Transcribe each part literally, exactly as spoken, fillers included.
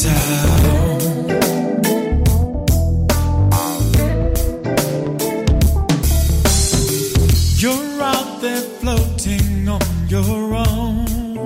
You're out there floating on your own,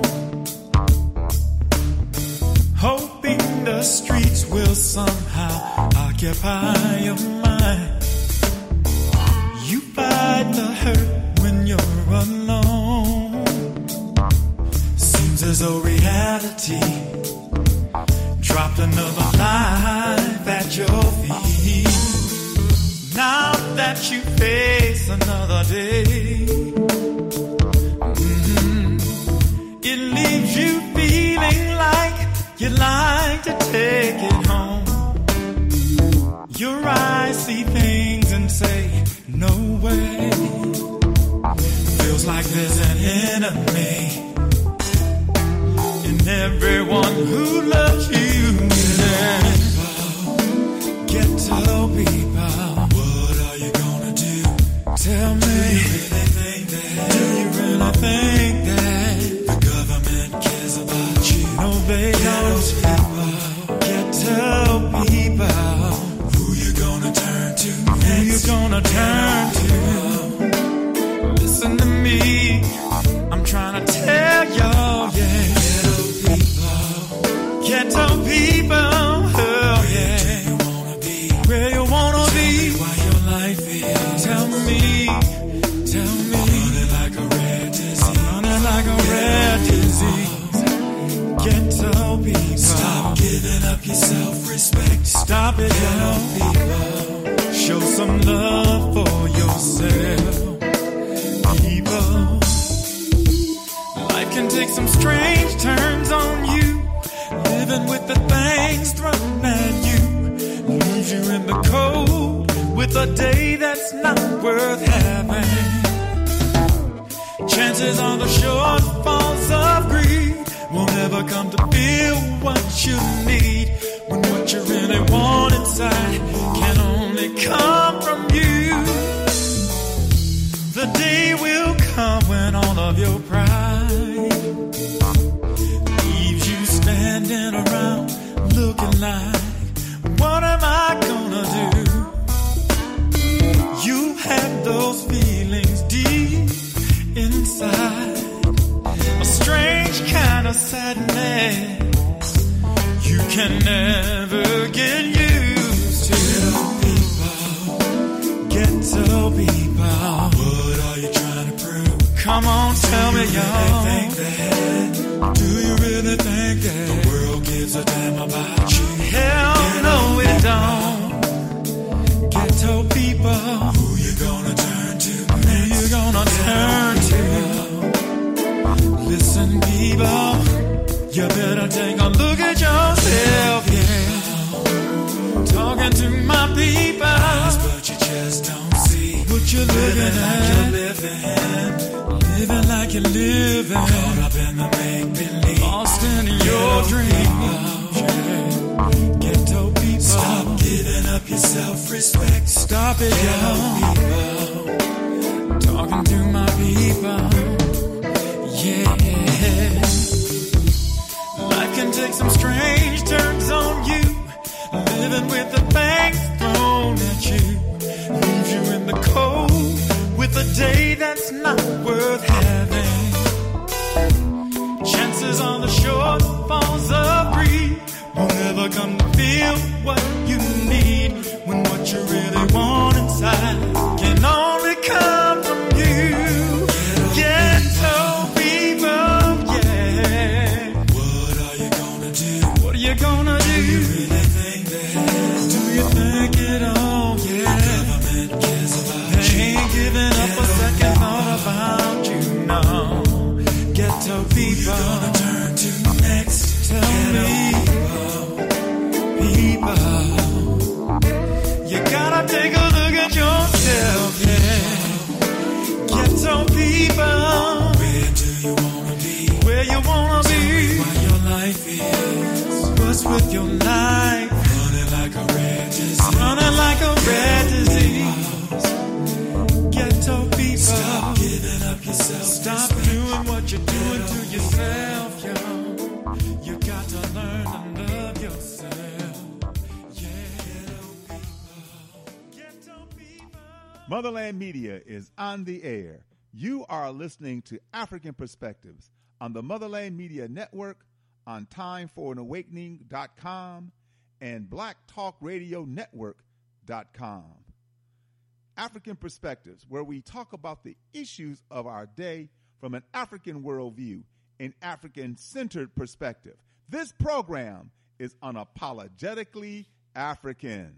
hoping the streets will somehow occupy your mind. You fight the hurt when you're alone. Seems as though reality dropped another life at your feet. Now that you face another day, mm-hmm, it leaves you feeling like you'd like to take it home. Your eyes see things and say, no way. Feels like there's an enemy in everyone who loves you. Ghetto people, what are you gonna do? Tell me, do you really think that? Do you really think that the government cares about you? No, they don't. Ghetto people, who you gonna turn to next? Who you gonna turn to? Listen to me, I'm trying to tell y'all, yeah. Ghetto people, ghetto people, oh yeah. Where you wanna be? Why your life is? Tell me, tell me. I'm running like a rare disease. I'm running like a rare disease. Ghetto people, stop giving up your self-respect. Stop it, ghetto people. Show some love for yourself, people. Life can take some strange turns on you. Living with the things thrown at you leaves you in the cold with a day that's not worth having. Chances are the shortfalls of greed will never come to feel what you need, when what you really want inside can only come from you. The day will come when all of your pride leaves you standing around looking like, what am I gonna do? You have those feelings deep inside, a strange kind of sadness you can never get used to. Ghetto people, people, what are you trying to prove? Come on, tell me, y'all. Think that? Do you really think that the world gives a damn about you? Hell no, it don't. Ghetto people, who you gonna turn to? Who you gonna turn to? Listen, people, you better take a look at yourself, yeah. Talking to my people, but you just don't see what you're living like you're living, living like you're living, caught up in the make-believe, lost in your dreams, yeah. Ghetto people, stop giving up your self-respect. Stop it, y'all. Talking to my people, yeah. Life can take some strange turns on you. Living with the things thrown at you leaves you in the cold with a day that's not worth having. Chances are the shortfalls of greed will never come to feel what you need, when what you really want inside can only come from you. Ghetto people, yeah. What are you gonna do? What are you gonna do? Do you really think that? Do you think it all? Yeah. The government cares about they you. Ain't giving up Ghetto a second thought about you, no. Ghetto people, who you gonna turn to next? Tell Ghetto me, people, people, you gotta take a look at yourself, yeah. Ghetto people, where do you wanna be? Where you wanna be? Why your life is? What's with your life? Running like a red disease. Running like a red disease. Ghetto people, stop giving up yourself. Stop doing what you're doing to yourself, yo. You got to learn to love yourself. Motherland Media is on the air. You are listening to African Perspectives on the Motherland Media Network, on time for an awakening dot com and black talk radio network dot com. African Perspectives, where we talk about the issues of our day from an African worldview, an African-centered perspective. This program is unapologetically African.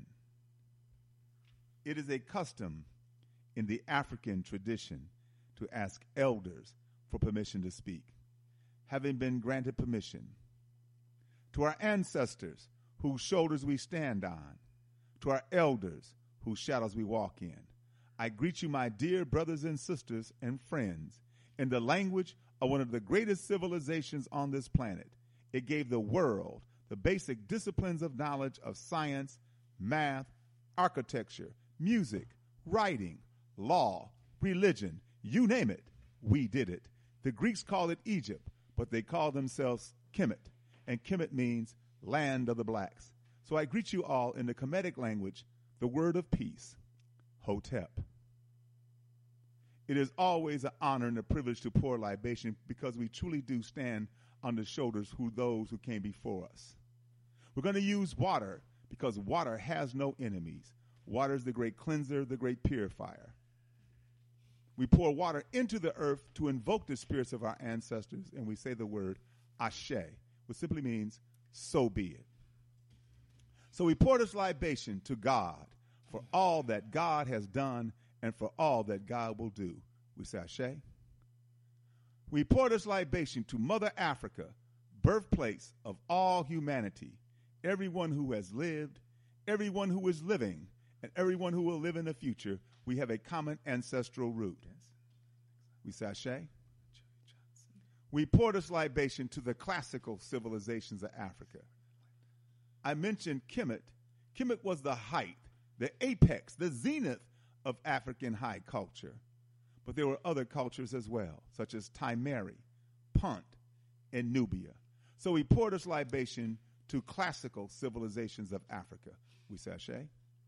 It is a custom in the African tradition to ask elders for permission to speak. Having been granted permission, to our ancestors whose shoulders we stand on, to our elders whose shadows we walk in, I greet you, my dear brothers and sisters and friends, in the language of one of the greatest civilizations on this planet. It gave the world the basic disciplines of knowledge of science, math, architecture, music, writing, law, religion, you name it, we did it. The Greeks called it Egypt, but they called themselves Kemet, and Kemet means land of the blacks. So I greet you all in the Kemetic language, the word of peace, Hotep. It is always an honor and a privilege to pour libation because we truly do stand on the shoulders of those who came before us. We're going to use water because water has no enemies. Water is the great cleanser, the great purifier. We pour water into the earth to invoke the spirits of our ancestors, and we say the word Ashe, which simply means, so be it. So we pour this libation to God for all that God has done and for all that God will do. We say Ashe. We pour this libation to Mother Africa, birthplace of all humanity, everyone who has lived, everyone who is living, and everyone who will live in the future. We have a common ancestral root. We say Ashe. We pour this libation to the classical civilizations of Africa. I mentioned Kemet. Kemet was the height, the apex, the zenith of African high culture. But there were other cultures as well, such as Timeri, Punt, and Nubia. So we pour this libation to classical civilizations of Africa. We say Ashe.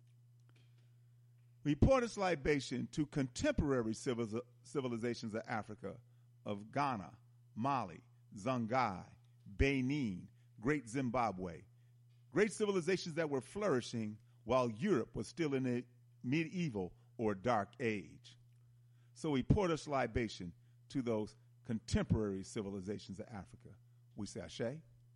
We pour this libation to contemporary civil- civilizations of Africa, of Ghana, Mali, Songhai, Benin, Great Zimbabwe, great civilizations that were flourishing while Europe was still in a medieval or dark age. So we pour this libation to those contemporary civilizations of Africa. We say Ashe.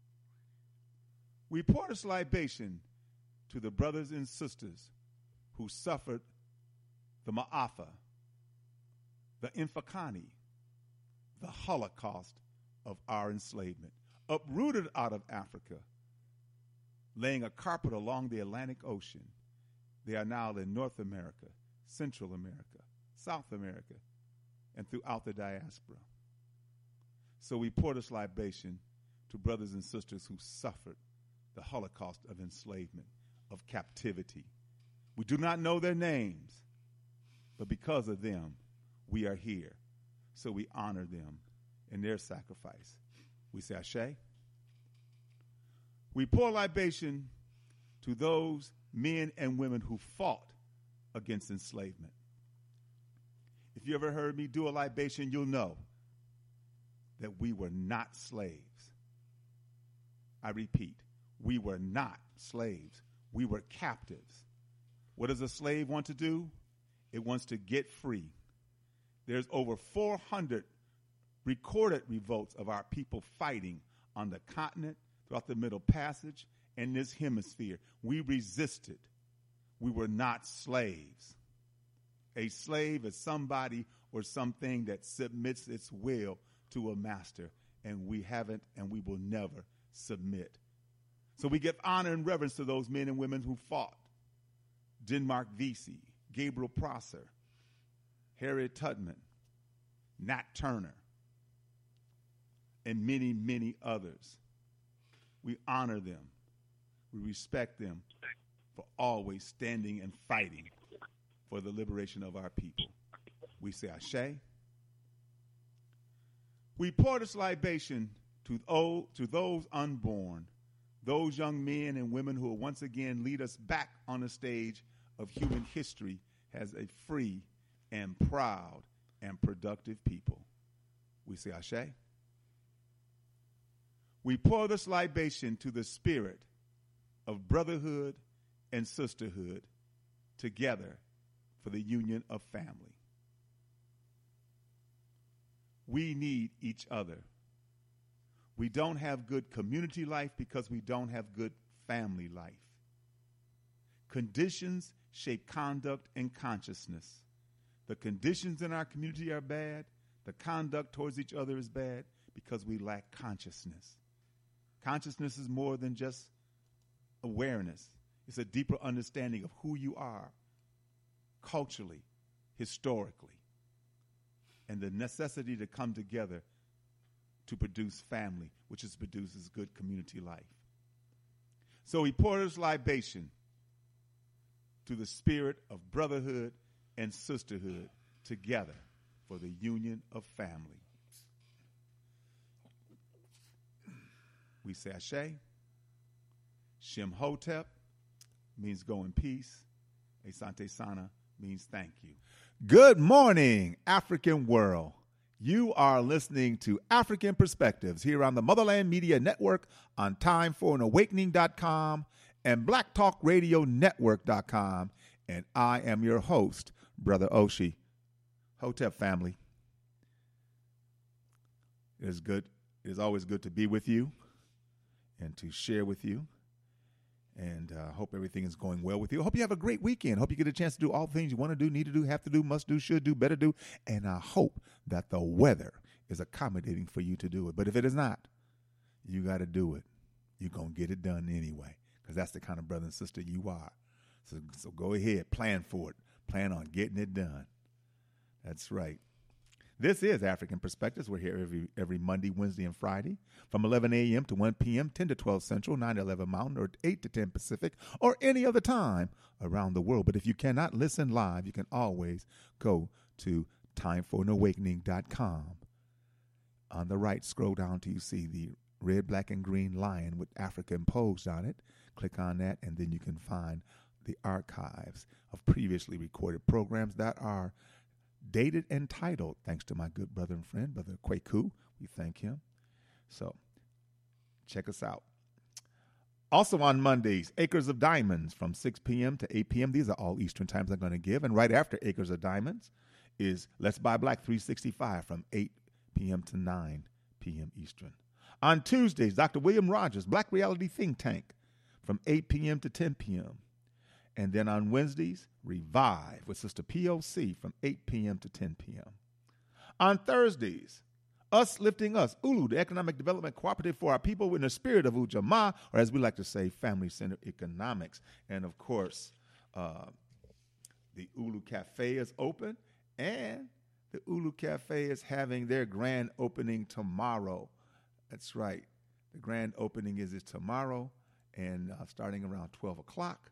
We pour this libation to the brothers and sisters who suffered the Ma'afa, the Infakani, the Holocaust of our enslavement, uprooted out of Africa, laying a carpet along the Atlantic Ocean. They are now in North America, Central America, South America, and throughout the diaspora. So we pour this libation to brothers and sisters who suffered the Holocaust of enslavement, of captivity. We do not know their names, but because of them, we are here. So we honor them in their sacrifice. We say Ashe. We pour libation to those men and women who fought against enslavement. If you ever heard me do a libation, you'll know that we were not slaves. I repeat, we were not slaves. We were captives. What does a slave want to do? It wants to get free. There's over four hundred recorded revolts of our people fighting on the continent, throughout the Middle Passage, and this hemisphere. We resisted. We were not slaves. A slave is somebody or something that submits its will to a master, and we haven't and we will never submit. So we give honor and reverence to those men and women who fought. Denmark Vesey, Gabriel Prosser, Harriet Tubman, Nat Turner, and many, many others. We honor them. We respect them for always standing and fighting for the liberation of our people. We say Ashe. We pour this libation to, oh, to those unborn, those young men and women who will once again lead us back on the stage of human history, has a free and proud and productive people. We say Ashe. We pour this libation to the spirit of brotherhood and sisterhood together for the union of family. We need each other. We don't have good community life because we don't have good family life. Conditions shape conduct and consciousness. The conditions in our community are bad. The conduct towards each other is bad because we lack consciousness. Consciousness is more than just awareness. It's a deeper understanding of who you are culturally, historically, and the necessity to come together to produce family, which is produces good community life. So he poured his libation to the spirit of brotherhood and sisterhood together for the union of family. We say Ashe. Shem Hotep means go in peace. Asante Sana means thank you. Good morning, African world. You are listening to African Perspectives here on the Motherland Media Network on time for an awakening dot com and black talk radio network dot com. And I am your host, Brother Oshi. Hotep family, it is good. It is always good to be with you and to share with you. And I uh, hope everything is going well with you. I hope you have a great weekend. Hope you get a chance to do all the things you want to do, need to do, have to do, must do, should do, better do. And I hope that the weather is accommodating for you to do it. But if it is not, you got to do it. You're going to get it done anyway, because that's the kind of brother and sister you are. So, so go ahead, plan for it. Plan on getting it done. That's right. This is African Perspectives. We're here every every Monday, Wednesday, and Friday from eleven a.m. to one p.m., ten to twelve Central, nine to eleven Mountain, or eight to ten Pacific, or any other time around the world. But if you cannot listen live, you can always go to time for an awakening dot com. On the right, scroll down till you see the red, black, and green lion with Africa imposed on it. Click on that, and then you can find the archives of previously recorded programs that are dated and titled, thanks to my good brother and friend, Brother Kwaku. We thank him. So check us out. Also on Mondays, Acres of Diamonds from six p.m. to eight p.m. These are all Eastern times I'm going to give. And right after Acres of Diamonds is Let's Buy Black three sixty-five from eight p.m. to nine p.m. Eastern. On Tuesdays, Doctor William Rogers, Black Reality Think Tank from eight p.m. to ten p.m. And then on Wednesdays, Revive with Sister P O C from eight p.m. to ten p.m. On Thursdays, Us Lifting Us, Ulu, the Economic Development Cooperative for our people in the spirit of Ujamaa, or as we like to say, family-centered economics. And of course, uh, the Ulu Cafe is open, and the Ulu Cafe is having their grand opening tomorrow. That's right. The grand opening is, is tomorrow, and uh, starting around twelve o'clock.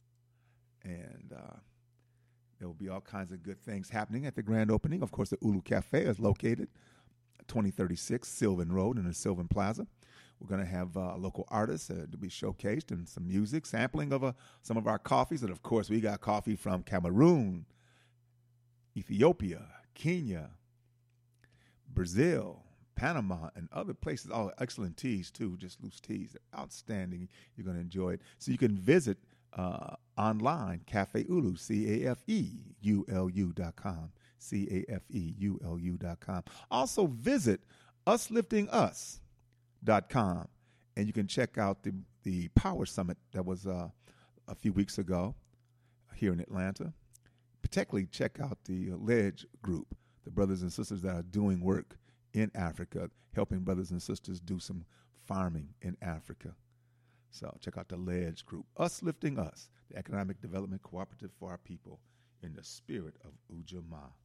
And uh, there will be all kinds of good things happening at the grand opening. Of course, the Ulu Cafe is located at twenty thirty-six Sylvan Road in the Sylvan Plaza. We're going to have uh, local artists uh, to be showcased and some music, sampling of uh, some of our coffees. And, of course, we got coffee from Cameroon, Ethiopia, Kenya, Brazil, Panama, and other places. All excellent teas, too, just loose teas. They're outstanding. You're going to enjoy it. So you can visit Uh, online, Cafe Ulu, C A F E U L U dot com, C A F E U L U dot com. Also visit us lifting us dot com, and you can check out the, the Power Summit that was uh, a few weeks ago here in Atlanta. Particularly check out the Ledge Group, the brothers and sisters that are doing work in Africa, helping brothers and sisters do some farming in Africa. So check out the Ledge Group, Us Lifting Us, the Economic Development Cooperative for our people in the spirit of Ujamaa.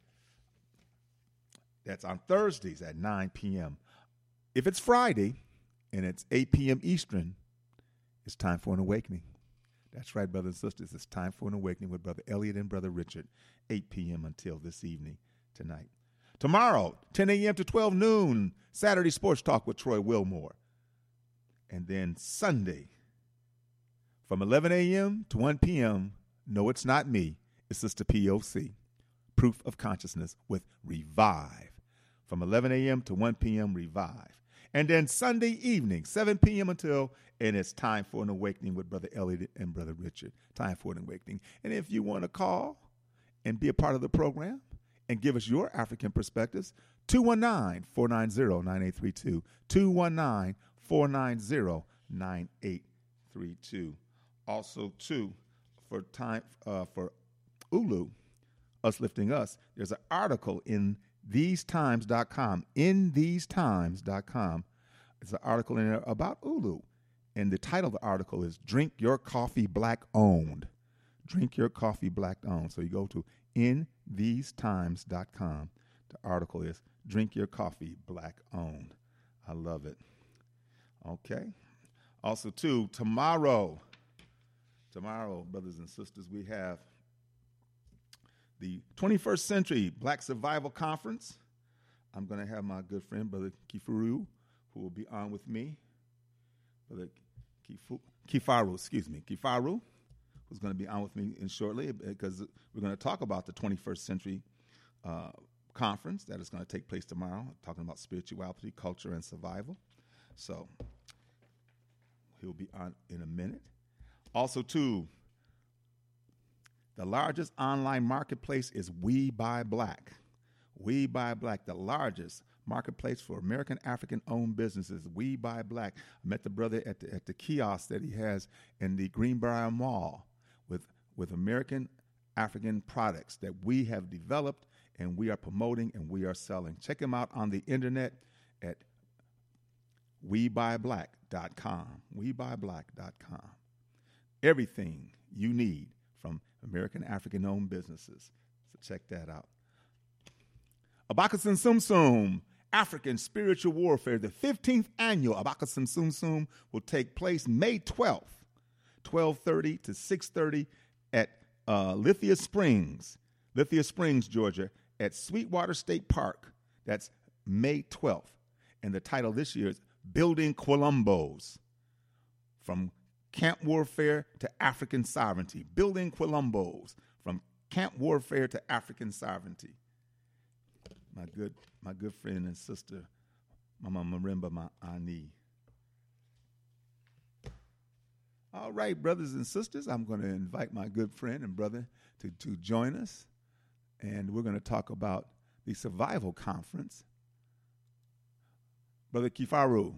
That's on Thursdays at nine p.m. If it's Friday and it's eight p.m. Eastern, it's time for an awakening. That's right, brothers and sisters. It's time for an awakening with Brother Elliot and Brother Richard, eight p.m. until this evening tonight. Tomorrow, ten a.m. to twelve noon, Saturday Sports Talk with Troy Wilmore. And then Sunday, from eleven a.m. to one p.m., no, it's not me. is Sister P O C, Proof of Consciousness with Revive. From eleven a.m. to one p.m., Revive. And then Sunday evening, seven p.m. until, and it's Time for an Awakening with Brother Elliot and Brother Richard. Time for an Awakening. And if you want to call and be a part of the program and give us your African perspectives, two one nine, four nine zero, nine eight three two, two one nine, four nine zero, nine eight three two. Also, too, for time uh, for Ulu, Us Lifting Us, there's an article in these times dot com, in these times dot com. It's an article in there about Ulu. And the title of the article is Drink Your Coffee Black Owned. Drink Your Coffee Black Owned. So you go to in these times dot com. The article is Drink Your Coffee Black Owned. I love it. Okay. Also, too, tomorrow, tomorrow, brothers and sisters, we have the twenty-first Century Black Survival Conference. I'm going to have my good friend, Brother Kifaru, who will be on with me. Brother Kifu, Kifaru, excuse me, Kifaru, who's going to be on with me in shortly, because we're going to talk about the twenty-first Century uh, Conference that is going to take place tomorrow, talking about spirituality, culture, and survival. So he'll be on in a minute. Also, too, the largest online marketplace is We Buy Black. We Buy Black, the largest marketplace for American African-owned businesses. We Buy Black. I met the brother at the at the kiosk that he has in the Greenbrier Mall with with American African products that we have developed and we are promoting and we are selling. Check him out on the internet at we buy black dot com. we buy black dot com. Everything you need from American African-owned businesses. So check that out. Abakasan Sum Sum, African Spiritual Warfare, the fifteenth annual Abakasan Sum Sum will take place May twelfth, twelve thirty to six thirty at uh, Lithia Springs, Lithia Springs, Georgia, at Sweetwater State Park. That's May twelfth. And the title this year is Building Quilombos, from Camp Warfare to African Sovereignty. Building Quilombos, from Camp Warfare to African Sovereignty. My good, my good friend and sister, Mama Marimba Ma'ani. All right, brothers and sisters, I'm going to invite my good friend and brother to, to join us, and we're going to talk about the Survival Conference. Brother Kifaru.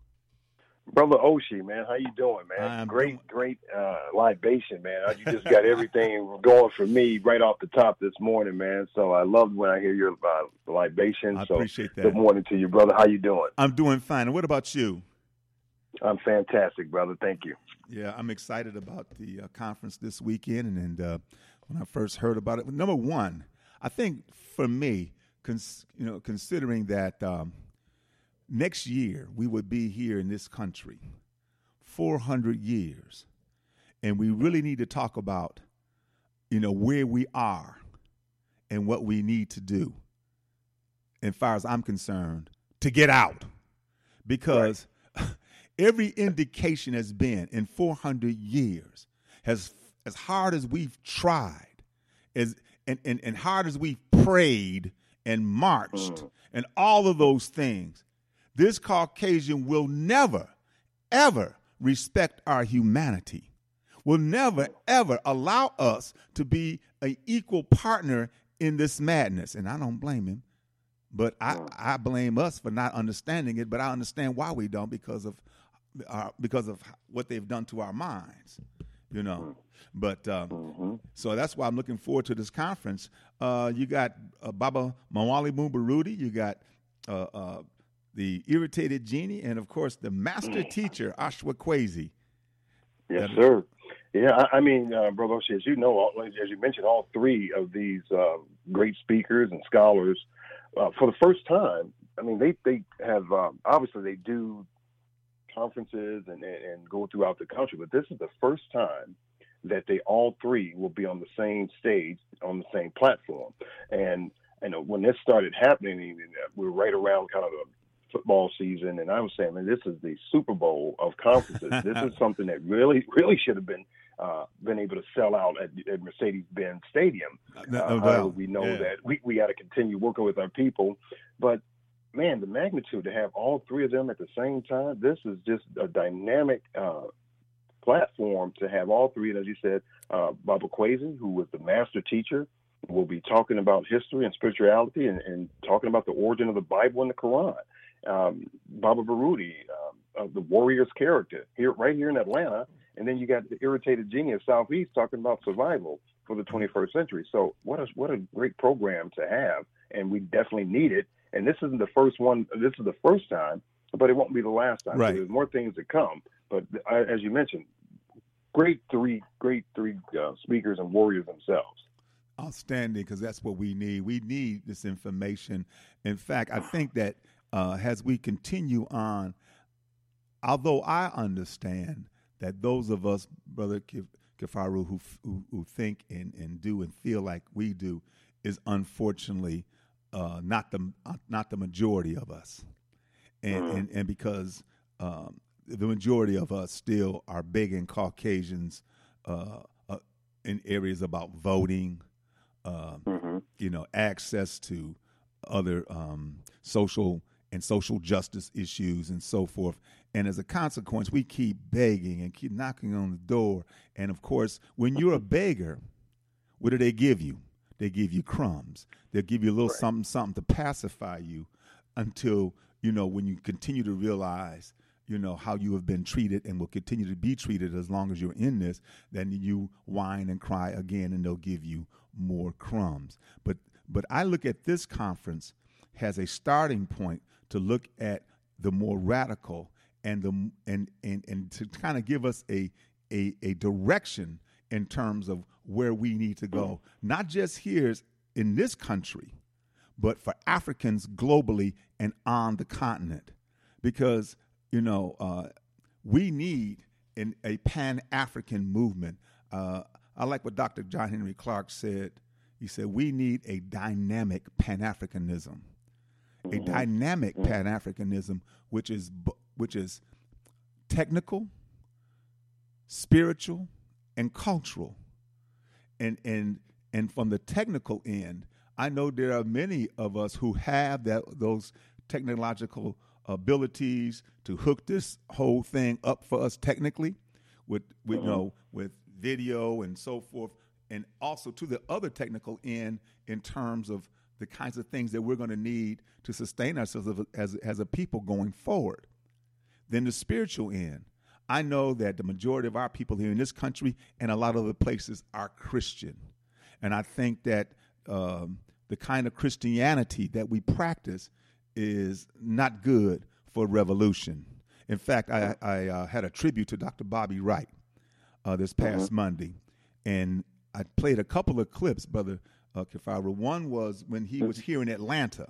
Brother Oshi, man, how you doing, man? I'm great, doing... great uh, libation, man. You just got everything going for me right off the top this morning, man. So I love when I hear your uh, libation. I so appreciate that. Good morning to you, brother. How you doing? I'm doing fine. And what about you? I'm fantastic, brother. Thank you. Yeah, I'm excited about the uh, conference this weekend. And, and uh, when I first heard about it, number one, I think for me, cons- you know, considering that um, next year we would be here in this country four hundred years, and we really need to talk about, you know, where we are and what we need to do, as far as I'm concerned, to get out. Because right. Every indication has been in four hundred years, has as hard as we've tried, as and, and, and hard as we've prayed and marched mm. and all of those things, this Caucasian will never, ever respect our humanity, will never, ever allow us to be an equal partner in this madness. And I don't blame him, but I, I blame us for not understanding it, but I understand why we don't, because of our, because of what they've done to our minds, you know. But um, mm-hmm. so that's why I'm looking forward to this conference. Uh, you got uh, Baba Mawali Mumbarudi, you got uh, uh, the Irritated Genie, and, of course, the master teacher, Ashwa Kwesi. Yes, sir. Yeah, I, I mean, uh, Brother Oshi, as you know, all, as you mentioned, all three of these uh, great speakers and scholars, uh, for the first time, I mean, they, they have, uh, obviously they do conferences and, and, and go throughout the country, but this is the first time that they all three will be on the same stage, on the same platform. And, you know, when this started happening, we were right around kind of the football season, and I was saying, man, this is the Super Bowl of conferences. This is something that really, really should have been uh, been able to sell out at, at Mercedes-Benz Stadium. No, uh, no however, doubt. we know Yeah. that we, we got to continue working with our people. But, man, the magnitude to have all three of them at the same time, this is just a dynamic uh, platform to have all three. And as you said, uh, Baba Kwesi, who was the master teacher, will be talking about history and spirituality and, and talking about the origin of the Bible and the Quran. Um, Baba Baruti, um, of the warrior's character, here right here in Atlanta. And then you got the irritated genius Southeast talking about survival for the twenty-first century. So what a, what a great program to have. And we definitely need it. And this isn't the first one. This is the first time, but it won't be the last time. Right. So there's more things to come. But uh, as you mentioned, great three, great three uh, speakers and warriors themselves. Outstanding, because that's what we need. We need this information. In fact, I think that uh, as we continue on, although I understand that those of us, Brother Kif- Kifaru, who, who who think and, and do and feel like we do, is unfortunately uh, not the uh, not the majority of us, and Mm. and, and because um, the majority of us still are big in Caucasians uh, uh, in areas about voting. Uh, Mm-hmm. you know, access to other um, social and social justice issues and so forth. And as a consequence, we keep begging and keep knocking on the door. And of course, when you're a beggar, what do they give you? They give you crumbs. They'll give you a little Right. something, something to pacify you until, you know, when you continue to realize, you know, how you have been treated and will continue to be treated as long as you're in this, then you whine and cry again and they'll give you more crumbs. But but I look at this conference as a starting point to look at the more radical and the and and, and to kind of give us a, a a direction in terms of where we need to go, not just here in this country, but for Africans globally and on the continent. Because, you know, uh, we need an, a Pan-African movement. Uh, I like what Doctor John Henry Clarke said. He said, we need a dynamic Pan-Africanism, a Mm-hmm. dynamic Pan-Africanism, which is bu- which is technical, spiritual, and cultural. And and and from the technical end, I know there are many of us who have that those technological abilities to hook this whole thing up for us technically, with, with you know with video and so forth, and also to the other technical end in terms of the kinds of things that we're going to need to sustain ourselves as as a people going forward. Then the spiritual end. I know that the majority of our people here in this country and a lot of other places are Christian. And I think that um, the kind of Christianity that we practice is not good for revolution. In fact, I, I uh, had a tribute to Doctor Bobby Wright uh, this past Mm-hmm. Monday, and I played a couple of clips, Brother uh, Kifaru. One was when he was here in Atlanta,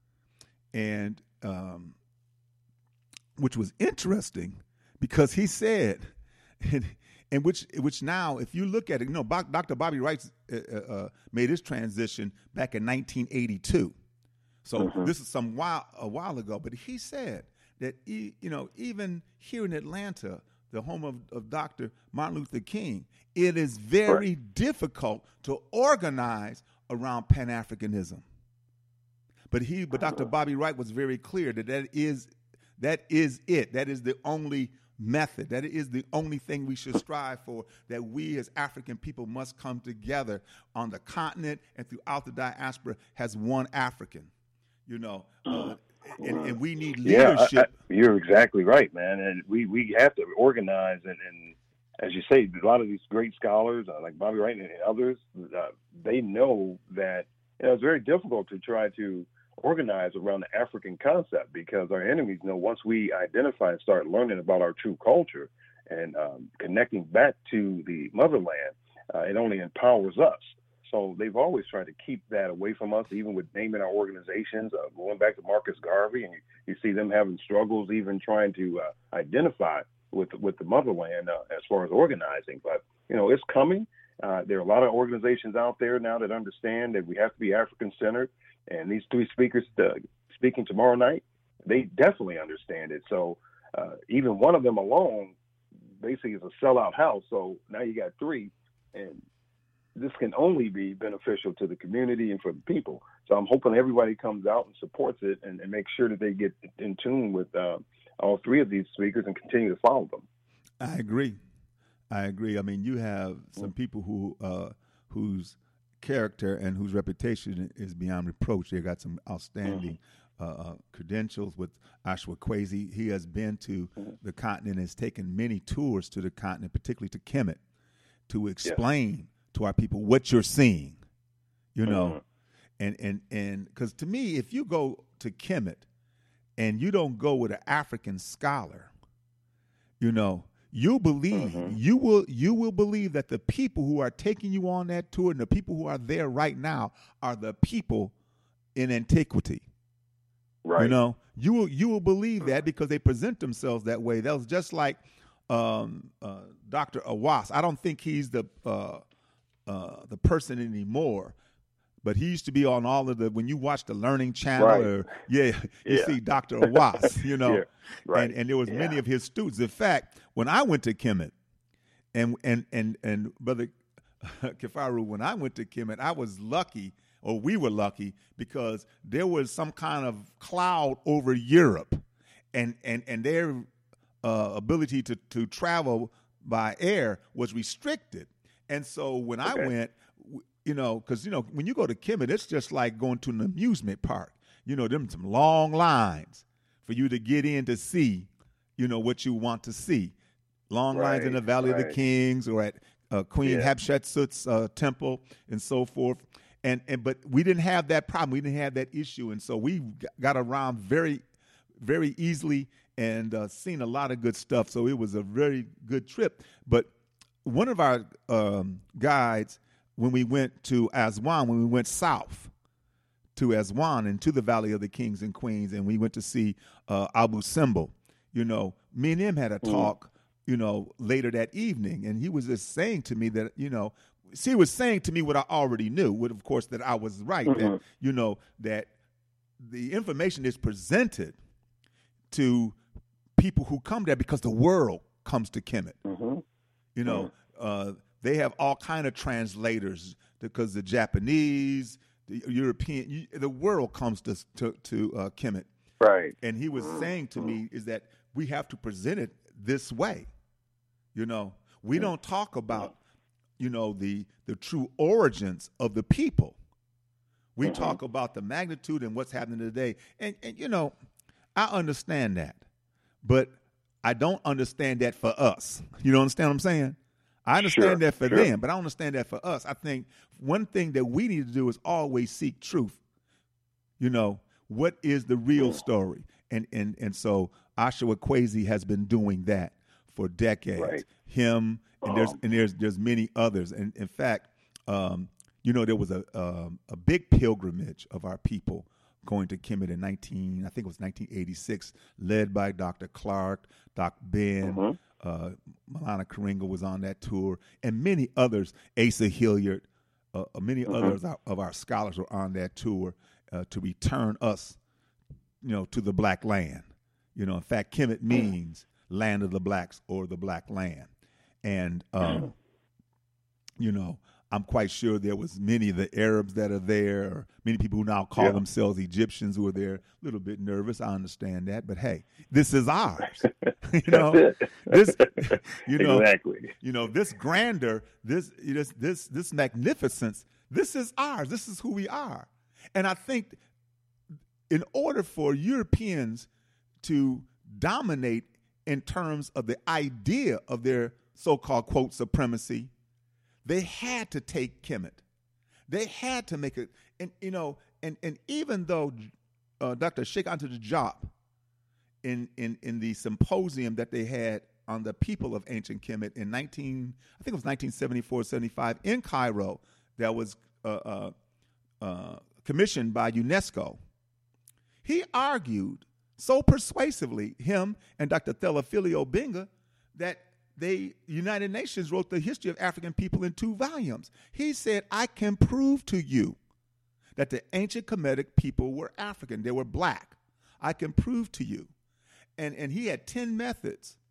and um, which was interesting because he said, and, and which which now, if you look at it, you know, Doctor Bobby Wright uh, uh, made his transition back in nineteen eighty-two. So Mhm. this is some while a while ago, but he said that he, you know, even here in Atlanta, the home of, of Doctor Martin Luther King, it is very difficult to organize around Pan-Africanism. But he, but Doctor Bobby Wright was very clear that that is that is it. That is the only method. That is the only thing we should strive for, that we as African people must come together on the continent and throughout the diaspora as one African. You know, uh, and, and we need leadership. Yeah, I, I, you're exactly right, man. And we, we have to organize. And, and as you say, a lot of these great scholars, uh, like Bobby Wright and others, uh, they know that, you know, it's very difficult to try to organize around the African concept, because our enemies know once we identify and start learning about our true culture and um, connecting back to the motherland, uh, it only empowers us. So they've always tried to keep that away from us, even with naming our organizations. Uh, going back to Marcus Garvey, and you, you see them having struggles even trying to uh, identify with with the motherland uh, as far as organizing. But, you know, it's coming. Uh, there are a lot of organizations out there now that understand that we have to be African-centered. And these three speakers uh, speaking tomorrow night, they definitely understand it. So uh, even one of them alone basically it's a sellout house. So now you got three, and this can only be beneficial to the community and for the people. So I'm hoping everybody comes out and supports it and, and makes sure that they get in tune with uh, all three of these speakers and continue to follow them. I agree. I agree. I mean, you have some people who uh, whose character and whose reputation is beyond reproach. They got some outstanding mm-hmm. uh, uh, credentials with Joshua Kwesi. He has been to mm-hmm. the continent, has taken many tours to the continent, particularly to Kemet, to explain yeah. to our people what you're seeing, you know. Mm-hmm. And and and because to me, if you go to Kemet and you don't go with an African scholar, you know, you believe mm-hmm. you will you will believe that the people who are taking you on that tour and the people who are there right now are the people in antiquity. Right. You know, you will you will believe that because they present themselves that way. That was just like um, uh, Doctor Awas. I don't think he's the uh, uh, the person anymore. But he used to be on all of the, when you watch the Learning Channel, right. or yeah, you yeah. see Doctor Awas, you know, yeah. right. and, and there was yeah. many of his students. In fact, when I went to Kemet, and and and and Brother Kifaru, when I went to Kemet, I was lucky, or we were lucky, because there was some kind of cloud over Europe, and and and their uh, ability to to travel by air was restricted, and so when okay. I went. You know, because, you know, when you go to Kemet, it's just like going to an amusement park. You know, them some long lines for you to get in to see, you know, what you want to see. Long right, lines in the Valley right. of the Kings or at uh, Queen yeah. Hatshepsut's uh, temple and so forth. And, and but we didn't have that problem. We didn't have that issue. And so we got around very, very easily and uh, seen a lot of good stuff. So it was a very good trip. But one of our um, guides, when we went to Aswan, when we went south to Aswan and to the Valley of the Kings and Queens, and we went to see uh, Abu Simbel, you know, me and him had a talk, mm. you know, later that evening, and he was just saying to me that, you know, see, he was saying to me what I already knew, what, of course, that I was right, mm-hmm. that, you know, that the information is presented to people who come there because the world comes to Kemet, mm-hmm. you know, mm-hmm. uh, they have all kind of translators because the Japanese, the European, the world comes to to, to uh, Kemet. Right. And he was mm-hmm. saying to me is that we have to present it this way. You know, we mm-hmm. don't talk about, you know, the the true origins of the people. We mm-hmm. talk about the magnitude and what's happening today. And, and, you know, I understand that. But I don't understand that for us. You know understand what I'm saying? I understand sure, that for sure. them, but I don't understand that for us. I think one thing that we need to do is always seek truth. You know, what is the real story? And and and so Joshua Kwesi has been doing that for decades. Right. Him and um, there's and there's there's many others. And in fact, um, you know, there was a um, a big pilgrimage of our people going to Kemet in nineteen, I think it was nineteen eighty-six, led by Doctor Clark, Doc Ben. Mm-hmm. Uh, Malana Karinga was on that tour, and many others, Asa Hilliard, uh, many mm-hmm. others of our scholars were on that tour uh, to return us, you know, to the black land. You know, in fact, Kemet means land of the blacks or the black land. And, um, you know, I'm quite sure there was many of the Arabs that are there, or many people who now call yeah. themselves Egyptians who are there, a little bit nervous. I understand that, but hey, this is ours. you know, this, you know, exactly. You know, this grandeur, this, this, this, this magnificence. This is ours. This is who we are. And I think, in order for Europeans to dominate in terms of the idea of their so-called quote supremacy, they had to take Kemet. They had to make it, and you know, and, and even though uh, Doctor Sheikh Anta Diop in, in in the symposium that they had on the people of ancient Kemet in nineteen, I think it was nineteen seventy-four, seventy-five in Cairo, that was uh, uh, uh, commissioned by UNESCO. He argued so persuasively, him and Doctor Theophilus Obenga, that the United Nations wrote the history of African people in two volumes. He said, I can prove to you that the ancient Kemetic people were African. They were black. I can prove to you. And, and he had ten methods.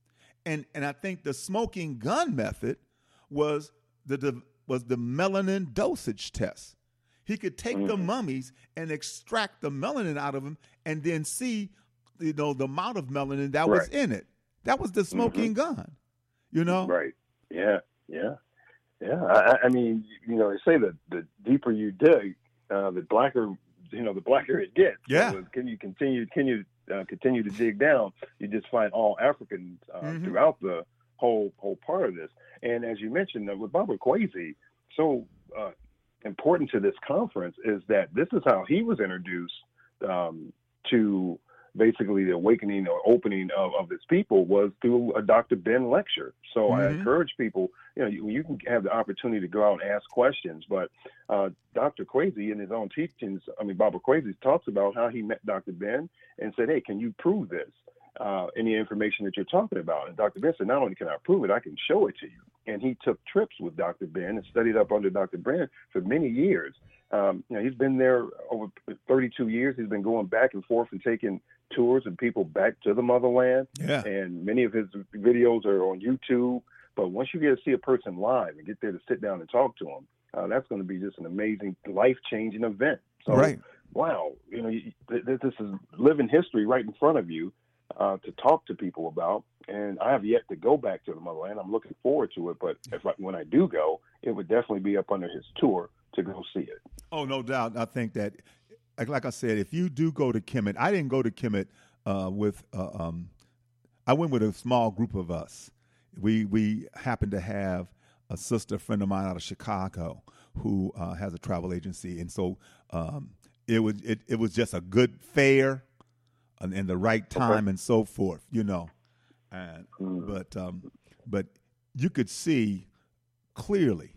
and and I think the smoking gun method was the, the was the melanin dosage test. He could take mm-hmm. the mummies and extract the melanin out of them, and then see, you know, the amount of melanin that right. was in it. That was the smoking mm-hmm. gun. You know, right? Yeah, yeah, yeah. I, I mean, you know, they say that the deeper you dig, uh, the blacker, you know, the blacker it gets. Yeah. So can you continue? Can you uh, continue to dig down? You just find all Africans uh, mm-hmm. throughout the whole whole part of this. And as you mentioned, uh, with Baba Kwesi, so uh, important to this conference is that this is how he was introduced um, to basically the awakening or opening of, of his people was through a Doctor Ben lecture. So mm-hmm. I encourage people, you know, you, you can have the opportunity to go out and ask questions, but uh, Doctor Kwesi in his own teachings, I mean, Baba Kwesi talks about how he met Doctor Ben and said, hey, can you prove this? Uh, any information that you're talking about. And Doctor Ben said, not only can I prove it, I can show it to you. And he took trips with Doctor Ben and studied up under Doctor Ben for many years. Um, you know, he's been there over thirty-two years. He's been going back and forth and taking tours and people back to the motherland. Yeah. And many of his videos are on YouTube. But once you get to see a person live and get there to sit down and talk to them, uh, that's going to be just an amazing, life-changing event. So, right. wow, you know, this is living history right in front of you. Uh, to talk to people about, and I have yet to go back to the motherland. I'm looking forward to it, but if I, when I do go, it would definitely be up under his tour to go see it. Oh, no doubt. I think that, like, like I said, if you do go to Kemet, I didn't go to Kemet uh, with, uh, um, I went with a small group of us. We we happened to have a sister friend of mine out of Chicago who uh, has a travel agency, and so um, it was it, it was just a good fare. And, and the right time okay. and so forth, you know, and mm. but um, but you could see clearly,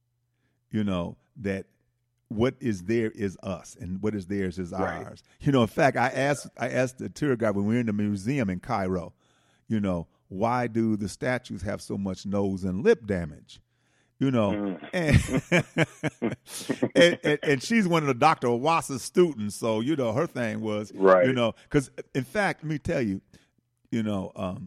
you know, that what is there is us, and what is theirs is right. ours. You know, in fact, I asked I asked the tour guide when we were in the museum in Cairo, you know, why do the statues have so much nose and lip damage? You know, mm. and, and, and and she's one of the Doctor Owasa's students, so you know her thing was, right. you know, because in fact, let me tell you, you know, um,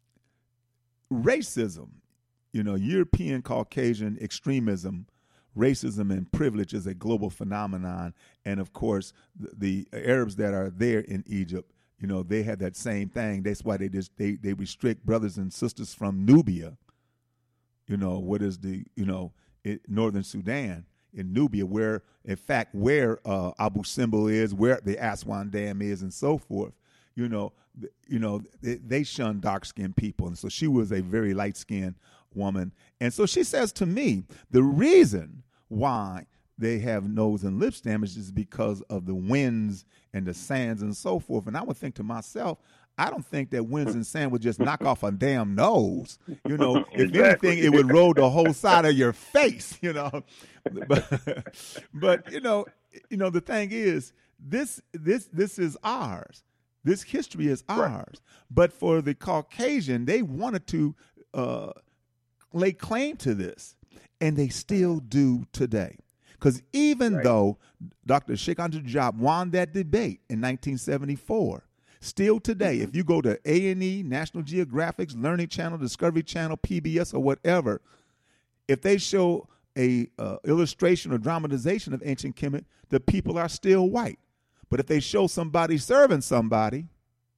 racism, you know, European Caucasian extremism, racism and privilege is a global phenomenon, and of course, the, the Arabs that are there in Egypt, you know, they have that same thing. That's why they just they they restrict brothers and sisters from Nubia. You know, what is the, you know, it, northern Sudan, in Nubia, where, in fact, where uh, Abu Simbel is, where the Aswan Dam is, and so forth, you know, th- you know, they, they shun dark-skinned people. And so she was a very light-skinned woman. And so she says to me, the reason why they have nose and lips damage is because of the winds and the sands and so forth. And I would think to myself, I don't think that winds and sand would just knock off a damn nose. You know, if exactly. anything, it would roll the whole side of your face, you know. But, but you know, you know, the thing is, this this this is ours. This history is ours. Right. But for the Caucasian, they wanted to uh, lay claim to this, and they still do today. Because even right. though Doctor Sheikh Anta Diop won that debate in nineteen seventy-four, still today, if you go to A and E, National Geographic's Learning Channel, Discovery Channel, P B S, or whatever, if they show a uh, illustration or dramatization of ancient Kemet, the people are still white. But if they show somebody serving somebody,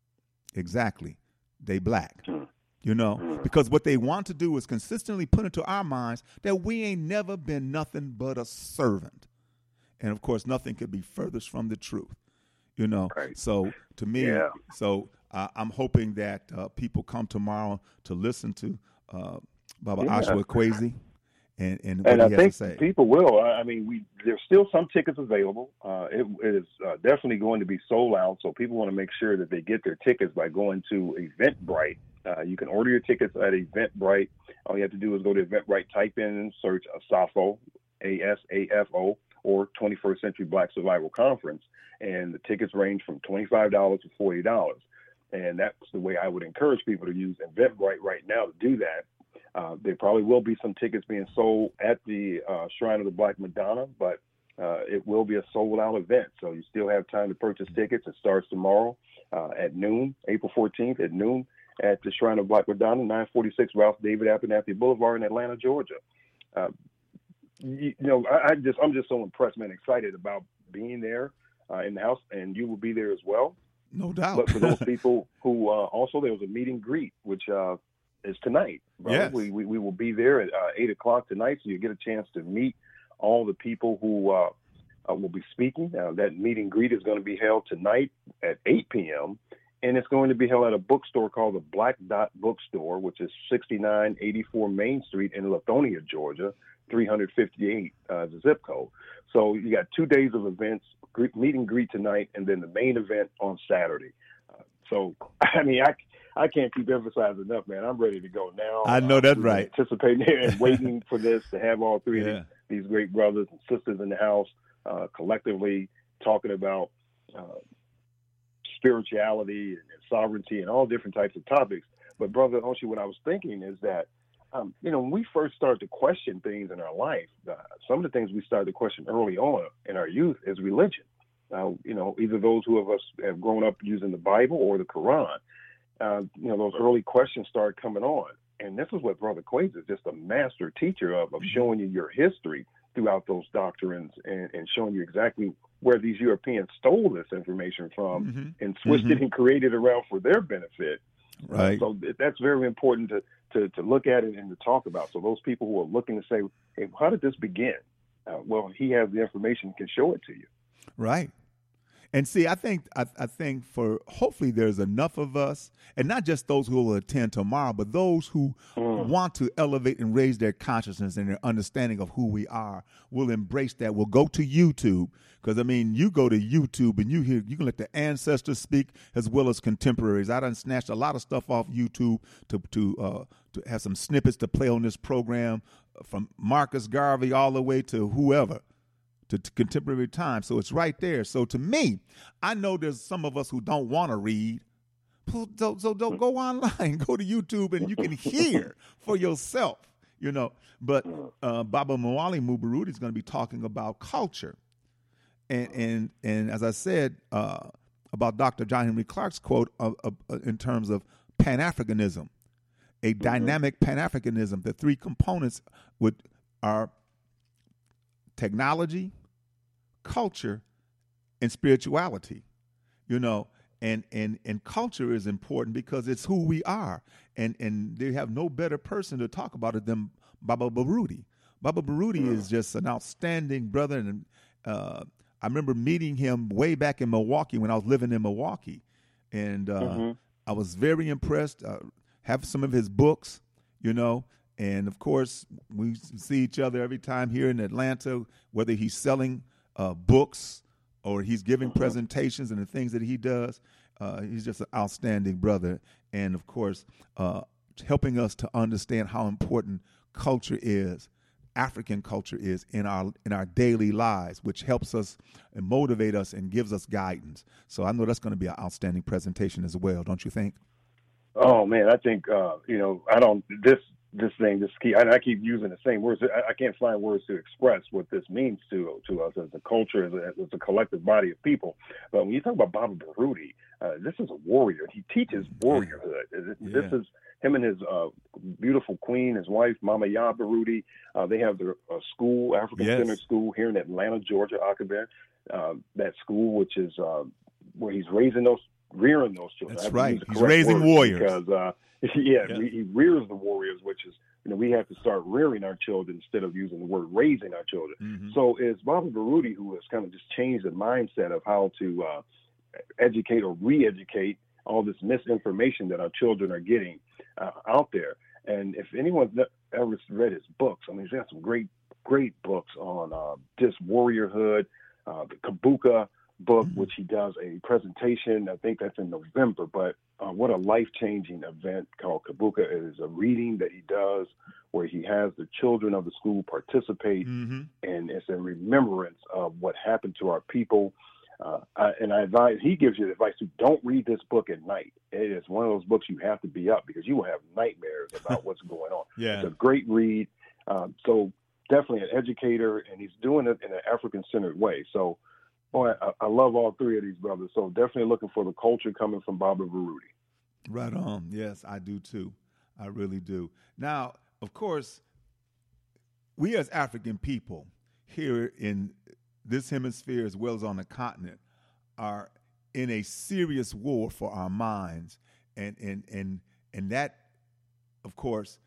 exactly, they black. You know, because what they want to do is consistently put into our minds that we ain't never been nothing but a servant. And, of course, nothing could be furthest from the truth. You know, right. so to me, yeah. so uh, I'm hoping that uh, people come tomorrow to listen to uh, Baba yeah. Ashwa Kwesi and, and what and he I has think to say. People will. I mean, we there's still some tickets available. Uh, it, it is uh, definitely going to be sold out, so people want to make sure that they get their tickets by going to Eventbrite. Uh, you can order your tickets at Eventbrite. All you have to do is go to Eventbrite, type in and search ASAFO, A S A F O, or twenty-first Century Black Survival Conference. And the tickets range from twenty-five dollars to forty dollars. And that's the way I would encourage people to use Eventbrite right now to do that. Uh, there probably will be some tickets being sold at the uh, Shrine of the Black Madonna, but uh, it will be a sold-out event. So you still have time to purchase tickets. It starts tomorrow uh, at noon, April fourteenth at noon. at the Shrine of Black Madonna, nine forty-six Ralph David Abernathy Boulevard in Atlanta, Georgia. Uh, you, you know, I, I just I'm just so impressed, man, excited about being there uh, in the house, and you will be there as well. No doubt. But for those people who uh, also, there was a meet and greet, which uh, is tonight. Brother. Yes. We, we we will be there at uh, eight o'clock tonight, so you get a chance to meet all the people who uh, uh, will be speaking. Uh, that meet and greet is going to be held tonight at eight p.m., and it's going to be held at a bookstore called the Black Dot Bookstore, which is sixty-nine eighty-four Main Street in Lithonia, Georgia, three hundred fifty-eight uh, the zip code. So you got two days of events, meet and greet tonight, and then the main event on Saturday. Uh, so, I mean, I, I can't keep emphasizing enough, man. I'm ready to go now. I know that's uh, right. Anticipating and waiting for this, to have all three yeah. of these, these great brothers and sisters in the house uh, collectively talking about uh, spirituality and, and sovereignty and all different types of topics. But, Brother Oshi, what I was thinking is that, Um, you know, when we first start to question things in our life, uh, some of the things we started to question early on in our youth is religion. Uh, you know, either those who of us have grown up using the Bible or the Quran. Uh, you know, those early questions start coming on. And this is what Brother Quays is just a master teacher of, of showing you your history throughout those doctrines and, and showing you exactly where these Europeans stole this information from mm-hmm. and twisted mm-hmm. and created around for their benefit. Right. Uh, so that's very important to, to, to look at it and to talk about. So those people who are looking to say, hey, how did this begin? Uh, well, he has the information, can show it to you. Right. And see, I think I, I think for hopefully there's enough of us, and not just those who will attend tomorrow, but those who mm. want to elevate and raise their consciousness and their understanding of who we are will embrace that. We'll go to YouTube, because I mean, you go to YouTube and you hear you can let the ancestors speak as well as contemporaries. I done snatched a lot of stuff off YouTube to to uh, to have some snippets to play on this program, from Marcus Garvey all the way to whoever. To, to contemporary time. So it's right there. So to me, I know there's some of us who don't want to read. So, so don't go online, go to YouTube, and you can hear for yourself, you know. But uh, Baba Mwali Mubarudi is going to be talking about culture. And and and as I said uh, about Doctor John Henry Clarke's quote of, of, uh, in terms of Pan-Africanism, a mm-hmm. dynamic Pan-Africanism, the three components would are technology, culture, and spirituality, you know, and, and, and culture is important because it's who we are. And, and they have no better person to talk about it than Baba Baruti. Baba Baruti mm. is just an outstanding brother. And uh, I remember meeting him way back in Milwaukee when I was living in Milwaukee. And uh, mm-hmm. I was very impressed. Uh, have some of his books, you know. And, of course, we see each other every time here in Atlanta, whether he's selling uh, books or he's giving mm-hmm. presentations and the things that he does. Uh, he's just an outstanding brother. And, of course, uh, helping us to understand how important culture is, African culture is in our in our daily lives, which helps us and motivate us and gives us guidance. So I know that's going to be an outstanding presentation as well, don't you think? Oh, man, I think, uh, you know, I don't – this – This thing, this key, I, I keep using the same words. I, I can't find words to express what this means to to us as a culture, as a, as a collective body of people. But when you talk about Baba Baruti, uh, this is a warrior. He teaches warriorhood. This yeah. is him and his uh, beautiful queen, his wife, Mama Ya Baruti. Uh, they have their uh, school, African yes. Center School, here in Atlanta, Georgia, Akabir. Uh, that school, which is uh, where he's raising those, rearing those children. That's right. He's raising warriors. Because, uh, Yeah, yeah. he rears the warriors, which is, you know, we have to start rearing our children instead of using the word raising our children. Mm-hmm. So it's Baba Baruti who has kind of just changed the mindset of how to uh, educate or re-educate all this misinformation that our children are getting uh, out there. And if anyone's ever read his books, I mean, he's got some great, great books on uh, just warriorhood, uh, the Kabuka book, mm-hmm. which he does a presentation. I think that's in November, but uh, what a life-changing event called Kabuka. It is a reading that he does where he has the children of the school participate, mm-hmm. and it's in remembrance of what happened to our people. Uh, I, and I advise, he gives you the advice to don't read this book at night. It is one of those books you have to be up because you will have nightmares about what's going on. Yeah. It's a great read. Um, so definitely an educator, and he's doing it in an African-centered way. So, boy, I, I love all three of these brothers. So definitely looking for the culture coming from Baba Baruti. Right on. Yes, I do too. I really do. Now, of course, we as African people here in this hemisphere as well as on the continent are in a serious war for our minds. And and and and that, of course,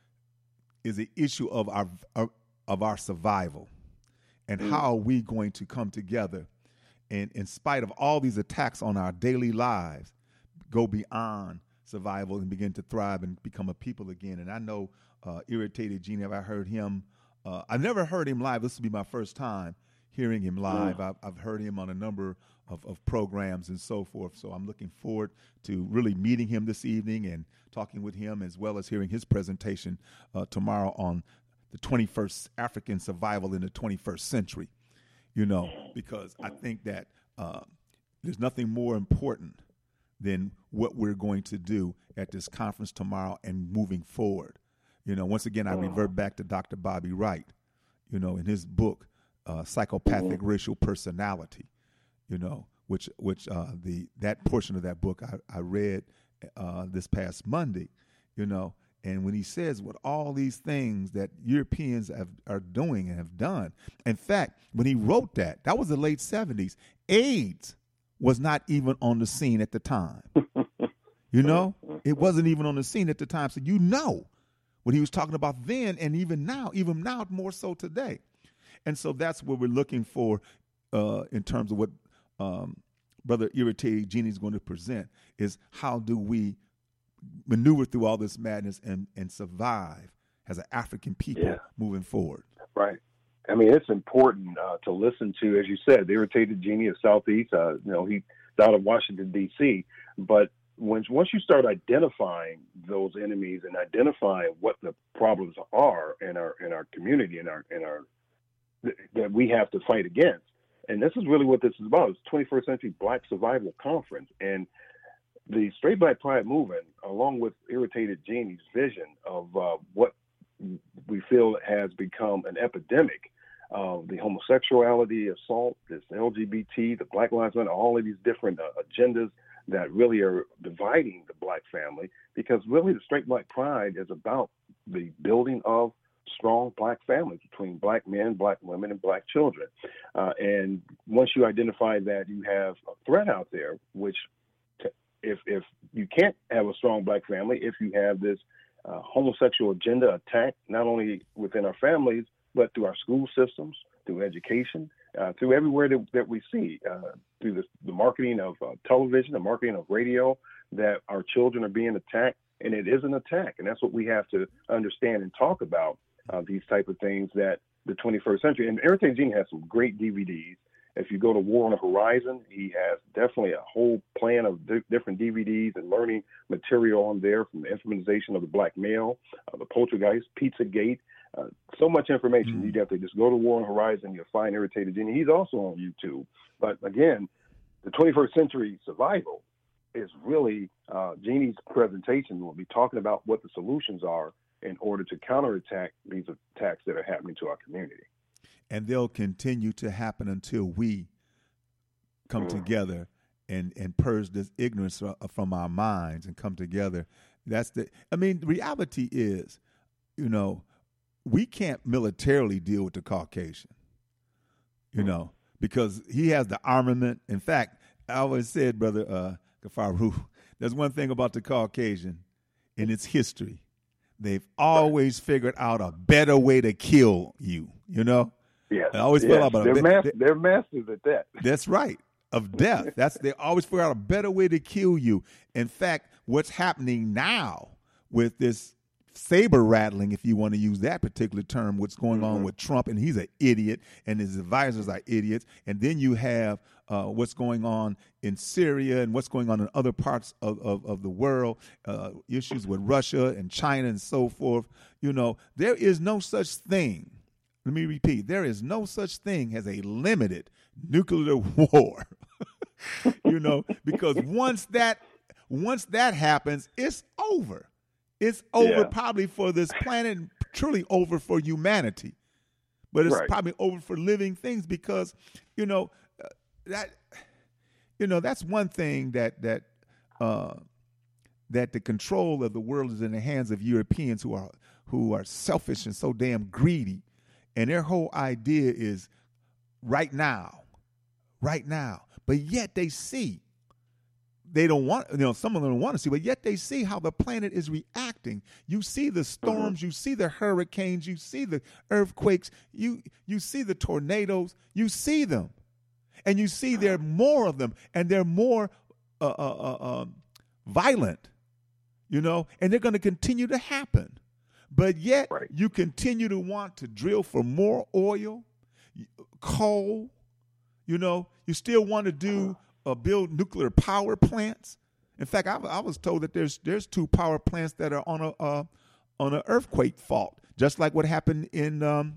is the issue of our of, of our survival. And how are we going to come together and, in spite of all these attacks on our daily lives, go beyond survival and begin to thrive and become a people again? And I know uh, Irritated Genie, have I heard him? Uh, I've never heard him live. This will be my first time hearing him live. Yeah. I've, I've heard him on a number of, of programs and so forth. So I'm looking forward to really meeting him this evening and talking with him, as well as hearing his presentation uh, tomorrow on the twenty-first African survival in the twenty-first century, you know, because I think that uh, there's nothing more important than what we're going to do at this conference tomorrow and moving forward. You know, once again, I revert back to Doctor Bobby Wright, you know, in his book, uh, Psychopathic Racial Personality, you know, which which uh, the that portion of that book I, I read uh, this past Monday, you know. And when he says what all these things that Europeans have, are doing and have done, in fact, when he wrote that, that was the late seventies, AIDS was not even on the scene at the time. You know, it wasn't even on the scene at the time. So you know what he was talking about then, and even now, even now more so today. And so that's what we're looking for uh, in terms of what um, Brother Irritated Genie is going to present, is how do we maneuver through all this madness and, and survive as an African people yeah. moving forward. Right. I mean, it's important uh, to listen to, as you said, the Irritated Genie of Southeast. Uh, you know, he's out of Washington, D C. But once once you start identifying those enemies and identifying what the problems are in our in our community, in our in our that we have to fight against, and this is really what this is about. It's twenty-first Century Black Survival Conference, and the Straight Black Pride movement, along with Irritated Genie's vision of uh, what we feel has become an epidemic, uh, the homosexuality assault, this L G B T, the Black Lives Matter, all of these different uh, agendas that really are dividing the Black family, because really the Straight Black Pride is about the building of strong Black families between Black men, Black women, and Black children. Uh, and once you identify that you have a threat out there, which If if you can't have a strong Black family, if you have this uh, homosexual agenda attack, not only within our families, but through our school systems, through education, uh, through everywhere that, that we see, uh, through the, the marketing of uh, television, the marketing of radio, that our children are being attacked, and it is an attack. And that's what we have to understand and talk about, uh, these type of things that the twenty-first century. And Irritated Genie has some great D V Ds. If you go to War on the Horizon, he has definitely a whole plan of di- different D V Ds and learning material on there, from the informatization of the Black male, uh, the Poltergeist, Pizzagate, uh, so much information. Mm-hmm. You have to just go to War on the Horizon, you'll find Irritated Genie. He's also on YouTube. But again, the twenty-first Century Survival is really uh, Genie's presentation. Will be talking about what the solutions are in order to counterattack these attacks that are happening to our community. And they'll continue to happen until we come mm. together and, and purge this ignorance from our minds and come together. That's the, I mean, the reality is, you know, we can't militarily deal with the Caucasian, you mm. know, because he has the armament. In fact, I always said, Brother uh, Gafaru, there's one thing about the Caucasian in its history. They've always figured out a better way to kill you, you know? Yeah, I always yeah. feel about they're, they, mas- they, they're masters at that. That's right, of death. That's they always figure out a better way to kill you. In fact, what's happening now with this saber rattling, if you want to use that particular term, what's going mm-hmm. on with Trump, and he's an idiot, and his advisors are idiots, and then you have uh, what's going on in Syria and what's going on in other parts of, of, of the world, uh, issues with Russia and China and so forth. You know, there is no such thing. Let me repeat, there is no such thing as a limited nuclear war, you know, because once that once that happens, it's over. It's over yeah. probably for this planet, and truly over for humanity. But it's right. probably over for living things, because, you know, uh, that, you know, that's one thing that that uh, that the control of the world is in the hands of Europeans who are who are selfish and so damn greedy. And their whole idea is right now, right now. But yet they see, they don't want, you know, some of them don't want to see, but yet they see how the planet is reacting. You see the storms, mm-hmm. you see the hurricanes, you see the earthquakes, you you see the tornadoes, you see them. And you see there are more of them, and they're more uh, uh, uh, um, violent, you know, and they're going to continue to happen. But yet right. you continue to want to drill for more oil, coal, you know, you still want to do uh, build nuclear power plants. In fact, I, I was told that there's there's two power plants that are on a uh, on an earthquake fault, just like what happened in um,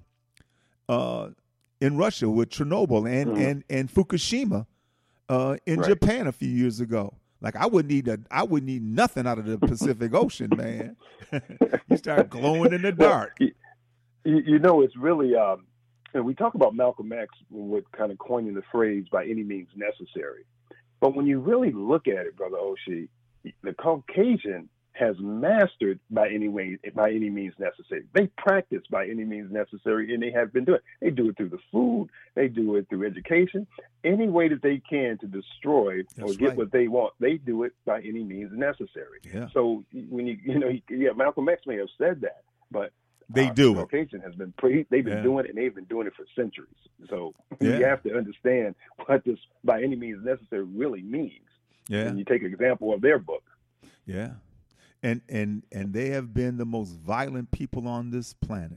uh, in Russia with Chernobyl and mm-hmm. and and Fukushima uh, in right. Japan a few years ago. Like I wouldn't need a, I wouldn't need nothing out of the Pacific Ocean, man. You start glowing in the dark. Well, you, you know, it's really. Um, and we talk about Malcolm X with kind of coining the phrase "by any means necessary," but when you really look at it, Brother Oshie, the Caucasian has mastered by any way, by any means necessary. They practice by any means necessary, and they have been doing it. They do it through the food. They do it through education. Any way that they can to destroy That's or get right. what they want, they do it by any means necessary. Yeah. So when you, you know, yeah, Malcolm X may have said that, but they uh, do the Caucasian has been pre- they've been yeah. doing it, and they've been doing it for centuries. So yeah. you have to understand what this by any means necessary really means. Yeah. And you take an example of their book. Yeah. And and and they have been the most violent people on this planet.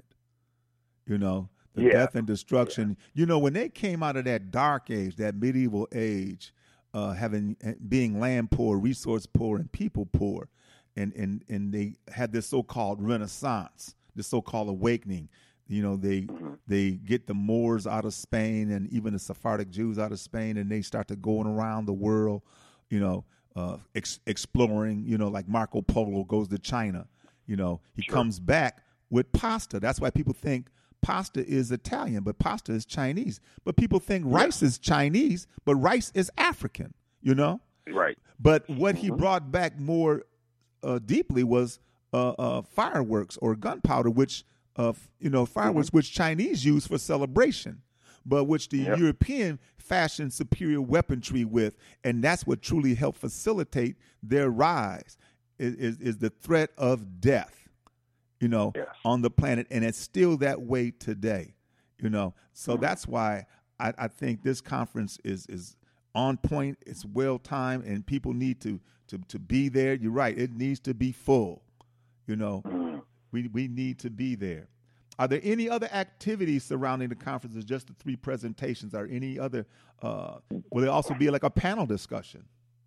You know, the yeah. death and destruction. Yeah. You know, when they came out of that dark age, that medieval age, uh, having being land poor, resource poor, and people poor, and and and they had this so-called Renaissance, this so-called awakening. You know, they mm-hmm. they get the Moors out of Spain and even the Sephardic Jews out of Spain, and they start to going around the world. You know. Uh, ex- exploring, you know, like Marco Polo goes to China, you know, he sure. comes back with pasta. That's why people think pasta is Italian, but pasta is Chinese. But people think yeah. rice is Chinese, but rice is African, you know? Right. But what he mm-hmm. brought back more uh, deeply was uh, uh, fireworks or gunpowder, which, uh, you know, fireworks mm-hmm. which Chinese use for celebration, but which the yep. European fashioned superior weaponry with, and that's what truly helped facilitate their rise, is, is, is the threat of death, you know, yes. on the planet, and it's still that way today, you know. So mm-hmm. that's why I, I think this conference is is on point, it's well-timed, and people need to, to, to be there. You're right, it needs to be full, you know. Mm-hmm. We we need to be there. Are there any other activities surrounding the conference? Is just the three presentations? Are any other? Uh, will there also be like a panel discussion?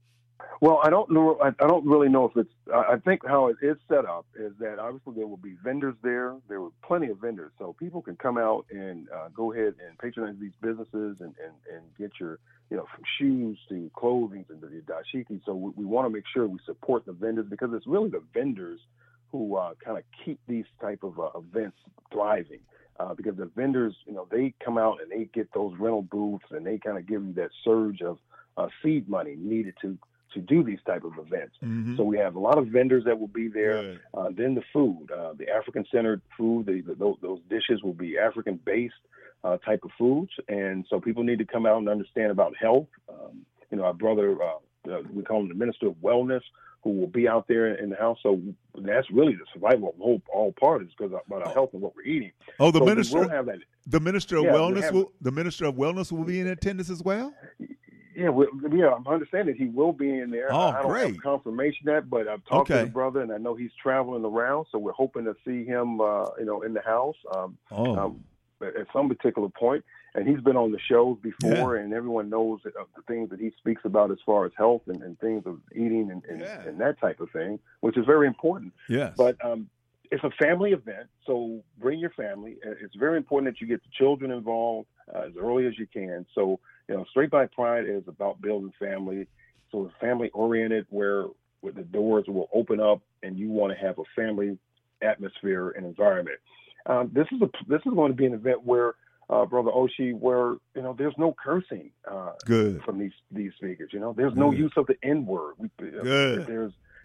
Well, I don't know. I, I don't really know if it's. I think how it is set up is that obviously there will be vendors there. There were plenty of vendors, so people can come out and uh, go ahead and patronize these businesses and, and, and get your, you know, from shoes to clothing and the dashiki. So we, we want to make sure we support the vendors, because it's really the vendors who uh, kind of keep these type of uh, events thriving, uh, because the vendors, you know, they come out and they get those rental booths and they kind of give you that surge of uh, seed money needed to to do these type of events. Mm-hmm. So we have a lot of vendors that will be there. Uh, then the food, uh, the African-centered food, the, the, those, those dishes will be African-based uh, type of foods. And so people need to come out and understand about health. Um, you know, our brother, uh, uh, we call him the Minister of Wellness, who will be out there in the house. So that's really the survival of all, all parties, because about our health and what we're eating. Oh, the so minister, we'll have that. the minister of yeah, wellness, have, will, the minister of wellness will be in attendance as well. Yeah, we, yeah, I'm understanding he will be in there. Oh, I don't great. have confirmation of that, but I've talked okay. to the brother, and I know he's traveling around, so we're hoping to see him, uh, you know, in the house um, oh. um, at some particular point. And he's been on the shows before, yeah. and everyone knows that, uh, the things that he speaks about as far as health and, and things of eating and, and, yeah. and that type of thing, which is very important. Yes. But um, it's a family event, so bring your family. It's very important that you get the children involved uh, as early as you can. So, you know, Straight by Pride is about building family. So it's family-oriented, where, where the doors will open up and you want to have a family atmosphere and environment. Um, this is a this is going to be an event where, uh, Brother Oshie, where, you know, there's no cursing uh, Good. from these these speakers. You know, there's no Good. use of the N-word. We, Good. There's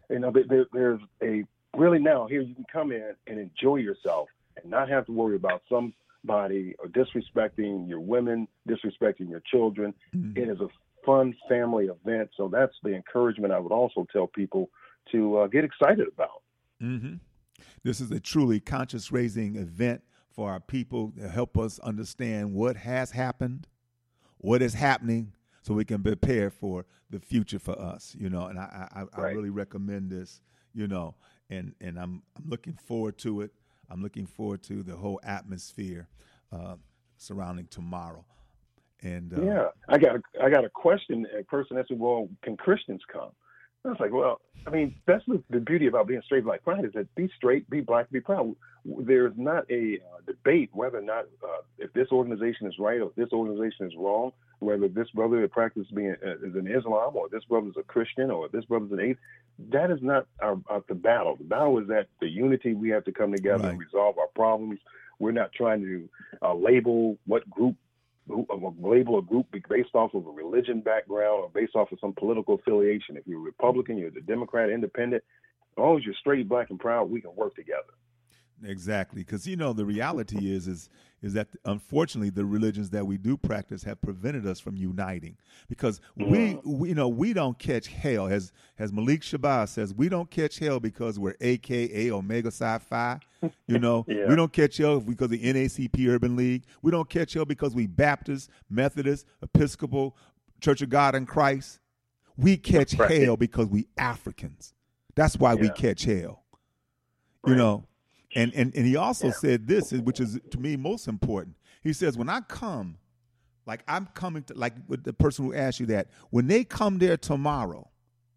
You know, there, there's a really now here you can come in and enjoy yourself and not have to worry about somebody or disrespecting your women, disrespecting your children. Mm-hmm. It is a fun family event. So that's the encouragement I would also tell people to uh, get excited about. Mm-hmm. This is a truly conscious raising event for our people to help us understand what has happened, what is happening, so we can prepare for the future for us, you know. And I, I, I right. really recommend this, you know, and, and I'm I'm looking forward to it. I'm looking forward to the whole atmosphere uh, surrounding tomorrow. And uh, yeah, I got a, I got a question. A person that said, "Well, can Christians come?" I was like, "Well, I mean, that's the, the beauty about being straight, black, proud is that be straight, be black, be proud. There's not a uh, debate whether or not uh, if this organization is right or if this organization is wrong. Whether this brother that practices being uh, is an Islam or this brother is a Christian or this brother is an atheist. That is not our, our, the battle. The battle is that the unity we have to come together right. and resolve our problems. We're not trying to uh, label what group." label a group based off of a religion background or based off of some political affiliation. If you're a Republican, you're a Democrat, independent, as long as you're straight, black, and proud, we can work together. Exactly, because you know the reality is is is that unfortunately the religions that we do practice have prevented us from uniting. Because we, we you know we don't catch hell, as as Malik Shabazz says, we don't catch hell because we're A K A Omega Psi Phi. You know, yeah. we don't catch hell because of the N A A C P Urban League. We don't catch hell because we Baptist, Methodist, Episcopal, Church of God in Christ. We catch right. hell because we Africans. That's why yeah. we catch hell. Right. You know. And, and and he also yeah. said this, which is to me most important. He says, when I come, like I'm coming to, like with the person who asked you that, when they come there tomorrow,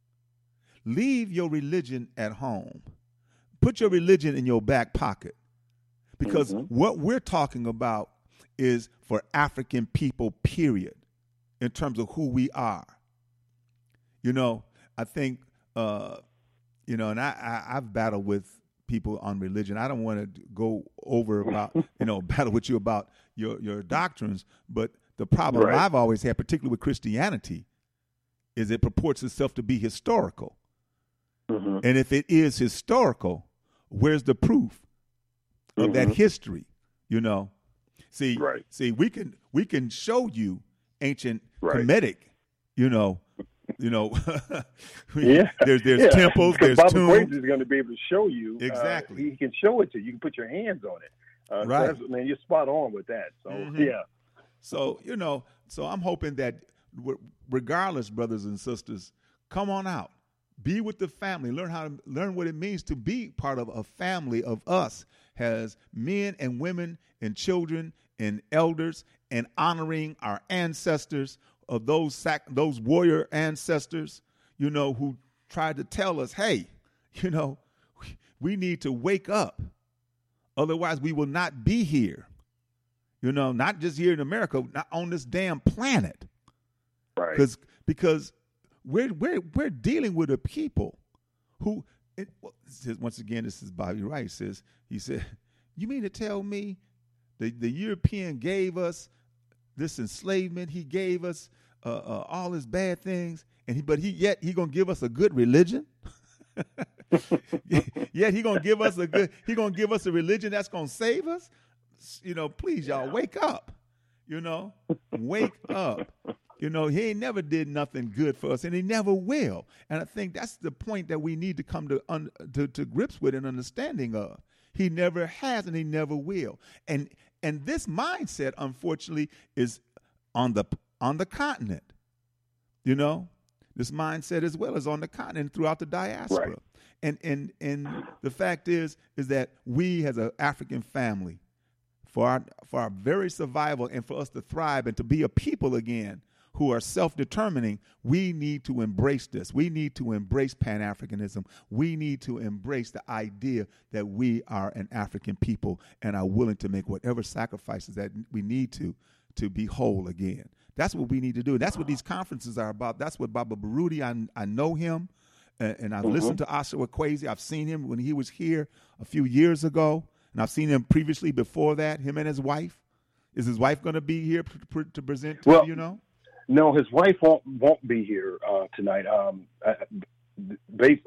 leave your religion at home. Put your religion in your back pocket. Because mm-hmm. what we're talking about is for African people, period, in terms of who we are. You know, I think, uh, you know, and I, I, I've battled with people on religion. I don't want to go over about, you know, battle with you about your, your doctrines, but the problem right. I've always had, particularly with Christianity, is it purports itself to be historical. Mm-hmm. And if it is historical, where's the proof of mm-hmm. that history? You know, see, right. see, we can we can show you ancient right. Kemetic, you know, you know, yeah. there's there's yeah. temples, there's Bob tombs. is going to be able to show you exactly. Uh, he can show it to you. You can put your hands on it. Uh, right, so man, you're spot on with that. So mm-hmm. yeah. So you know, so I'm hoping that regardless, brothers and sisters, come on out, be with the family, learn how to learn what it means to be part of a family of us, as men and women and children and elders, and honoring our ancestors. Of those sac- those warrior ancestors, you know, who tried to tell us, hey, you know, we need to wake up. Otherwise, we will not be here. You know, not just here in America, not on this damn planet. Right. Because because we're we're we're dealing with a people who, it, once again, this is Bobby Rice says. He said, "You mean to tell me the the European gave us this enslavement? He gave us uh, uh, all his bad things, and he, but he yet he gonna give us a good religion. Yet he gonna give us a good. He gonna give us a religion that's gonna save us. You know, please, y'all, wake up. You know, wake up. You know, he ain't never did nothing good for us, and he never will. And I think that's the point that we need to come to un, to, to grips with and understanding of. He never has, and he never will. And and this mindset, unfortunately, is on the on the continent. You know, this mindset as well is on the continent throughout the diaspora. Right. And and and the fact is is that we as an African family, for our for our very survival and for us to thrive and to be a people again who are self-determining, we need to embrace this. We need to embrace Pan-Africanism. We need to embrace the idea that we are an African people and are willing to make whatever sacrifices that we need to to be whole again. That's what we need to do. That's what these conferences are about. That's what Baba Baruti, I, I know him, and, and I've mm-hmm. listened to Oshawa Kwesi. I've seen him when he was here a few years ago, and I've seen him previously before that, him and his wife. Is his wife going to be here to, to present to well, you, you know? No, his wife won't won't be here uh, tonight. Um, based, um,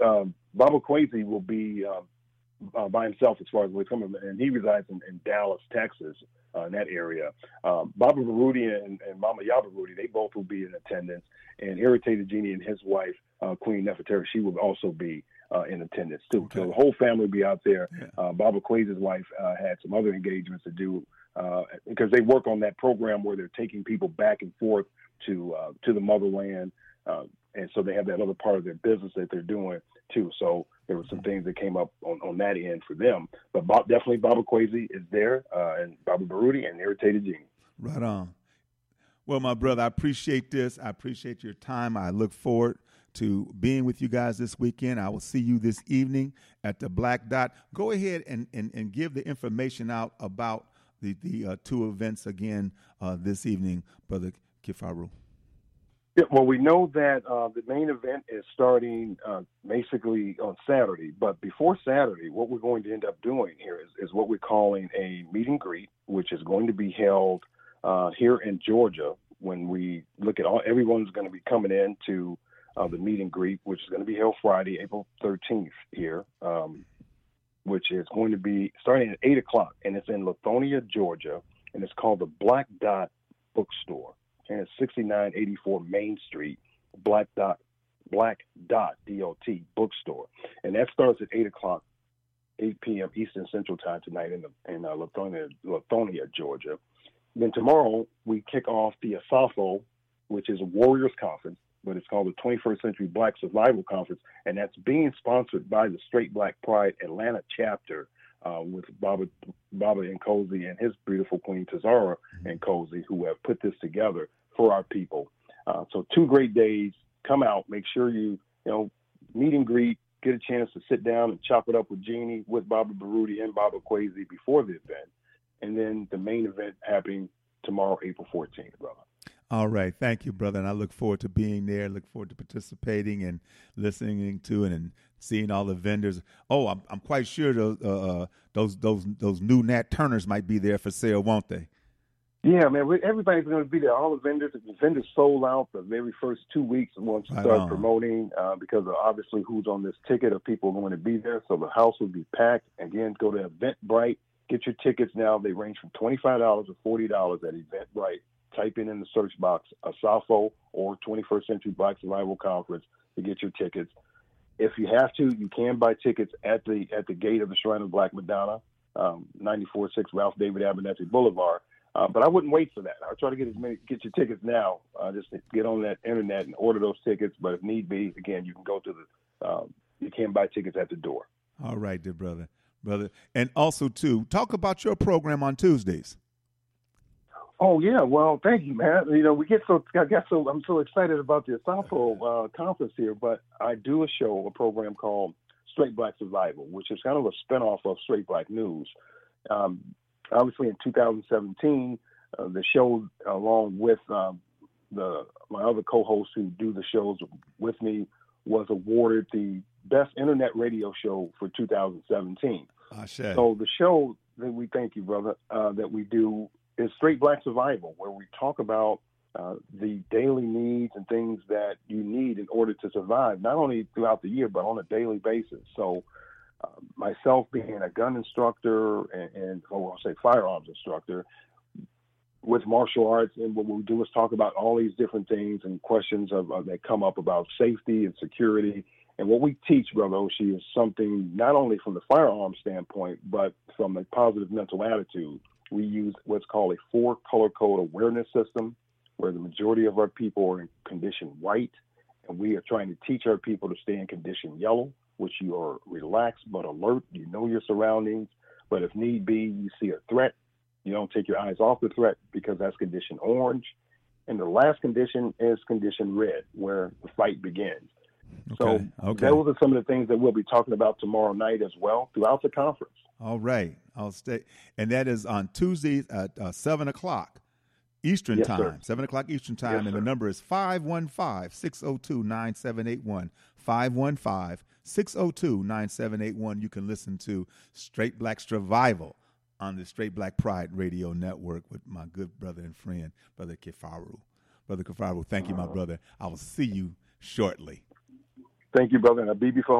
Baba Kwesi will be um, uh, by himself as far as we're coming, and he resides in, in Dallas, Texas, uh, in that area. Um, Baba Baruti and, and Mama Yaba Baruti, they both will be in attendance, and Irritated Genie and his wife, uh, Queen Nefertari, she will also be uh, in attendance too. Okay. So the whole family will be out there. Yeah. Uh, Baba Kwesi's wife uh, had some other engagements to do uh, because they work on that program where they're taking people back and forth to uh, to the motherland. Uh, and so they have that other part of their business that they're doing too. So there were some things that came up on, on that end for them. But Bob, definitely Baba Kwesi is there, uh, and Baba Baruti and Irritated Genie. Right on. Well, my brother, I appreciate this. I appreciate your time. I look forward to being with you guys this weekend. I will see you this evening at the Black Dot. Go ahead and, and, and give the information out about the, the uh, two events again uh, this evening, Brother Kifaru. Yeah, well, we know that uh, the main event is starting uh, basically on Saturday. But before Saturday, what we're going to end up doing here is, is what we're calling a meet and greet, which is going to be held uh, here in Georgia. When we look at all, everyone's going to be coming in to uh, the meet and greet, which is going to be held Friday, April thirteenth here, um, which is going to be starting at eight o'clock. And it's in Lithonia, Georgia, and it's called the Black Dot Bookstore. And it's sixty-nine eighty-four Main Street, Black Dot, Black Dot, D O T, bookstore. And that starts at eight o'clock, eight p.m. Eastern Central Time tonight in, the, in uh, Lithonia, Lithonia, Georgia. Then tomorrow, we kick off the ASAFO, which is a Warriors Conference, but it's called the twenty-first Century Black Survival Conference, and that's being sponsored by the Straight Black Pride Atlanta chapter, Uh, with Baba, Baba Nkosi and his beautiful queen, Tazara Nkosi, who have put this together for our people. Uh, so two great days. Come out. Make sure you, you know, meet and greet, get a chance to sit down and chop it up with Genie, with Baba Baruti and Baba Kwesi before the event. And then the main event happening tomorrow, April fourteenth, brother. All right. Thank you, brother. And I look forward to being there. Look forward to participating and listening to it and seeing all the vendors. Oh, I'm, I'm quite sure those, uh, those those those new Nat Turners might be there for sale, won't they? Yeah, man. We, everybody's going to be there. All the vendors. The vendors sold out the very first two weeks once we Right start on. promoting uh, because of obviously who's on this ticket of people going to be there. So the house will be packed. Again, go to Eventbrite. Get your tickets now. They range from twenty-five dollars to forty dollars at Eventbrite. Type in in the search box ASAFO or twenty-first Century Black Survival Conference to get your tickets. If you have to, you can buy tickets at the at the gate of the Shrine of Black Madonna, um, ninety-four oh six Ralph David Abernathy Boulevard. Uh, but I wouldn't wait for that. I'll try to get as many get your tickets now. Uh, just get on that internet and order those tickets. But if need be, again, you can go to the um, you can buy tickets at the door. All right, dear brother, brother, and also too, talk about your program on Tuesdays. Oh yeah, well, thank you, man. You know, we get so I guess so. I'm so excited about the ASAFO uh, conference here, but I do a show, a program called Straight Black Survival, which is kind of a spinoff of Straight Black News. Um, obviously, in two thousand seventeen, uh, the show, along with um, the my other co-hosts who do the shows with me, was awarded the best internet radio show for two thousand seventeen. Ah, shit. So the show that we thank you, brother, uh, that we do. Is Straight Black Survival, where we talk about uh, the daily needs and things that you need in order to survive, not only throughout the year, but on a daily basis. So uh, myself being a gun instructor and, and or I'll say firearms instructor with martial arts, and what we do is talk about all these different things and questions of, uh, that come up about safety and security. And what we teach, Brother Oshie, is something not only from the firearm standpoint, but from a positive mental attitude. We use what's called a four color code awareness system, where the majority of our people are in condition white, and we are trying to teach our people to stay in condition yellow, which you are relaxed but alert. You know your surroundings, but if need be, you see a threat, you don't take your eyes off the threat because that's condition orange. And the last condition is condition red, where the fight begins. Okay. So okay. those are some of the things that we'll be talking about tomorrow night as well throughout the conference. All right. I'll stay. And that is on Tuesdays at uh, seven o'clock Eastern Yes, time. sir. seven o'clock Eastern time. Yes, and sir. the number is five one five, six oh two, nine seven eight one. five one five, six oh two, nine seven eight one. You can listen to Straight Black Survival on the Straight Black Pride Radio Network with my good brother and friend, Brother Kifaru. Brother Kifaru, thank you, my brother. I will see you shortly. Thank you, brother. And Abibi for Hawaii.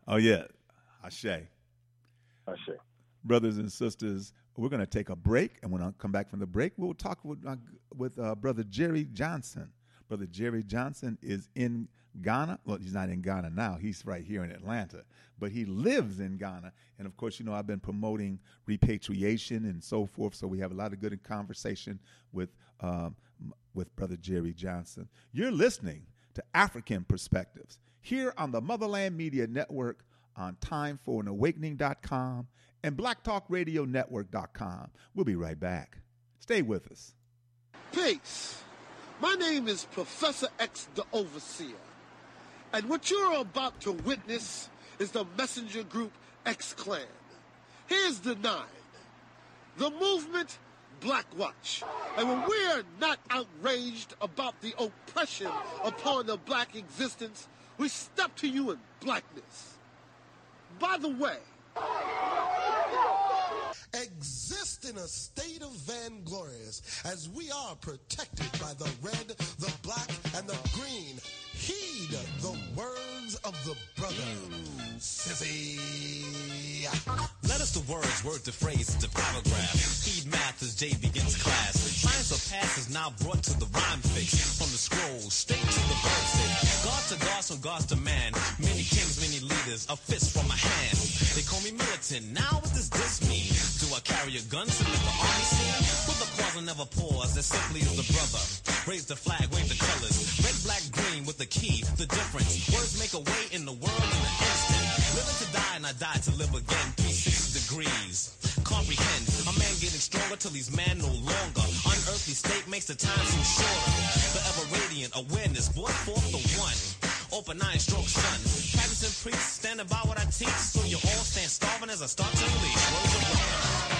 Oh, yeah. Ashe. Ashe. Brothers and sisters, we're going to take a break, and when I come back from the break, we'll talk with, uh, with uh, Brother Jerry Johnson. Brother Jerry Johnson is in Ghana. Well, he's not in Ghana now. He's right here in Atlanta. But he lives in Ghana. And, of course, you know, I've been promoting repatriation and so forth, so we have a lot of good conversation with um, with Brother Jerry Johnson. You're listening to African Perspectives here on the Motherland Media Network on time for an awakening dot com and black talk radio network dot com. We'll be right back. Stay with us. Peace. My name is Professor X, the Overseer. And what you're about to witness is the messenger group X-Clan. Here's the nine. The movement Black Watch. And when we're not outraged about the oppression upon the black existence, we step to you in blackness. By the way, exist in a state of vainglorious as we are protected by the red, the black, and the green. Heed the words of the brother, Sissy. Let us the words, word to phrase, to paragraph. Heed math as Jay begins class. Science of past is now brought to the rhyme fix. From the scroll, straight to the verse. God to gods, from gods to man. Many kings, many leaders, a fist from my hand. They call me militant. Now what does this mean? Do I carry a gun to make the army scene? With the cause I never pause, as simply as the brother. Raise the flag, wave the colors. Red, black, green with the key, the difference. Words make a way in the world in an instant. Living to die and I die to live again. three hundred sixty degrees. Comprehend, a man getting stronger till he's man no longer. Unearthly state makes the time seem shorter. Forever radiant, awareness, brought forth the one. Open nine stroke sun. Practicing priest, standing by what I teach. So you all stand starving as I start to unleash. Words of love.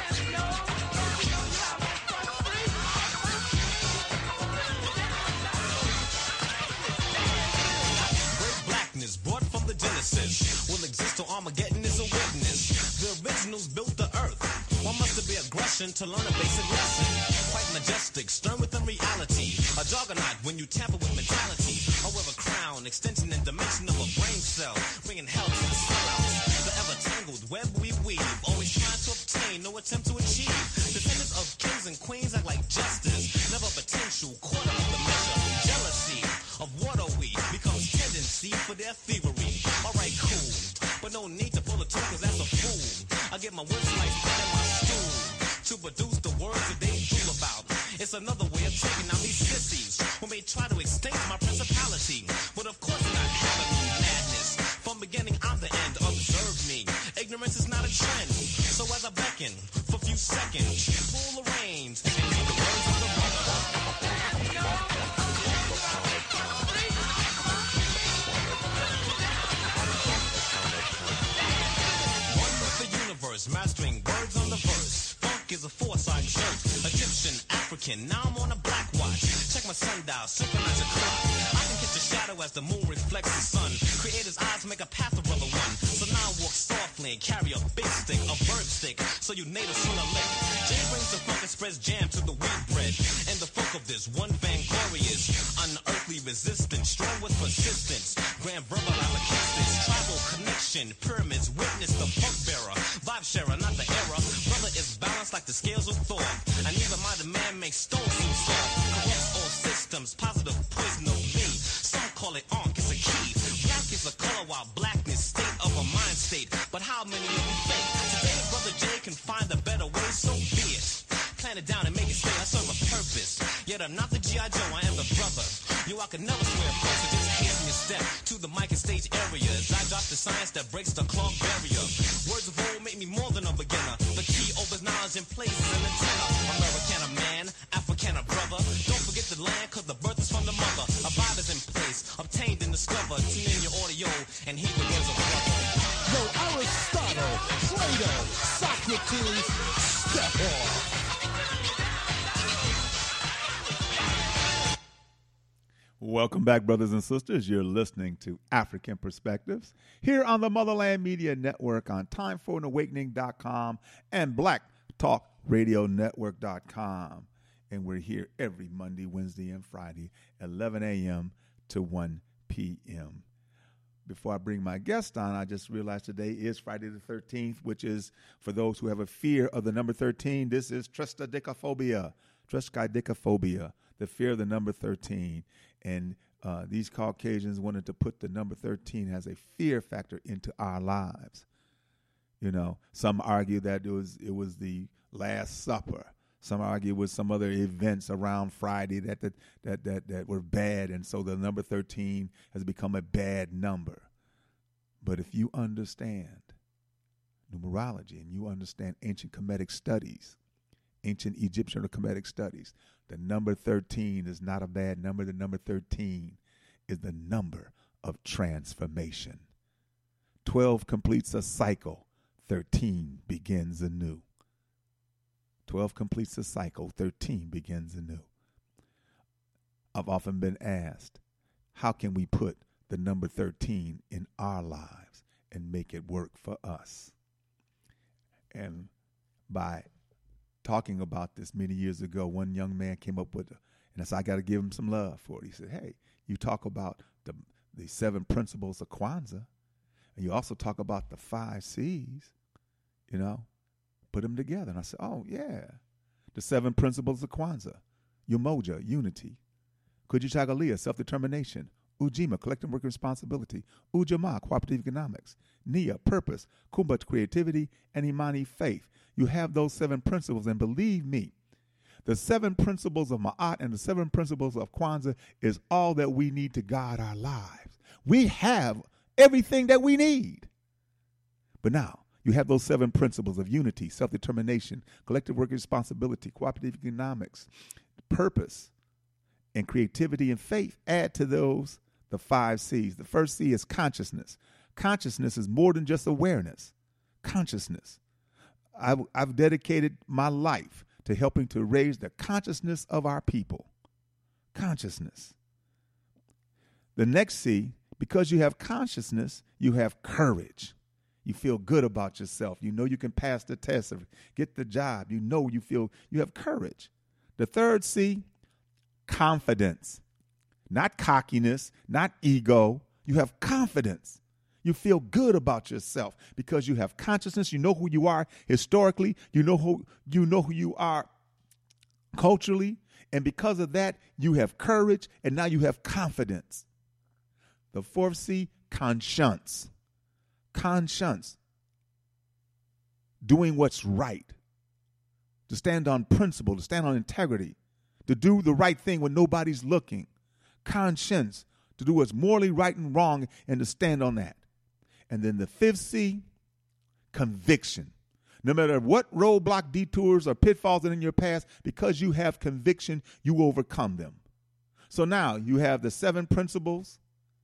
Brought from the Genesis, will exist till Armageddon is a witness. The originals built the earth. Why must there be aggression to learn a basic lesson? Quite majestic, stern within reality. A juggernaut when you tamper with mentality. I wear a crown, extension and dimension of a brain cell, bringing hell to the sellouts. The ever tangled web we weave, always trying to obtain, no attempt to achieve. Descendants of kings and queens act like justice, never potential, quarter of the measure. Jealousy of what are we becomes tendency for their thievery. Alright, cool, but no need to pull a tool cause that's a fool. I get my words like spit in my stool to produce the words that they fool about. It's another way of taking out these sissies who may try to extinct my principality. But of course they're not having madness. From beginning I'm the end, observe me. Ignorance is not a trend. So as I beckon for a few seconds, pull the reins and hear the words of the brother. Mastering words on the verse. Funk is a force I exert. Egyptian, African, now I'm on a black watch. Check my sundial, synchronize your clock. I can catch a shadow as the moon reflects the sun. Creator's eyes make a path of brother one. So now I walk softly and carry a big stick, a bird stick, so you natives swing a lick. Jay brings the funk and spreads jam to the wheat bread. And the funk of this one vainglorious, unearthly resistance, strong with persistence. Grand verbal allocations, tribal connection, pyramids, witness the funk bearer. Vibe sharer, not the error. Brother is balanced like the scales of Thor. And even my demand makes stone seem soft. Corrupts all systems, positive poison of me. Some call it onk, it's a key. Black is a color while blackness state of a mind state. But how many of you fake? Today Brother Jay can find a better way, so be it. Plan it down and make it stay, I serve a purpose. Yet I'm not the G I Joe, I am the brother. You, I could never swear first, so just hasten your step to the mic and stage areas. I drop the science that breaks the clock barrier. Words of old make me more than a beginner. The key opens knowledge in places and antenna. American a man, African a brother. Don't forget the land, cause the birth is from the mother. A vibe is in place, obtained and discovered. Tune in your audio and heed the words of brother. Yo, Aristotle, Plato, Socrates, step off. Welcome back, brothers and sisters. You're listening to African Perspectives here on the Motherland Media Network on time for an awakening dot com and black talk radio network dot com. And we're here every Monday, Wednesday, and Friday, eleven a.m. to one p.m. before I bring my guest on, I just realized today is Friday the thirteenth, which is, for those who have a fear of the number thirteen, this is triskaidekaphobia, triskaidekaphobia, the fear of the number thirteen. And uh, these Caucasians wanted to put the number thirteen as a fear factor into our lives. You know, some argue that it was it was the Last Supper. Some argue with some other events around Friday that that, that that that were bad, and so the number thirteen has become a bad number. But if you understand numerology and you understand ancient Kemetic studies, ancient Egyptian or Kemetic studies, the number thirteen is not a bad number. The number thirteen is the number of transformation. twelve completes a cycle. thirteen begins anew. twelve completes a cycle. thirteen begins anew. I've often been asked, how can we put the number thirteen in our lives and make it work for us? And by talking about this many years ago, one young man came up with, a, and I said, I got to give him some love for it. He said, hey, you talk about the, the seven principles of Kwanzaa, and you also talk about the five C's, you know, put them together. And I said, oh, yeah. The seven principles of Kwanzaa. Umoja, unity. Kujitalia, self-determination. Ujima, collective work responsibility. Ujamaa, cooperative economics. Nia, purpose. Kumba, creativity. And Imani, faith. You have those seven principles, and believe me, the seven principles of Ma'at and the seven principles of Kwanzaa is all that we need to guide our lives. We have everything that we need. But now, you have those seven principles of unity, self-determination, collective work responsibility, cooperative economics, purpose, and creativity and faith. Add to those the five C's. The first C is consciousness. Consciousness is more than just awareness. Consciousness. I've, I've dedicated my life to helping to raise the consciousness of our people. Consciousness. The next C, because you have consciousness, you have courage. You feel good about yourself. You know you can pass the test or get the job. You know you feel you have courage. The third C, confidence. Not cockiness, not ego. You have confidence. You feel good about yourself because you have consciousness. You know who you are historically. You know who you know who you are culturally. And because of that, you have courage, and now you have confidence. The fourth C, conscience. Conscience. Doing what's right. To stand on principle, to stand on integrity, to do the right thing when nobody's looking. Conscience, to do what's morally right and wrong and to stand on that. And then the fifth C, conviction. No matter what roadblock, detours, or pitfalls are in your past, because you have conviction, you overcome them. So now you have the seven principles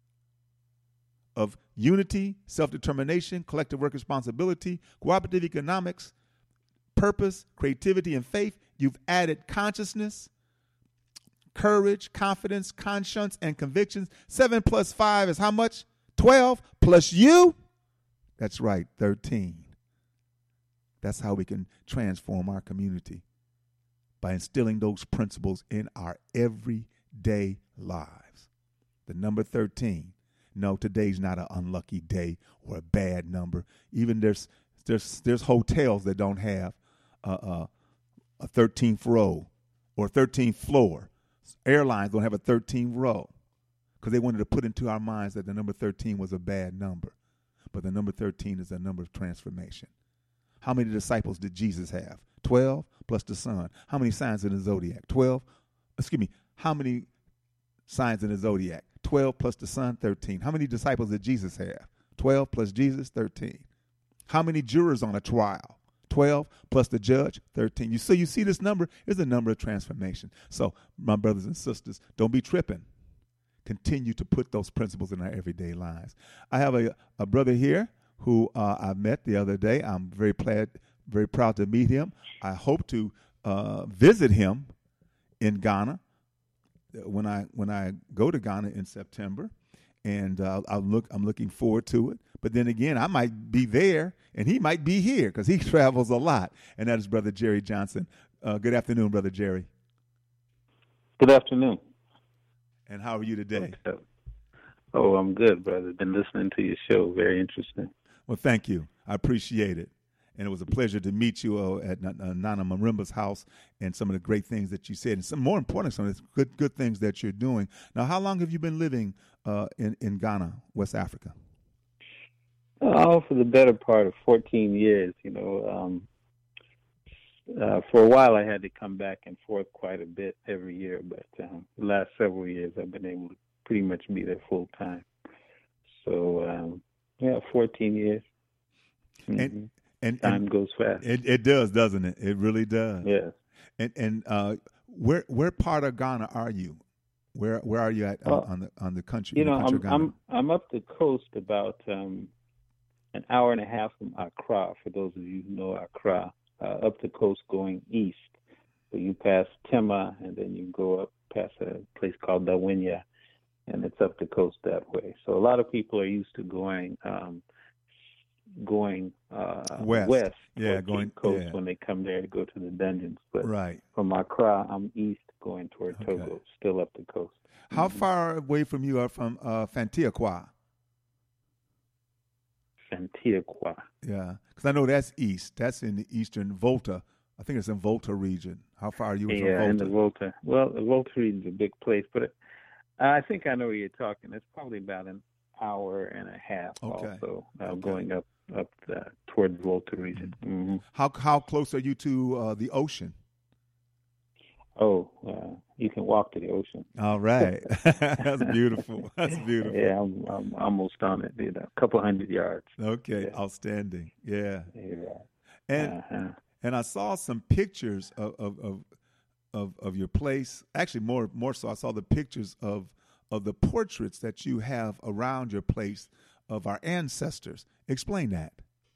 of unity, self-determination, collective work responsibility, cooperative economics, purpose, creativity, and faith. You've added consciousness, courage, confidence, conscience, and convictions. Seven plus five is how much? twelve plus you? That's right, thirteen. That's how we can transform our community, by instilling those principles in our everyday lives. The number thirteen. No, today's not an unlucky day or a bad number. Even there's there's there's hotels that don't have a, a, a thirteenth row or thirteenth floor. Airlines don't have a thirteenth row because they wanted to put into our minds that the number thirteen was a bad number. But the number thirteen is a number of transformation. How many disciples did Jesus have? twelve plus the Son. How many signs in the zodiac? twelve. Excuse me. How many signs in the zodiac? twelve plus the Son, thirteen. How many disciples did Jesus have? twelve plus Jesus, thirteen. How many jurors on a trial? twelve plus the judge, thirteen. You so you see this number is a number of transformation. So my brothers and sisters, don't be tripping. Continue to put those principles in our everyday lives. I have a, a brother here who uh, I met the other day. I'm very glad, very proud to meet him. I hope to uh, visit him in Ghana when I when I go to Ghana in September, and uh, I'll look. I'm looking forward to it. But then again, I might be there, and he might be here because he travels a lot. And that is Brother Jerry Johnson. Uh, good afternoon, Brother Jerry. Good afternoon. And how are you today? Okay. Oh, I'm good, brother. Been listening to your show. Very interesting. Well, thank you. I appreciate it. And it was a pleasure to meet you uh, at uh, Nana Marimba's house, and some of the great things that you said, and some more important, some of the good good things that you're doing. Now, how long have you been living uh, in, in Ghana, West Africa? Oh, for the better part of fourteen years, you know. Um, uh, for a while, I had to come back and forth quite a bit every year, but um, the last several years, I've been able to pretty much be there full time. So, um, yeah, fourteen years. Mm-hmm. And, and time and goes fast. It, it does, doesn't it? It really does. Yes. And and uh, where where part of Ghana are you? Where where are you at on, well, on the on the country? You know, the country I'm of Ghana? I'm I'm up the coast about um, an hour and a half from Accra. For those of you who know Accra, uh, up the coast going east. So you pass Tema, and then you go up past a place called Dawinya, and it's up the coast that way. So a lot of people are used to going um, going uh, west. west yeah, going coast yeah. when they come there to go to the dungeons. But right. from Accra, I'm east going toward Okay. Togo, still up the coast. How mm-hmm. far away from you are from uh, Fantiaqua? Fantiaqua. Yeah, because I know that's east. That's in the eastern Volta. I think it's in Volta region. How far are you yeah, from Volta? in the Volta. Well, the Volta region is a big place, but it, I think I know where you're talking. It's probably about an hour and a half Okay. also uh, Okay. going up up uh, toward the Volta region. Mm-hmm. How how close are you to uh, the ocean? Oh, uh, you can walk to the ocean. All right. That's beautiful. That's beautiful. Yeah, I'm, I'm almost on it, you know, a couple hundred yards. Okay, Yeah. outstanding. Yeah. Yeah. And Uh-huh. and I saw some pictures of of, of of of your place. Actually, more more so, I saw the pictures of of the portraits that you have around your place of our ancestors. Explain that.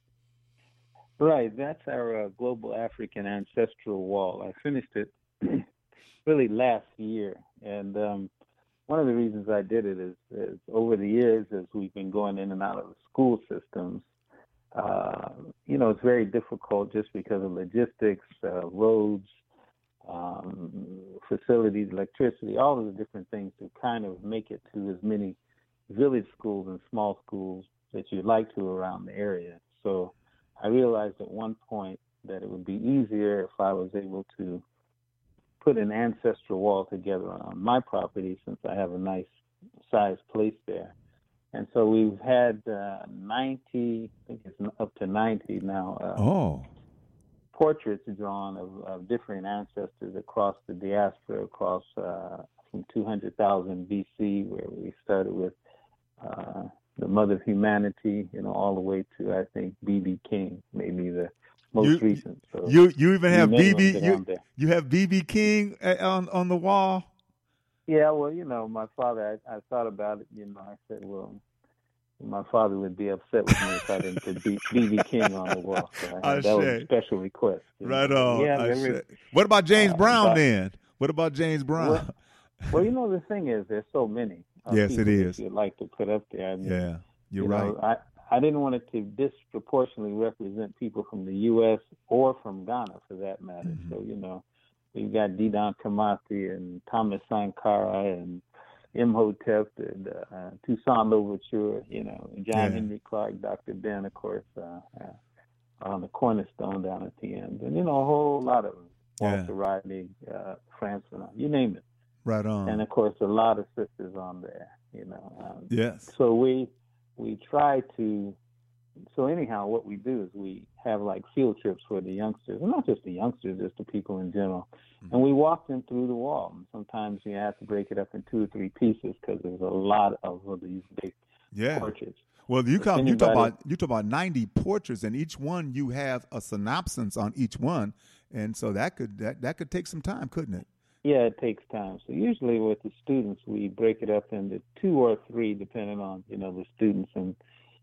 Right, that's our uh, Global African Ancestral Wall. I finished it really last year, and um, one of the reasons I did it is, is over the years, as we've been going in and out of the school systems, uh, you know, it's very difficult just because of logistics, uh, roads, um, facilities, electricity, all of the different things to kind of make it to as many village schools and small schools that you'd like to around the area. So I realized at one point that it would be easier if I was able to put an ancestral wall together on my property, since I have a nice sized place there. And so we've had uh, ninety, I think it's up to ninety now, uh, Oh. portraits drawn of, of different ancestors across the diaspora, across uh, from two hundred thousand B C, where we started with uh, the Mother of Humanity, you know, all the way to, I think, B B King, maybe the most You- recent. So You you even have you B name B them, they're on you, there. you have B B King uh, on on the wall. Yeah, well, you know, my father, I, I thought about it, you know, I said, well, my father would be upset with me if I didn't put B B King on the wall. So I had, that was a Ashe. special request. you Right know. on. Yeah, I every- should- What about James uh, Brown but- then? What about James Brown? Well, well, you know, the thing is, there's so many. Uh, Yes, it people that is. you'd like to put up there. I mean, yeah, you're you right. know, I, I didn't want it to disproportionately represent people from the U S or from Ghana, for that matter. Mhm. So, you know, we've got Didon Kamasi and Thomas Sankara and Imhotep and uh, Toussaint Louverture, you know, John Yeah. Henry Clark, Doctor Ben, of course, uh, uh, on the cornerstone down at the end. And, you know, a whole lot of them. Walter Yeah. Rodney, uh, France, you name it. Right on. And, of course, a lot of sisters on there, you know. Um, yes. so we we try to, so anyhow, what we do is we have like field trips for the youngsters, and not just the youngsters, just the people in general. Mm-hmm. And we walk them through the wall. And sometimes you have to break it up in two or three pieces because there's a lot of these big Yeah. portraits. Well, you If come. You talk anybody- about you talk about ninety portraits, and each one you have a synopsis on each one, and so that could that, that could take some time, couldn't it? Yeah, it takes time. So usually with the students, we break it up into two or three, depending on, you know, the students and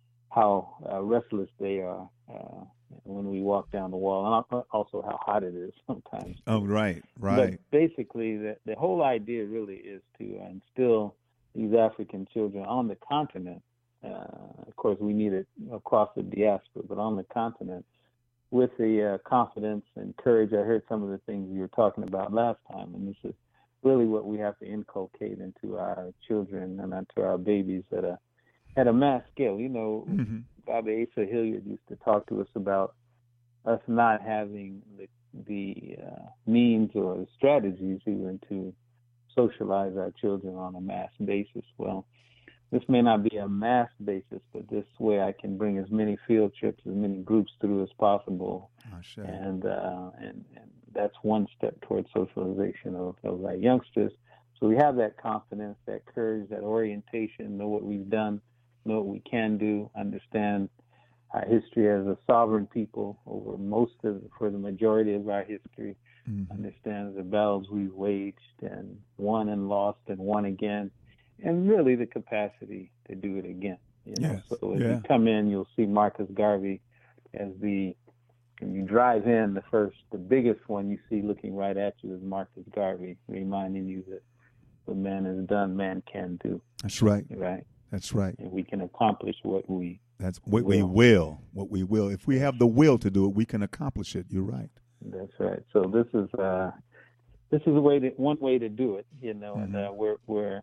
how uh, restless they are uh, when we walk down the wall, and al- also how hot it is sometimes. Oh, right, right. But basically, the, the whole idea really is to instill these African children on the continent. Uh, of course, we need it across the diaspora, but on the continent, with the uh, confidence and courage. I heard some of the things you were talking about last time, and this is really what we have to inculcate into our children and into our babies at a at a mass scale. You know, mm-hmm. Bobby Asa Hilliard used to talk to us about us not having the the uh, means or strategies even to socialize our children on a mass basis. Well, this may not be a mass basis, but this way I can bring as many field trips, as many groups through as possible. Oh, sure. And, uh, and and that's one step towards socialization of, of our youngsters. So we have that confidence, that courage, that orientation, know what we've done, know what we can do, understand our history as a sovereign people over most of, for the majority of our history, mm-hmm. understand the battles we've waged and won and lost and won again, and really the capacity to do it again. You know? Yes. So as yeah. you come in, you'll see Marcus Garvey as the, when you drive in, the first, the biggest one you see looking right at you is Marcus Garvey, reminding you that what man has done, man can do. That's right. Right. That's right. And we can accomplish what we That's what will. we will. What we will. If we have the will to do it, we can accomplish it. You're right. That's right. So this is uh, this is a way to, one way to do it, you know, mm-hmm. and uh, we're we're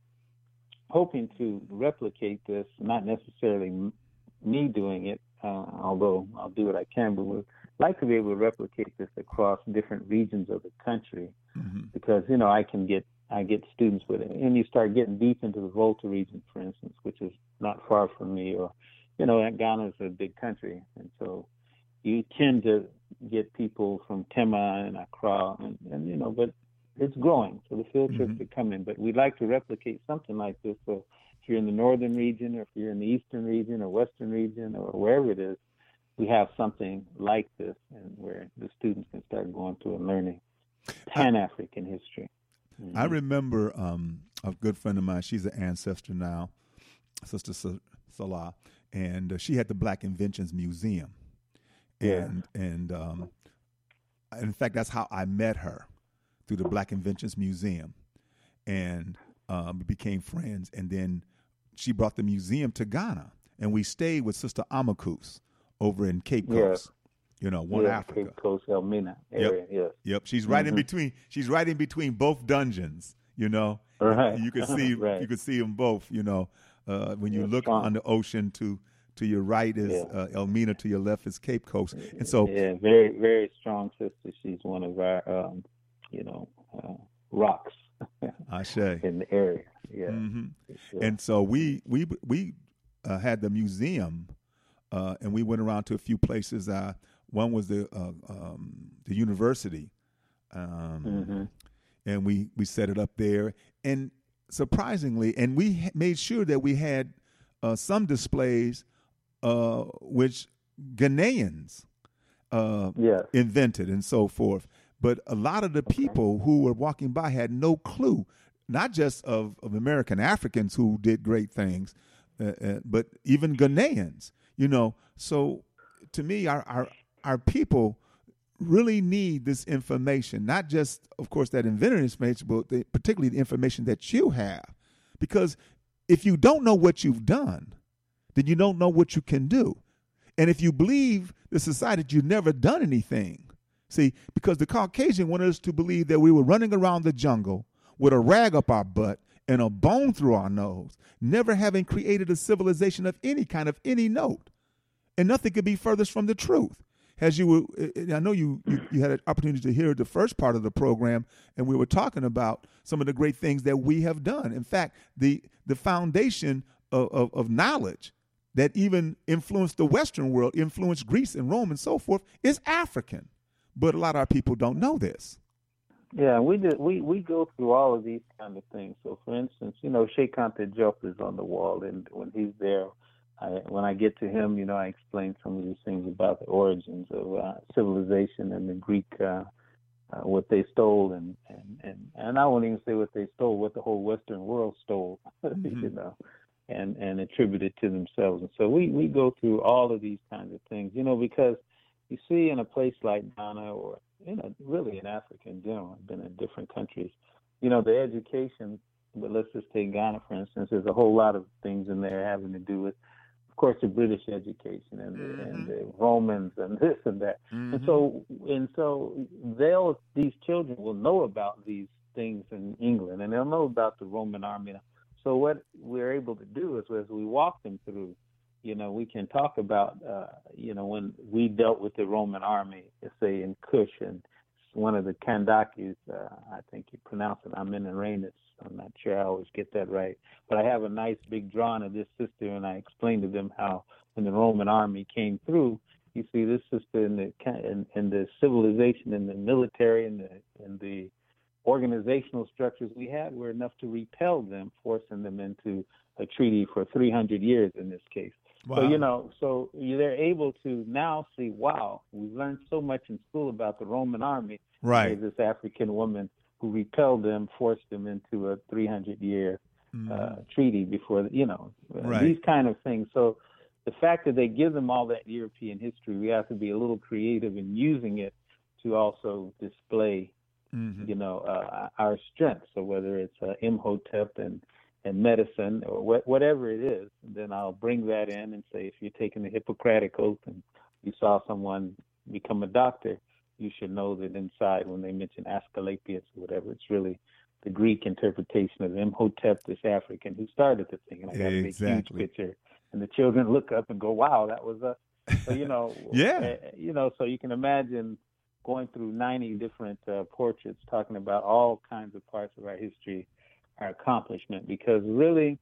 hoping to replicate this. Not necessarily m- me doing it, uh, although I'll do what I can, but we'd like to be able to replicate this across different regions of the country, mm-hmm. because you know I can get I get students with it, and you start getting deep into the Volta region, for instance, which is not far from me, or you know, Ghana is a big country, and so you tend to get people from Tema and Accra, and, and you know, but it's growing, so the field trips mm-hmm. are coming. But we'd like to replicate something like this. So if you're in the northern region, or if you're in the eastern region, or western region, or wherever it is, we have something like this, and where the students can start going through and learning Pan-African history. Mm-hmm. I remember um, a good friend of mine. She's an ancestor now, Sister Salah. And uh, she had the Black Inventions Museum, and yeah. and um, in fact, that's how I met her, through the Black Inventions Museum, and um, we became friends. And then she brought the museum to Ghana, and we stayed with Sister Amakus over in Cape Coast, yeah. you know, one yeah, Africa, Cape Coast, Elmina area. Yep, yes. yep. She's right mm-hmm. in between. She's right in between both dungeons. You know, right. you can see right. you can see them both. You know. Uh, when you yeah, look fun. on the ocean, to to your right is yeah. uh, Elmina, to your left is Cape Coast, and so yeah, very very strong sister. She's one of our um, you know uh, rocks. Ashe. in the area. Yeah, mm-hmm. sure. And so we we we uh, had the museum, uh, and we went around to a few places. Uh, one was the uh, um, the university, um, mm-hmm. and we we set it up there. And surprisingly, and we made sure that we had uh, some displays uh, which Ghanaians uh, yes. invented and so forth. But a lot of the people who were walking by had no clue, not just of, of American Africans who did great things, uh, uh, but even Ghanaians, you know. So to me, our, our, our people really need this information, not just, of course, that inventor information, but the, particularly the information that you have. Because if you don't know what you've done, then you don't know what you can do. And if you believe the society that you've never done anything, see, because the Caucasian wanted us to believe that we were running around the jungle with a rag up our butt and a bone through our nose, never having created a civilization of any kind, of any note. And nothing could be furthest from the truth. As you were, I know you, you, you had an opportunity to hear the first part of the program, and we were talking about some of the great things that we have done. In fact, the the foundation of, of, of knowledge that even influenced the Western world, influenced Greece and Rome and so forth, is African. But a lot of our people don't know this. Yeah, we did, we we go through all of these kind of things. So, for instance, you know, Sheikh Anta Diop is on the wall, and when he's there, I, when I get to him, you know, I explain some of these things about the origins of uh, civilization and the Greek, uh, uh, what they stole, and, and, and, and I won't even say what they stole, what the whole Western world stole, mm-hmm. you know, and, and attributed to themselves. And so we, we go through all of these kinds of things, you know, because you see in a place like Ghana, or, you know, really in Africa in general, I've been in different countries, you know, the education, but let's just take Ghana, for instance, there's a whole lot of things in there having to do with, of course, the British education and, mm-hmm. the, and the Romans and this and that. Mm-hmm. And so, and so they'll, these children will know about these things in England, and they'll know about the Roman army. So what we're able to do is, as we walk them through, you know, we can talk about, uh, you know, when we dealt with the Roman army, say in Kush, and one of the Kandakis, uh, I think you pronounce it, Amenarrenas. I'm not sure I always get that right. But I have a nice big drawing of this sister, and I explained to them how when the Roman army came through, you see this sister in the in, in the civilization, in the military, and the, in the organizational structures we had were enough to repel them, forcing them into a treaty for three hundred years in this case. Wow. So, you know, so they're able to now see, wow, we've learned so much in school about the Roman army. Right. There's this African woman who repelled them, forced them into a three hundred year mm. uh, treaty before, you know, right. these kind of things. So the fact that they give them all that European history, we have to be a little creative in using it to also display, mm-hmm. you know, uh, our strengths. So whether it's uh, Imhotep and and medicine or wh- whatever it is, then I'll bring that in and say, if you're taking the Hippocratic Oath and you saw someone become a doctor, you should know that inside when they mention Asclepius or whatever, it's really the Greek interpretation of Imhotep, this African who started the thing. And I got a exactly. big, huge picture. And the children look up and go, wow, that was a, so, you know, yeah. uh, you know, so you can imagine going through ninety different uh, portraits talking about all kinds of parts of our history, our accomplishment, because really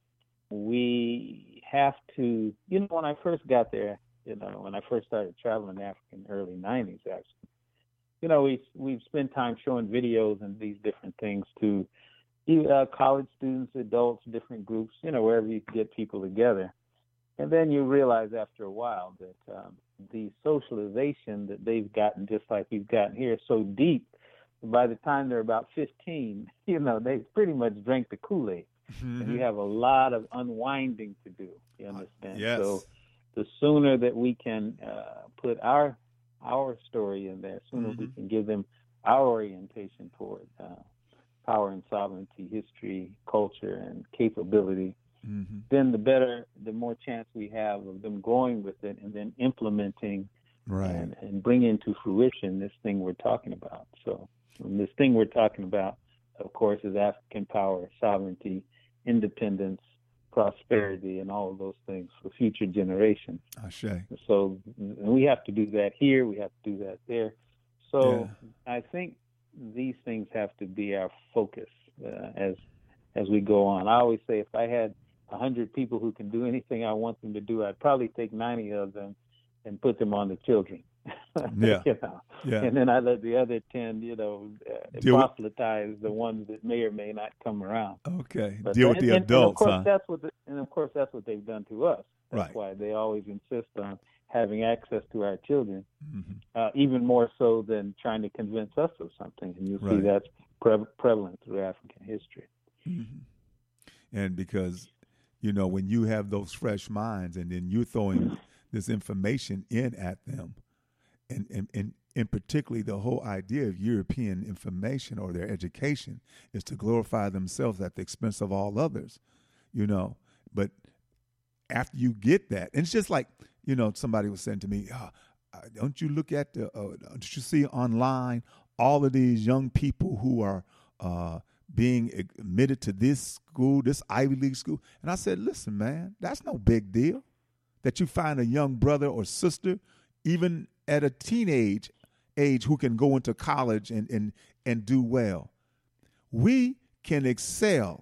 we have to, you know, when I first got there, you know, when I first started traveling Africa in the early nineties, actually, you know, we we've spent time showing videos and these different things to uh, college students, adults, different groups, you know, wherever you can get people together. And then you realize after a while that um, the socialization that they've gotten, just like we've gotten here, is so deep. By the time they're about fifteen, you know, they've pretty much drank the Kool-Aid. Mm-hmm. And you have a lot of unwinding to do, you understand? Yes. So the sooner that we can uh, put our our story in there, sooner mm-hmm. we can give them our orientation toward uh, power and sovereignty, history, culture, and capability, mm-hmm. then the better, the more chance we have of them going with it and then implementing right. and, and bringing to fruition this thing we're talking about. So and this thing we're talking about, of course, is African power, sovereignty, independence, prosperity, and all of those things for future generations. Ashe. So and we have to do that here. We have to do that there. So yeah. I think these things have to be our focus uh, as as we go on. I always say if I had one hundred people who can do anything I want them to do, I'd probably take ninety of them and put them on the children. Yeah. you know? Yeah. And then I let the other ten, you know, uh, proselytize the ones that may or may not come around. Okay. But Deal then, with the and, adults, and of course, huh? That's what the, and of course, that's what they've done to us. That's right. why they always insist on having access to our children, mm-hmm. uh, even more so than trying to convince us of something. And you'll right. see that's pre- prevalent through African history. Mm-hmm. And because, you know, when you have those fresh minds and then you're throwing this information in at them, and, and, and, and particularly the whole idea of European information or their education is to glorify themselves at the expense of all others, you know. But after you get that, and it's just like, you know, somebody was saying to me, oh, don't you look at the, uh, don't you see online all of these young people who are uh, being admitted to this school, this Ivy League school? And I said, listen, man, that's no big deal that you find a young brother or sister, even at a teenage age, who can go into college and, and, and do well. We can excel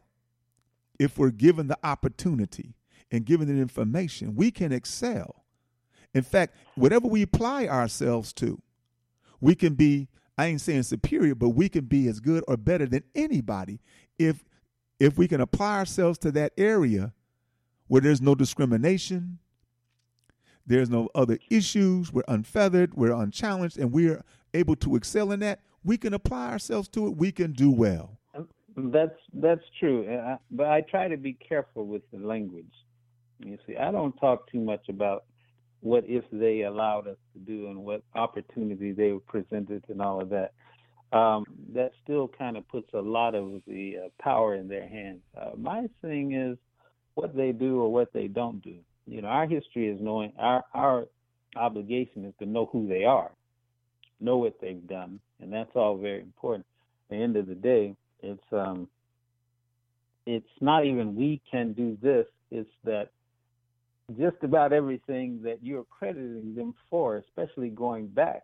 if we're given the opportunity and given the information. We can excel. In fact, whatever we apply ourselves to, we can be, I ain't saying superior, but we can be as good or better than anybody if if we can apply ourselves to that area where there's no discrimination, there's no other issues, we're unfeathered, we're unchallenged, and we're able to excel in that. We can apply ourselves to it. We can do well. That's that's true, I, but I try to be careful with the language. You see, I don't talk too much about what if they allowed us to do and what opportunity they were presented and all of that. Um, that still kind of puts a lot of the uh, power in their hands. Uh, my thing is what they do or what they don't do. You know, our history is knowing, our, our obligation is to know who they are, know what they've done, and that's all very important. the end of the day, it's um, it's not even we can do this. It's that just about everything that you're crediting them for, especially going back,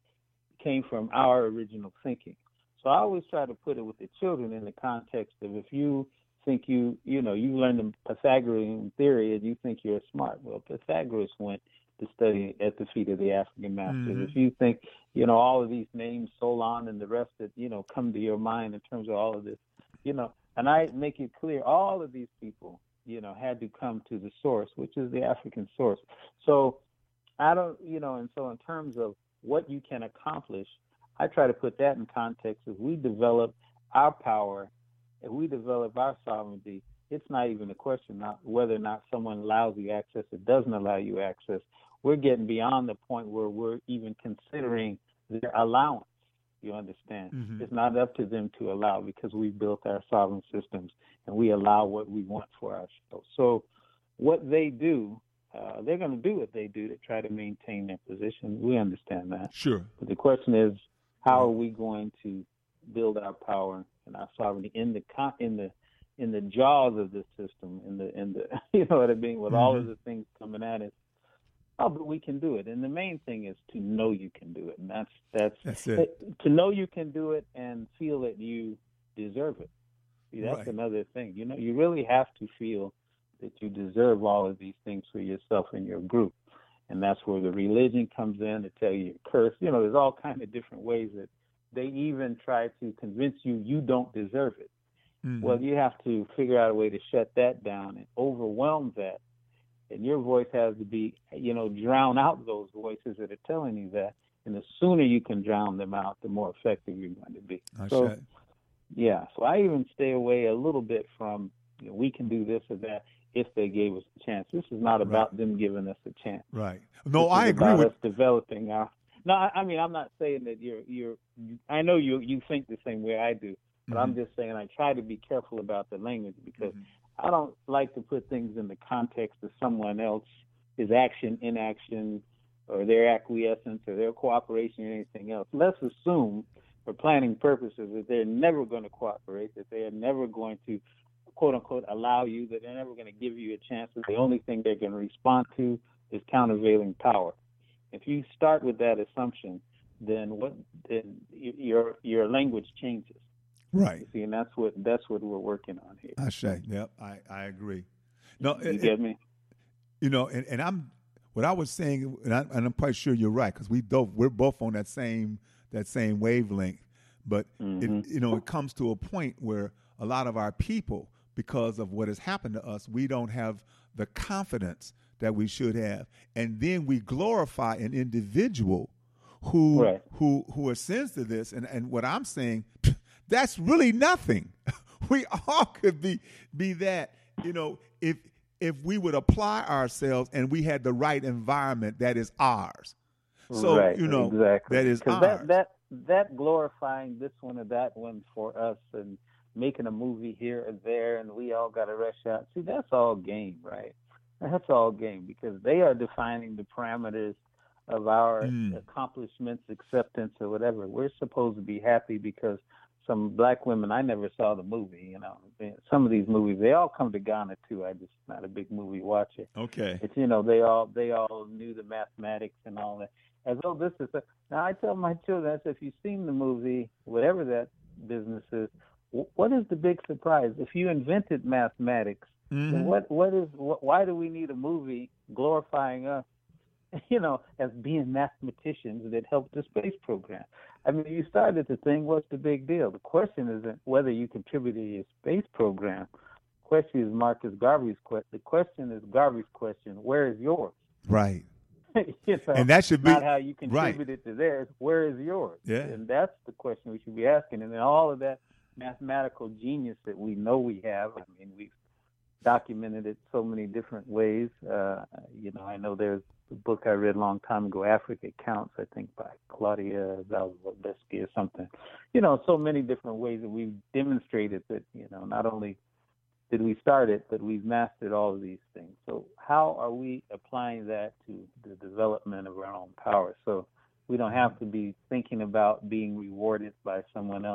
came from our original thinking. So I always try to put it with the children in the context of if you think you, you know, you learn the Pythagorean theory and you think you're smart. Well, Pythagoras went to study at the feet of the African masters. Mm-hmm. If you think, you know, all of these names, Solon and the rest that, you know, come to your mind in terms of all of this, you know, and I make it clear, all of these people, you know, had to come to the source, which is the African source. So I don't, you know, and so in terms of what you can accomplish, I try to put that in context. If we develop our power, if we develop our sovereignty, it's not even a question not whether or not someone allows you access or doesn't allow you access. We're getting beyond the point where we're even considering their allowance. You understand? Mm-hmm. It's not up to them to allow because we built our sovereign systems and we allow what we want for ourselves. So what they do, uh, they're going to do what they do to try to maintain their position. We understand that. Sure. But the question is, how are we going to build our power and our sovereignty in the in the in the jaws of this system, in the in the you know what I mean, with mm-hmm. all of the things coming at us? Oh, but we can do it. And the main thing is to know you can do it. And that's that's, that's it. To know you can do it and feel that you deserve it. See, that's right. another thing. You know, you really have to feel that you deserve all of these things for yourself and your group. And that's where the religion comes in to tell you you're cursed. You know, there's all kinds of different ways that they even try to convince you you don't deserve it. Mm-hmm. Well, you have to figure out a way to shut that down and overwhelm that. And your voice has to be, you know, drown out those voices that are telling you that. And the sooner you can drown them out, the more effective you're going to be. I so, should. yeah. So I even stay away a little bit from, you know, we can do this or that if they gave us a chance. This is not about right. them giving us a chance. Right. No, this I is agree about with us developing our. No, I, I mean, I'm not saying that you're you're. I know you you think the same way I do, but mm-hmm. I'm just saying I try to be careful about the language because. Mm-hmm. I don't like to put things in the context of someone else's action, inaction, or their acquiescence or their cooperation or anything else. Let's assume, for planning purposes, that they're never going to cooperate, that they are never going to, quote unquote, allow you, that they're never going to give you a chance, that the only thing they're going to respond to is countervailing power. If you start with that assumption, then what? Then your your language changes. Right. You see, and that's what that's what we're working on here. I say, yep, I, I agree. No, you it, get it, me? You know, and, and I'm what I was saying, and, I, and I'm quite sure you're right because we both we're both on that same that same wavelength. But mm-hmm. it, you know, it comes to a point where a lot of our people, because of what has happened to us, we don't have the confidence that we should have, and then we glorify an individual who right. who who ascends to this. And and what I'm saying. That's really nothing. We all could be be that, you know, if if we would apply ourselves and we had the right environment that is ours. So, right, you know, exactly. that is ours. That, that, that glorifying this one or that one for us and making a movie here or there and we all got to rush out. See, that's all game, right? That's all game because they are defining the parameters of our mm. accomplishments, acceptance, or whatever. We're supposed to be happy because some black women, I never saw the movie, you know. Some of these movies, they all come to Ghana too. I just not a big movie watcher. Okay. It's, you know, they all they all knew the mathematics and all that. As though this is a, now I tell my children, I said, if you've seen the movie, whatever that business is, what is the big surprise? If you invented mathematics, mm-hmm. then what what is what, why do we need a movie glorifying us, you know, as being mathematicians that helped the space program? I mean, you started the thing, what's the big deal? The question isn't whether you contributed to your space program. The question is Marcus Garvey's question. The question is Garvey's question, where is yours? Right. you know, and that should be not how you contributed right. to theirs, where is yours? Yeah. And that's the question we should be asking. And then all of that mathematical genius that we know we have, I mean, we've documented it so many different ways. Uh, you know, I know there's a book I read a long time ago, Africa Counts, I think by Claudia Zalzwebski or something. You know, so many different ways that we've demonstrated that, you know, not only did we start it, but we've mastered all of these things. So how are we applying that to the development of our own power? So we don't have to be thinking about being rewarded by someone else.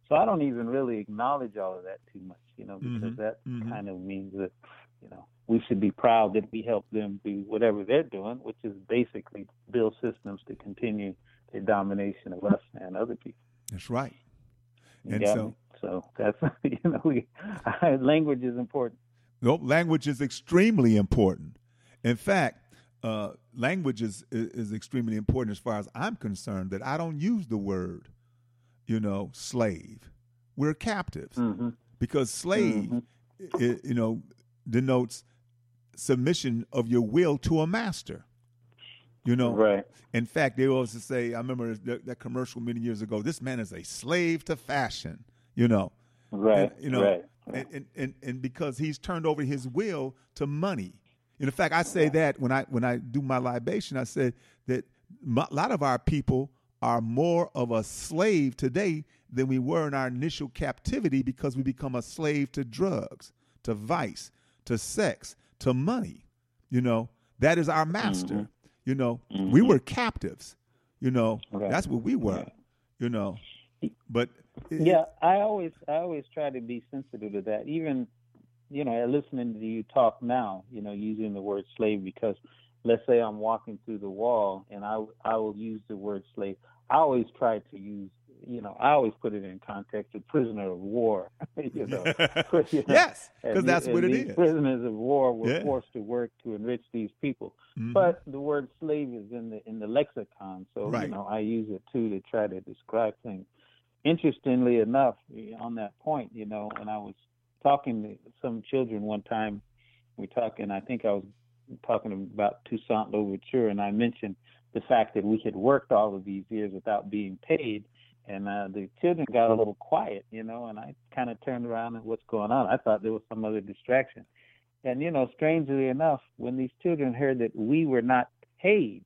So I don't even really acknowledge all of that too much, you know, because Mm-hmm. that Mm-hmm. kind of means that, you know, we should be proud that we help them do whatever they're doing, which is basically build systems to continue their domination of us and other people. That's right. You And got so, me? So that's, you know, we, language is important. no, language is extremely important. In fact, uh, language is, is is extremely important as far as I'm concerned. That I don't use the word, you know, slave. We're captives Mm-hmm. because slave, Mm-hmm. i- you know, denotes submission of your will to a master. You know, Right. in fact, they always say, I remember that, that commercial many years ago, this man is a slave to fashion, you know. Right. And, you know, Right. and, and, and, and because he's turned over his will to money. In fact, I say that when I when I do my libation, I said that a lot of our people are more of a slave today than we were in our initial captivity because we become a slave to drugs, to vice, to sex, to money. You know, that is our master. Mm-hmm. You know, Mm-hmm. we were captives. You know, Right. that's what we were. Right. You know, but it, Yeah, I always I always try to be sensitive to that. Even, you know, listening to you talk now, you know, using the word slave, because let's say I'm walking through the wall and I I will use the word slave. I always try to use, you know, I always put it in context of prisoner of war. you know, you know, yes, and because that's the- what and it these is. Prisoners of war were Yeah. forced to work to enrich these people. Mhm. But the word slave is in the in the lexicon, so Right. you know I use it too to try to describe things. Interestingly enough, on that point, you know, when I was talking to some children one time, we talking. I think I was talking about Toussaint Louverture, and I mentioned the fact that we had worked all of these years without being paid, and uh, the children got a little quiet, you know, and I kind of turned around and what's going on? I thought there was some other distraction. And, you know, strangely enough, when these children heard that we were not paid,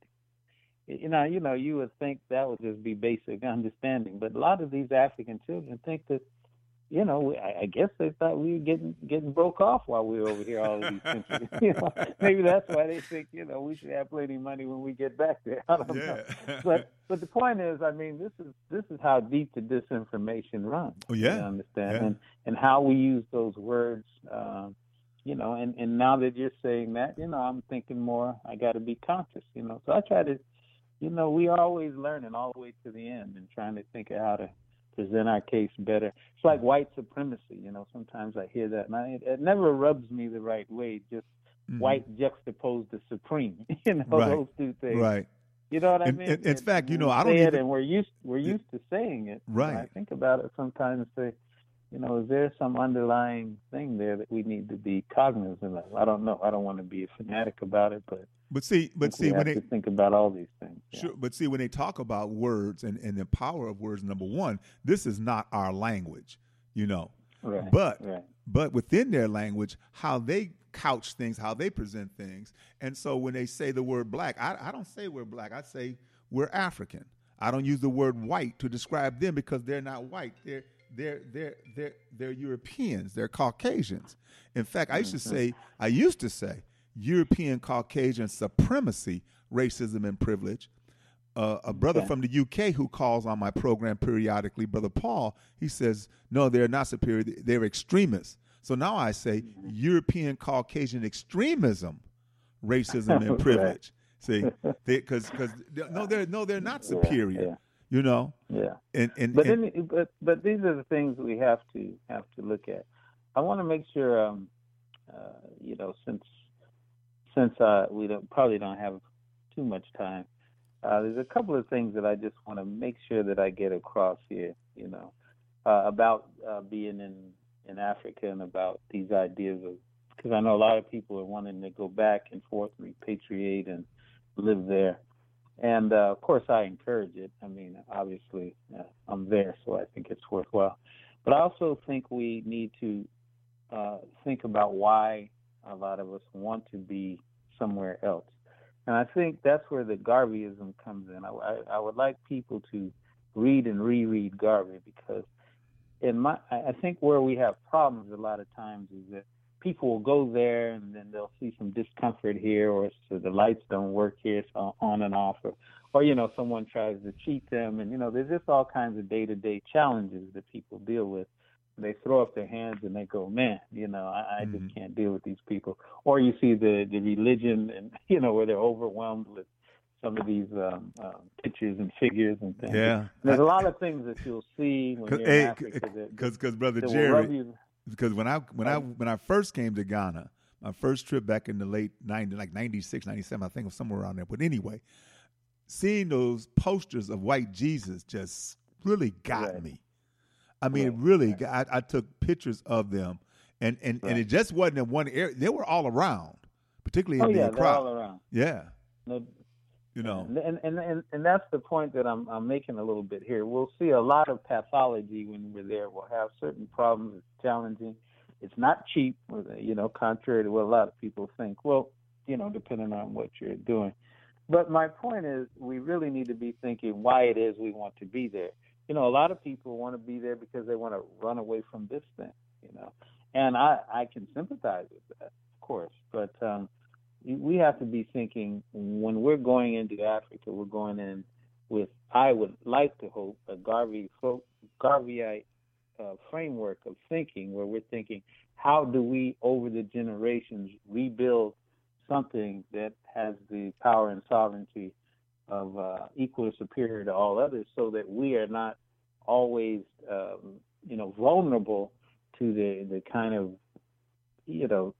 you know, you know, you would think that would just be basic understanding. But a lot of these African children think that, you know, I, I guess they thought we were getting getting broke off while we were over here all of these centuries. You know, maybe that's why they think, you know, we should have plenty of money when we get back there. I don't know. Yeah. But but the point is, I mean, this is this is how deep the disinformation runs. Oh, yeah. You understand? Yeah. And and how we use those words. Um, you know, and, and now that you're saying that, you know, I'm thinking more. I got to be conscious. You know, so I try to. You know, we are always learning all the way to the end and trying to think of how to present our case better. It's like white supremacy, you know, sometimes I hear that, and I, it never rubs me the right way, just Mhm. white juxtaposed to supreme, you know, Right. those two things. Right. You know what I In- mean? in- in And fact, you know, we I don't say it even- and we're used, we're used to saying it. Right. And I think about it sometimes and say, you know, is there some underlying thing there that we need to be cognizant of? I don't know. I don't want to be a fanatic about it, but But see, I but think see, we when have they to think about all these things. Yeah. sure, but see when they talk about words and, and the power of words, number one, this is not our language, you know. Right. But right. but within their language, how they couch things, how they present things, and so when they say the word black, I, I don't say we're black. I say we're African. I don't use the word white to describe them because they're not white. They're they're they're they're they're Europeans. They're Caucasians. In fact, I used to say I used to say European Caucasian supremacy, racism, and privilege. Uh, a brother Okay. from the U K who calls on my program periodically, Brother Paul, he says, no, they're not superior. They're extremists. So now I say European Caucasian extremism, racism, and Right. privilege. See, because because no, they're no, they're not superior. Yeah, yeah. You know, Yeah. and and, But and then, but but these are the things we have to have to look at. I want to make sure, um, uh, you know, since since uh, we don't probably don't have too much time. Uh, there's a couple of things that I just want to make sure that I get across here. You know, uh, about uh, being in in Africa and about these ideas of, because I know a lot of people are wanting to go back and forth, repatriate, and live there. And, uh, of course, I encourage it. I mean, obviously, uh, I'm there, so I think it's worthwhile. But I also think we need to uh, think about why a lot of us want to be somewhere else. And I think that's where the Garveyism comes in. I, I, I would like people to read and reread Garvey, because in my, I think where we have problems a lot of times is that people will go there and then they'll see some discomfort here, or so the lights don't work here, so on and off, or, or, you know, someone tries to cheat them. And, you know, there's just all kinds of day-to-day challenges that people deal with. They throw up their hands and they go, man, you know, I, I Mm-hmm. just can't deal with these people. Or you see the, the religion and, you know, where they're overwhelmed with some of these um, um, pictures and figures and things. Yeah. And there's a lot of things that you'll see when you're Hey, in Africa that, because brother that will rub Jerry, you. because when I when I when I first came to Ghana, my first trip back in the late nineties, like ninety-six, ninety-seven, I think it was somewhere around there. But anyway, seeing those posters of white Jesus just really got Right. me. I mean, Right, it really, right. got, I, I took pictures of them, and, and, Right. and it just wasn't in one area. They were all around, particularly in Oh, the yeah, crowd. they're all around. Yeah, No, you know. And, and and and that's the point that I'm I'm making a little bit here. We'll see a lot of pathology when we're there. We'll have certain problems. It's challenging. It's not cheap, you know, contrary to what a lot of people think. Well, you know, depending on what you're doing. But my point is, we really need to be thinking why it is we want to be there. You know, a lot of people want to be there because they want to run away from this thing, you know. And I, I can sympathize with that, of course. But um, we have to be thinking when we're going into Africa, we're going in with, I would like to hope, a Garvey, Garveyite uh, framework of thinking where we're thinking, how do we, over the generations, rebuild something that has the power and sovereignty of uh, equal or superior to all others, so that we are not always, um, you know, vulnerable to the the kind of, you know,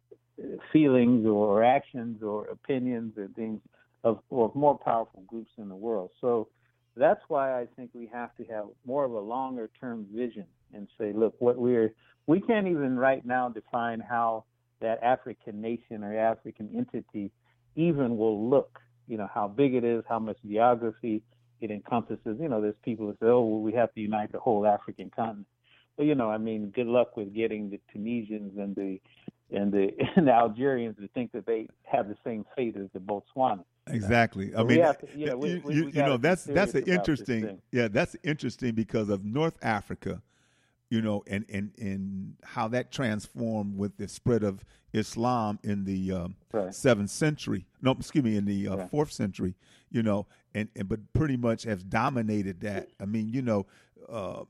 feelings or actions or opinions or things of or more powerful groups in the world. So that's why I think we have to have more of a longer term vision and say, look, what we're we can't even right now define how that African nation or African entity even will look. You know, how big it is, how much geography it encompasses. You know, there's people that say, oh, well, we have to unite the whole African continent. But, you know, I mean, good luck with getting the Tunisians and the and the, and the Algerians to think that they have the same fate as the Botswana. Exactly. So I we mean, have to- you know, we- you, we- you, we you know, gotta be that's that's an serious about this interesting. thing. Yeah, that's interesting because of North Africa, you know, and and and how that transformed with the spread of Islam in the um, Right. seventh century. No, excuse me, in the uh, Right. fourth century. You know, and, and but pretty much has dominated that. I mean, you know, uh,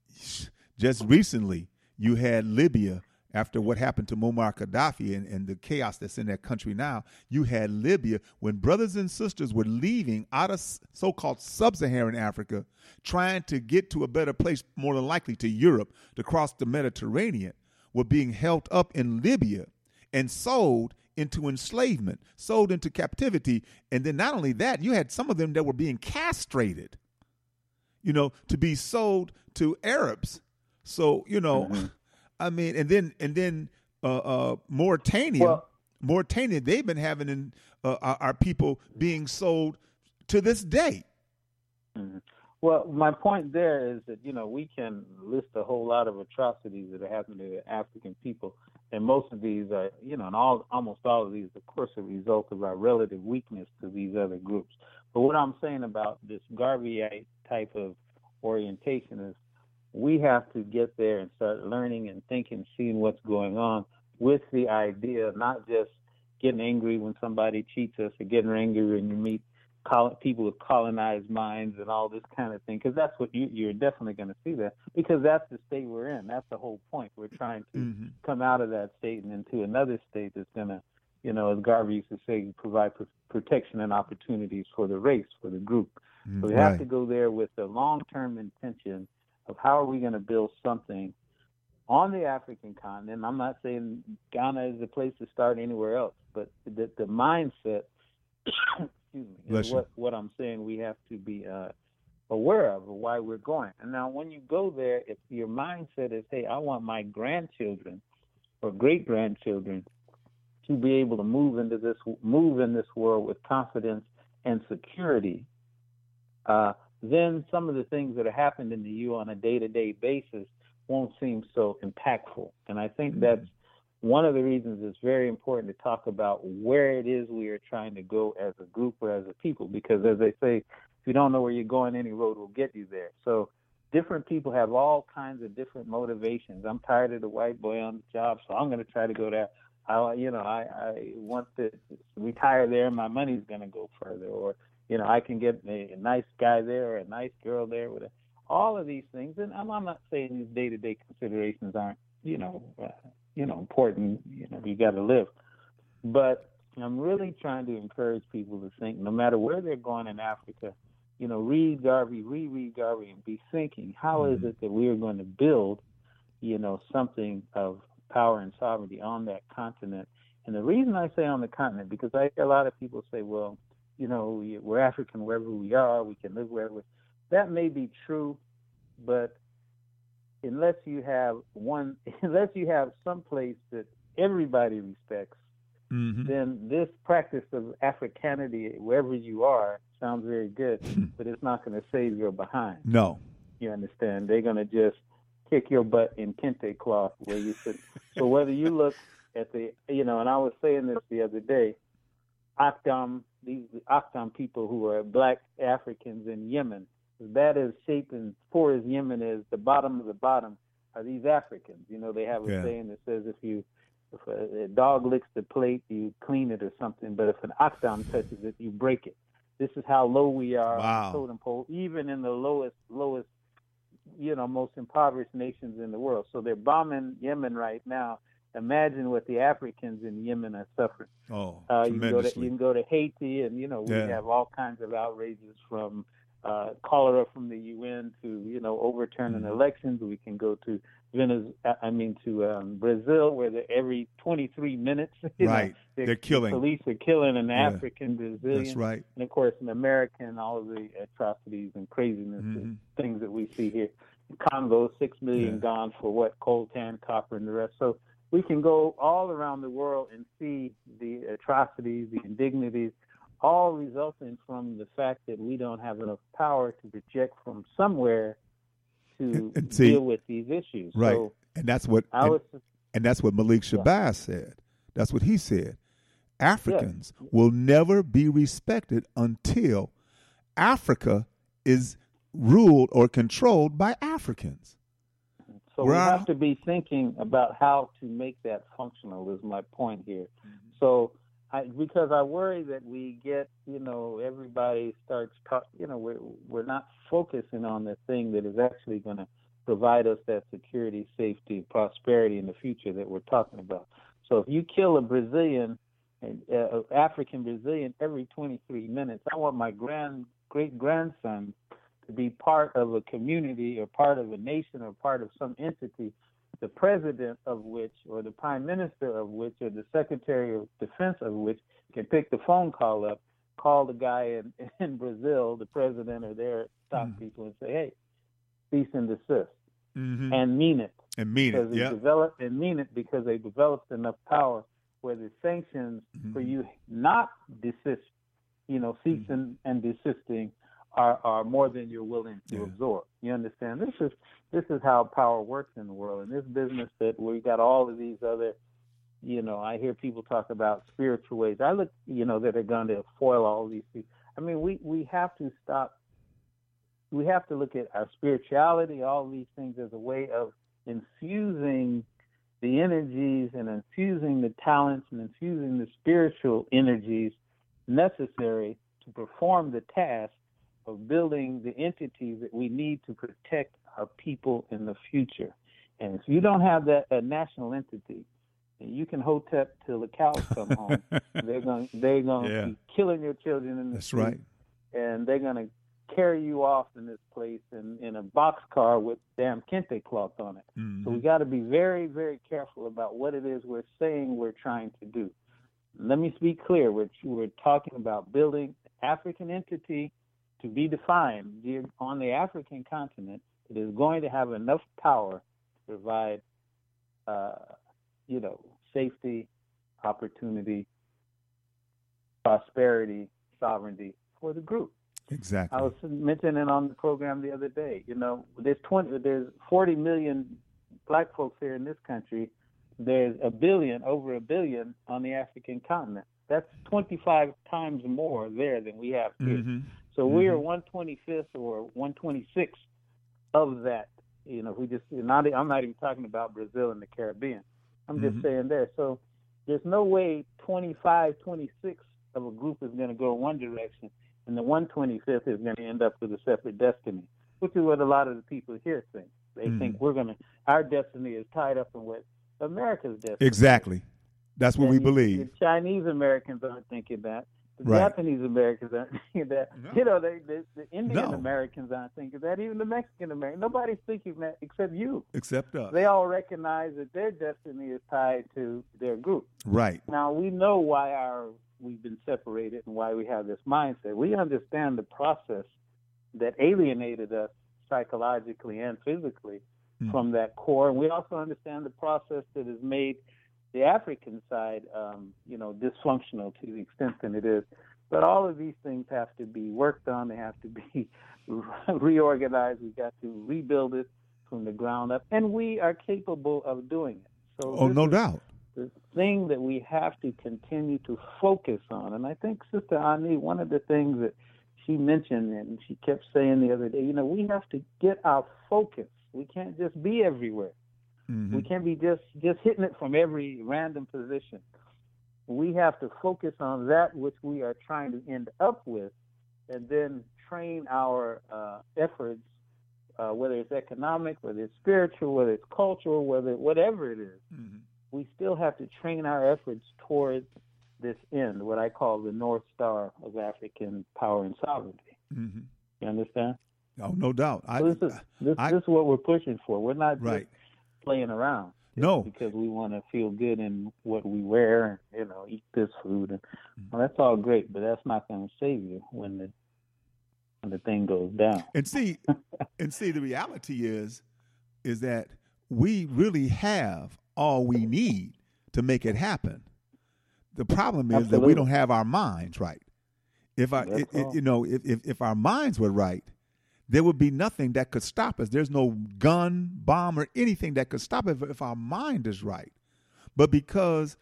just recently you had Libya. After what happened to Muammar Gaddafi and, and the chaos that's in that country now, you had Libya when brothers and sisters were leaving out of so-called sub-Saharan Africa, trying to get to a better place, more than likely to Europe, to cross the Mediterranean, were being held up in Libya and sold into enslavement, sold into captivity. And then not only that, you had some of them that were being castrated, you know, to be sold to Arabs. So, you know, mm-hmm. I mean, and then and then uh, uh, Mauritania, Well, Mauritania, they've been having in, uh, our, our people being sold to this day. Mm-hmm. Well, my point there is that, you know, we can list a whole lot of atrocities that are happening to the African people, and most of these are, you know, and all almost all of these, of course, are a result of our relative weakness to these other groups. But what I'm saying about this Garveyite type of orientation is, we have to get there and start learning and thinking, seeing what's going on, with the idea of not just getting angry when somebody cheats us or getting angry when you meet people with colonized minds and all this kind of thing, because that's what you, you're definitely going to see that, because that's the state we're in. That's the whole point. We're trying to mm-hmm. come out of that state and into another state that's going to, you know, as Garvey used to say, provide pr- protection and opportunities for the race, for the group. Mm-hmm. So we have right. to go there with the long-term intention of how are we going to build something on the African continent. I'm not saying Ghana is the place to start anywhere else, but the, the mindset, excuse me, is what, what I'm saying we have to be uh, aware of, of why we're going. And now when you go there, if your mindset is, hey, I want my grandchildren or great-grandchildren to be able to move into this, move in this world with confidence and security, uh, then some of the things that are happening to you on a day-to-day basis won't seem so impactful. And I think mm-hmm. that's one of the reasons it's very important to talk about where it is we are trying to go as a group or as a people, because as they say, if you don't know where you're going, any road will get you there. So different people have all kinds of different motivations. I'm tired of the white boy on the job, so I'm going to try to go there. I, you know, I, I want to retire there, my money's going to go further. Or, you know, I can get a, a nice guy there or a nice girl there with a, all of these things. And I'm, I'm not saying these day-to-day considerations aren't, you know, uh, you know, important. You know, you got to live. But I'm really trying to encourage people to think, no matter where they're going in Africa, you know, read Garvey, reread Garvey, and be thinking, how is it that we are going to build, you know, something of power and sovereignty on that continent? And the reason I say on the continent, because I a lot of people say, well, you know, we're African wherever we are, we can live wherever. That may be true, but unless you have one, unless you have some place that everybody respects, mm-hmm. then this practice of Africanity, wherever you are, sounds very good, but it's not going to save your behind. No. You understand? They're going to just kick your butt in kente cloth where you sit. So whether you look at the, you know, and I was saying this the other day, Akdam, these Akdam people who are black Africans in Yemen, as bad as shape and poor as Yemen is, the bottom of the bottom are these Africans. You know, they have a yeah. saying that says if you, if a, a dog licks the plate, you clean it or something, but if an Akdam touches it, you break it. This is how low we are wow. on the totem pole, even in the lowest, lowest, you know, most impoverished nations in the world. So they're bombing Yemen right now. Imagine what the Africans in Yemen are suffering. Oh, uh, tremendously. You can go to, you can go to Haiti, and, you know, we yeah. have all kinds of outrages from uh, cholera from the U N to, you know, overturning mm-hmm. elections. We can go to Venezuela, I mean, to um, Brazil, where every twenty-three minutes, you right, know, they're, they're killing. The police are killing an yeah. African Brazilian. That's right. And, of course, in America, and all of the atrocities and craziness mm-hmm. and things that we see here. Congo, six million yeah. gone for what? Coltan, copper, and the rest. So we can go all around the world and see the atrocities, the indignities, all resulting from the fact that we don't have enough power to project from somewhere to and, and see, deal with these issues. Right, so and that's what I and, was, and that's what Malik Shabazz yeah. said. That's what he said. Africans yeah. will never be respected until Africa is ruled or controlled by Africans. So We're we our, have to be thinking about how to make that functional is my point here. Mm-hmm. So I, because I worry that we get, you know, everybody starts, talk, you know, we're, we're not focusing on the thing that is actually going to provide us that security, safety, prosperity in the future that we're talking about. So if you kill a Brazilian, uh, African Brazilian every twenty-three minutes, I want my grand great grandson to be part of a community or part of a nation or part of some entity, the president of which or the prime minister of which or the secretary of defense of which can pick the phone call up, call the guy in, in Brazil, the president or their top mm-hmm. people, and say, hey, cease and desist, mm-hmm. and mean it. And mean because it, yeah. Developed, and mean it because they developed enough power where the sanctions mm-hmm. for you not desist, you know, ceasing mm-hmm. and desisting are, are more than you're willing to yeah. absorb. You understand? This is this is how power works in the world. In this business that we got all of these other, you know, I hear people talk about spiritual ways. I look, you know, that are going to foil all these things. I mean, we, we have to stop. We have to look at our spirituality, all these things as a way of infusing the energies and infusing the talents and infusing the spiritual energies necessary to perform the task of building the entities that we need to protect our people in the future. And if you don't have that a national entity, you can hotep till the cows come home. They're going they're going to yeah. be killing your children in the That's street, right. and they're going to carry you off in this place in, in a boxcar with damn kente cloth on it. Mm-hmm. So we got to be very, very careful about what it is we're saying we're trying to do. Let me be clear. We're, we're talking about building African entity to be defined on the African continent. It is going to have enough power to provide, uh, you know, safety, opportunity, prosperity, sovereignty for the group. Exactly. I was mentioning on the program the other day, you know, there's twenty, there's forty million black folks here in this country. There's a billion, over a billion on the African continent. That's twenty-five times more there than we have here. Mm-hmm. So mm-hmm. we are one twenty-fifth or one twenty-sixth of that. You know, we just not. I'm not even talking about Brazil and the Caribbean. I'm mm-hmm. just saying there. So there's no way twenty-five, twenty-six of a group is going to go one direction and the one twenty-fifth is going to end up with a separate destiny, which is what a lot of the people here think. They mm. think we're going to, our destiny is tied up in what America's destiny. Exactly. That's what and we you, believe. The Chinese Americans aren't thinking that. The right. Japanese Americans aren't thinking that. No. You know, they, they, the Indian no. Americans aren't thinking that. Even the Mexican Americans. Nobody's thinking that except you. Except us. They all recognize that their destiny is tied to their group. Right. Now, we know why our we've been separated and why we have this mindset. We understand the process that alienated us psychologically and physically mm. from that core. And we also understand the process that has made the African side, um, you know, dysfunctional to the extent that it is. But all of these things have to be worked on. They have to be reorganized. We've got to rebuild it from the ground up. And we are capable of doing it. So oh, no doubt. The thing that we have to continue to focus on. And I think Sister Ani, one of the things that she mentioned and she kept saying the other day, you know, we have to get our focus. We can't just be everywhere. Mm-hmm. We can't be just, just hitting it from every random position. We have to focus on that which we are trying to end up with and then train our uh, efforts, uh, whether it's economic, whether it's spiritual, whether it's cultural, whether whatever it is. Mm-hmm. We still have to train our efforts towards this end, what I call the North Star of African power and sovereignty. Mm-hmm. You understand? Oh, no doubt. So I, this, is, this, I, this is what we're pushing for. We're not right. just playing around. No. Because we want to feel good in what we wear and, you know, eat this food. And, well, that's all great, but that's not going to save you when the when the thing goes down. And see, and see, the reality is, is that we really have all we need to make it happen. The problem is Absolutely. that we don't have our minds right. If I, it, it, you know, if, if if our minds were right, there would be nothing that could stop us. There's no gun, bomb, or anything that could stop us if our mind is right. But because,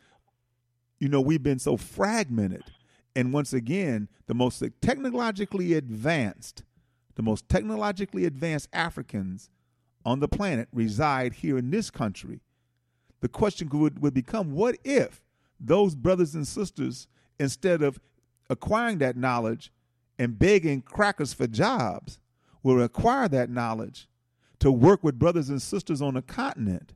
you know, we've been so fragmented, and once again, the most technologically advanced, the most technologically advanced Africans on the planet reside here in this country. The question would, would become, what if those brothers and sisters, instead of acquiring that knowledge and begging crackers for jobs, will acquire that knowledge to work with brothers and sisters on the continent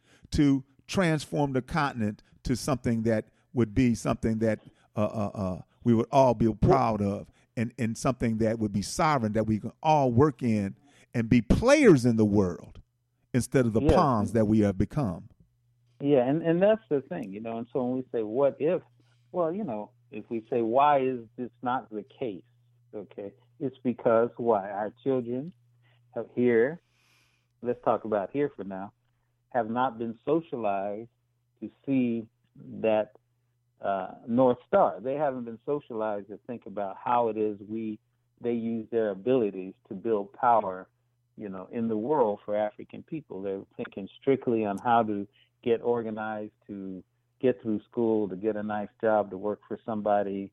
to transform the continent to something that would be something that uh, uh, uh, we would all be proud of, and, and something that would be sovereign, that we can all work in and be players in the world instead of the yeah. pawns that we have become. Yeah, and, and that's the thing, you know, and so when we say, what if, well, you know, if we say, why is this not the case, okay, it's because, why, our children have here, let's talk about here for now, have not been socialized to see that uh, North Star. They haven't been socialized to think about how it is we, they use their abilities to build power, you know, in the world for African people. They're thinking strictly on how to get organized, to get through school, to get a nice job, to work for somebody,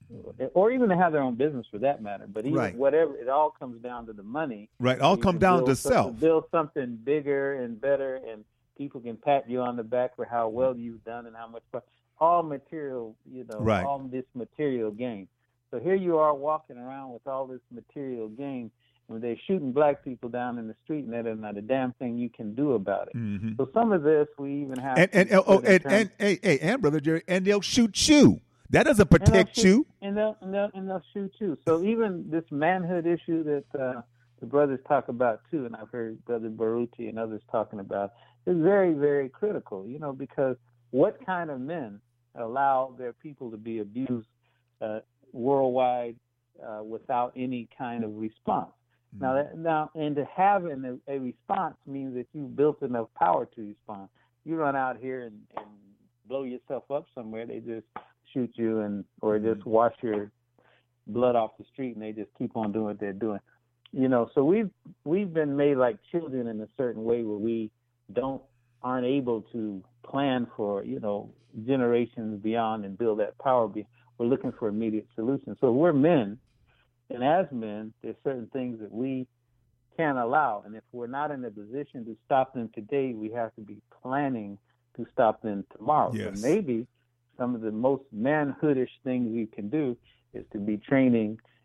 or even to have their own business for that matter. But even right. whatever, it all comes down to the money. Right, all come down to self. Build something bigger and better, and people can pat you on the back for how well you've done and how much. All material, you know, right. all this material gain. So here you are walking around with all this material gain, when they're shooting black people down in the street, and there's not a damn thing you can do about it. Mm-hmm. So some of this we even have. And and oh, and, and, and hey, hey, and brother Jerry, and they'll shoot you. That doesn't protect and shoot, you. And they'll, and they'll and they'll shoot you. So even this manhood issue that uh, the brothers talk about too, and I've heard Brother Baruti and others talking about, is very, very critical. You know, because what kind of men allow their people to be abused uh, worldwide uh, without any kind of response? Now, that, now, and to have an, a response means that you've built enough power to respond. You run out here and, and blow yourself up somewhere, they just shoot you, and or just wash your blood off the street, and they just keep on doing what they're doing. You know, so we've we've been made like children in a certain way where we don't aren't able to plan for, you know, generations beyond and build that power. We're looking for immediate solutions. So we're men. And as men, there's certain things that we can't allow. And if we're not in a position to stop them today, we have to be planning to stop them tomorrow. Yes. So maybe some of the most manhoodish things we can do is to be training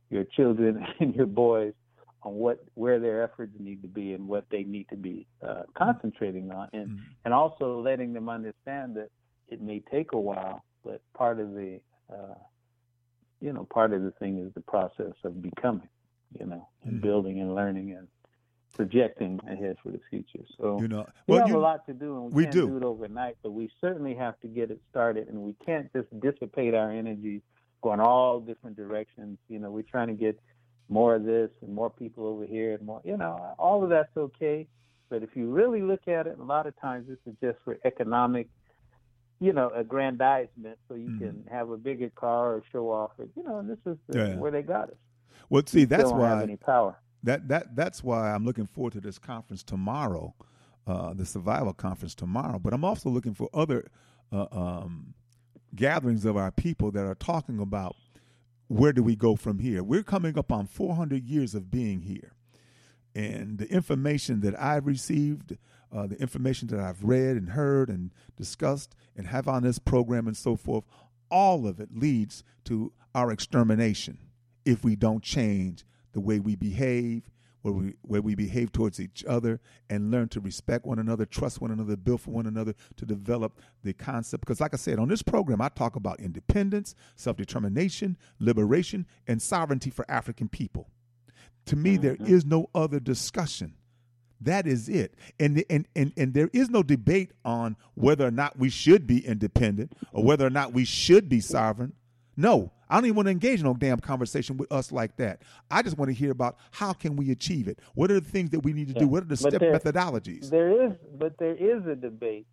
your children and your boys on what where their efforts need to be and what they need to be uh, concentrating on, and mm-hmm. and also letting them understand that it may take a while, but part of the uh, you know part of the thing is the process of becoming, you know, and mm-hmm. building and learning and projecting ahead for the future. So you know, well, we have you, a lot to do, and we, we can't do. do it overnight, but we certainly have to get it started, and we can't just dissipate our energy going all different directions. You know, we're trying to get more of this and more people over here and more, you know, all of that's okay. But if you really look at it, a lot of times this is just for economic, you know, aggrandizement, so you mm-hmm. can have a bigger car or show off it. You know, and this is the, yeah. where they got us. Well, see, we that's still don't why have any power. That that that's why I'm looking forward to this conference tomorrow, uh, the Survival Conference tomorrow. But I'm also looking for other uh, um, gatherings of our people that are talking about where do we go from here. We're coming up on four hundred years of being here, and the information that I've received, uh, the information that I've read and heard and discussed and have on this program and so forth, all of it leads to our extermination if we don't change the way we behave, where we where we behave towards each other, and learn to respect one another, trust one another, build for one another, to develop the concept. Because like I said, on this program, I talk about independence, self-determination, liberation, and sovereignty for African people. To me, there is no other discussion. That is it. And, and, and, and there is no debate on whether or not we should be independent or whether or not we should be sovereign. No, I don't even want to engage in no damn conversation with us like that. I just want to hear about how can we achieve it. What are the things that we need to yeah. do? What are the but step there, methodologies? There is, but there is a debate,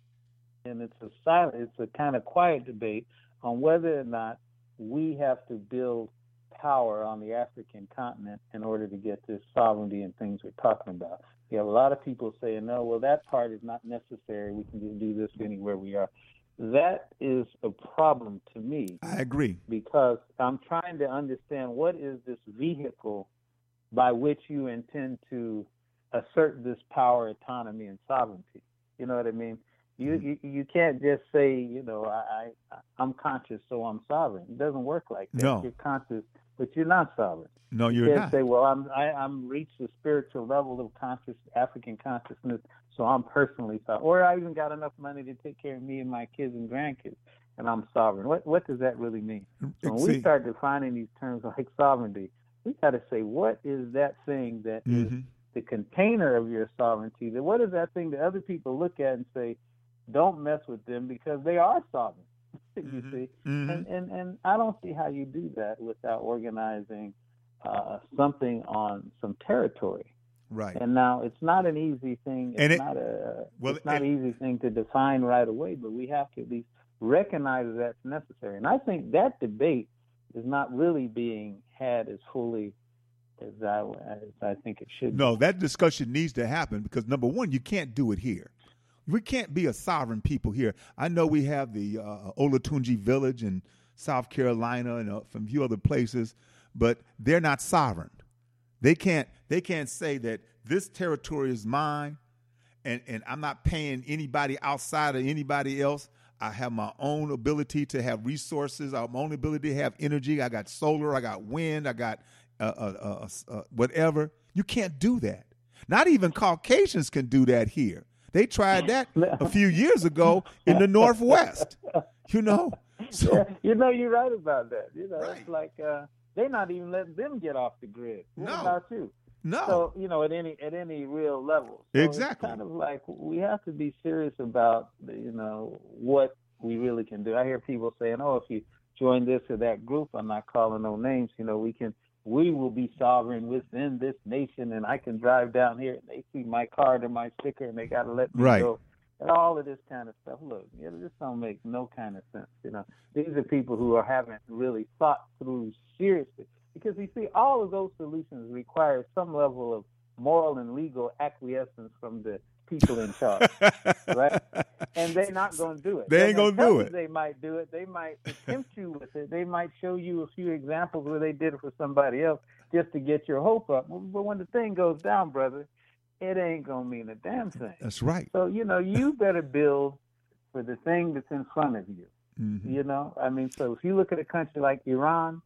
and it's a silent, it's a kind of quiet debate on whether or not we have to build power on the African continent in order to get this sovereignty and things we're talking about. You have a lot of people saying, no, well, that part is not necessary. We can just do this anywhere we are. That is a problem to me. I agree. Because I'm trying to understand what is this vehicle by which you intend to assert this power, autonomy, and sovereignty. You know what I mean? You mm-hmm. you, you can't just say, you know, I, I, I'm conscious, so I'm sovereign. It doesn't work like that. No. You're conscious, but you're not sovereign. No, you're you can't not. say, well, I'm I, I'm reached a spiritual level of conscious African consciousness, so I'm personally sovereign. Or I even got enough money to take care of me and my kids and grandkids, and I'm sovereign. What what does that really mean? So when we start defining these terms like sovereignty, we got to say, what is that thing that mm-hmm. is the container of your sovereignty? That what is that thing that other people look at and say, don't mess with them because they are sovereign? you mm-hmm. see, mm-hmm. and, and and I don't see how you do that without organizing uh, something on some territory. Right. And now it's not an easy thing. It's and it, not a well, it's not it, an easy thing to define right away, but we have to at least recognize that that's necessary. And I think that debate is not really being had as fully as I as I think it should. No, be. that discussion needs to happen because number one, you can't do it here. We can't be a sovereign people here. I know we have the uh, Olatunji village in South Carolina and uh, from a few other places, but they're not sovereign. They can't. They can't say that this territory is mine, and, and I'm not paying anybody outside of anybody else. I have my own ability to have resources. I have my own ability to have energy. I got solar. I got wind. I got uh, uh, uh, uh, whatever. You can't do that. Not even Caucasians can do that here. They tried that a few years ago in the Northwest. You know. So, yeah, you know, you're right about that. You know, right. It's like uh, they're not even letting them get off the grid. What no. about you? No. So, you know, at any at any real level. So exactly. It's kind of like we have to be serious about, you know, what we really can do. I hear people saying, oh, if you join this or that group, I'm not calling no names, you know, we can, we will be sovereign within this nation, and I can drive down here and they see my card or my sticker and they got to let me right. go. And all of this kind of stuff. Look, you know, this don't make no kind of sense. You know, these are people who are haven't really thought through seriously. Because you see, all of those solutions require some level of moral and legal acquiescence from the people in charge, right? And they're not going to do it. They they're ain't going to do it. They might do it. They might tempt you with it. They might show you a few examples where they did it for somebody else just to get your hope up. But when the thing goes down, brother, it ain't going to mean a damn thing. That's right. So, you know, you better build for the thing that's in front of you. Mm-hmm. You know, I mean, so if you look at a country like Iran,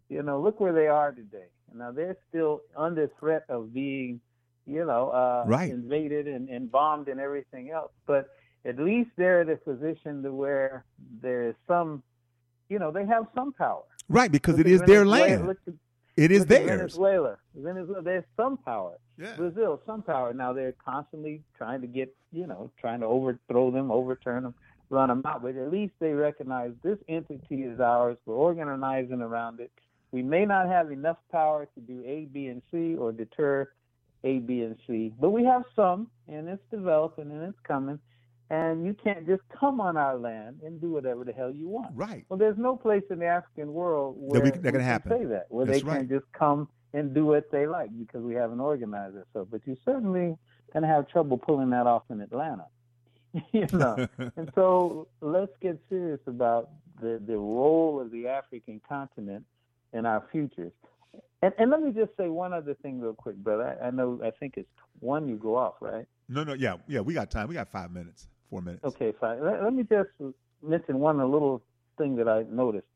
You know, look where they are today. Now they're still under threat of being, you know, uh, right. invaded and, and bombed and everything else. But at least they're in a position to where there is some, you know, they have some power. Right, because look it is Venezuela, their land. Look at, it is look theirs. Venezuela. Venezuela, there's some power. Yeah. Brazil, some power. Now they're constantly trying to get, you know, trying to overthrow them, overturn them, run them out. But at least they recognize this entity is ours. We're organizing around it. We may not have enough power to do A, B, and C or deter A, B, and C, but we have some, and it's developing and it's coming. And you can't just come on our land and do whatever the hell you want. Right. Well, there's no place in the African world where that, we, that we can happen. say that, where That's they right. can just come and do what they like because we haven't organized ourselves. But you certainly going to have trouble pulling that off in Atlanta. you know. And so let's get serious about the, the role of the African continent in our futures. And, and let me just say one other thing real quick, brother. I, I know, I think it's one you go off, right? No, no, yeah, yeah, we got time. We got five minutes, four minutes. Okay, fine. Let, let me just mention one little thing that I noticed.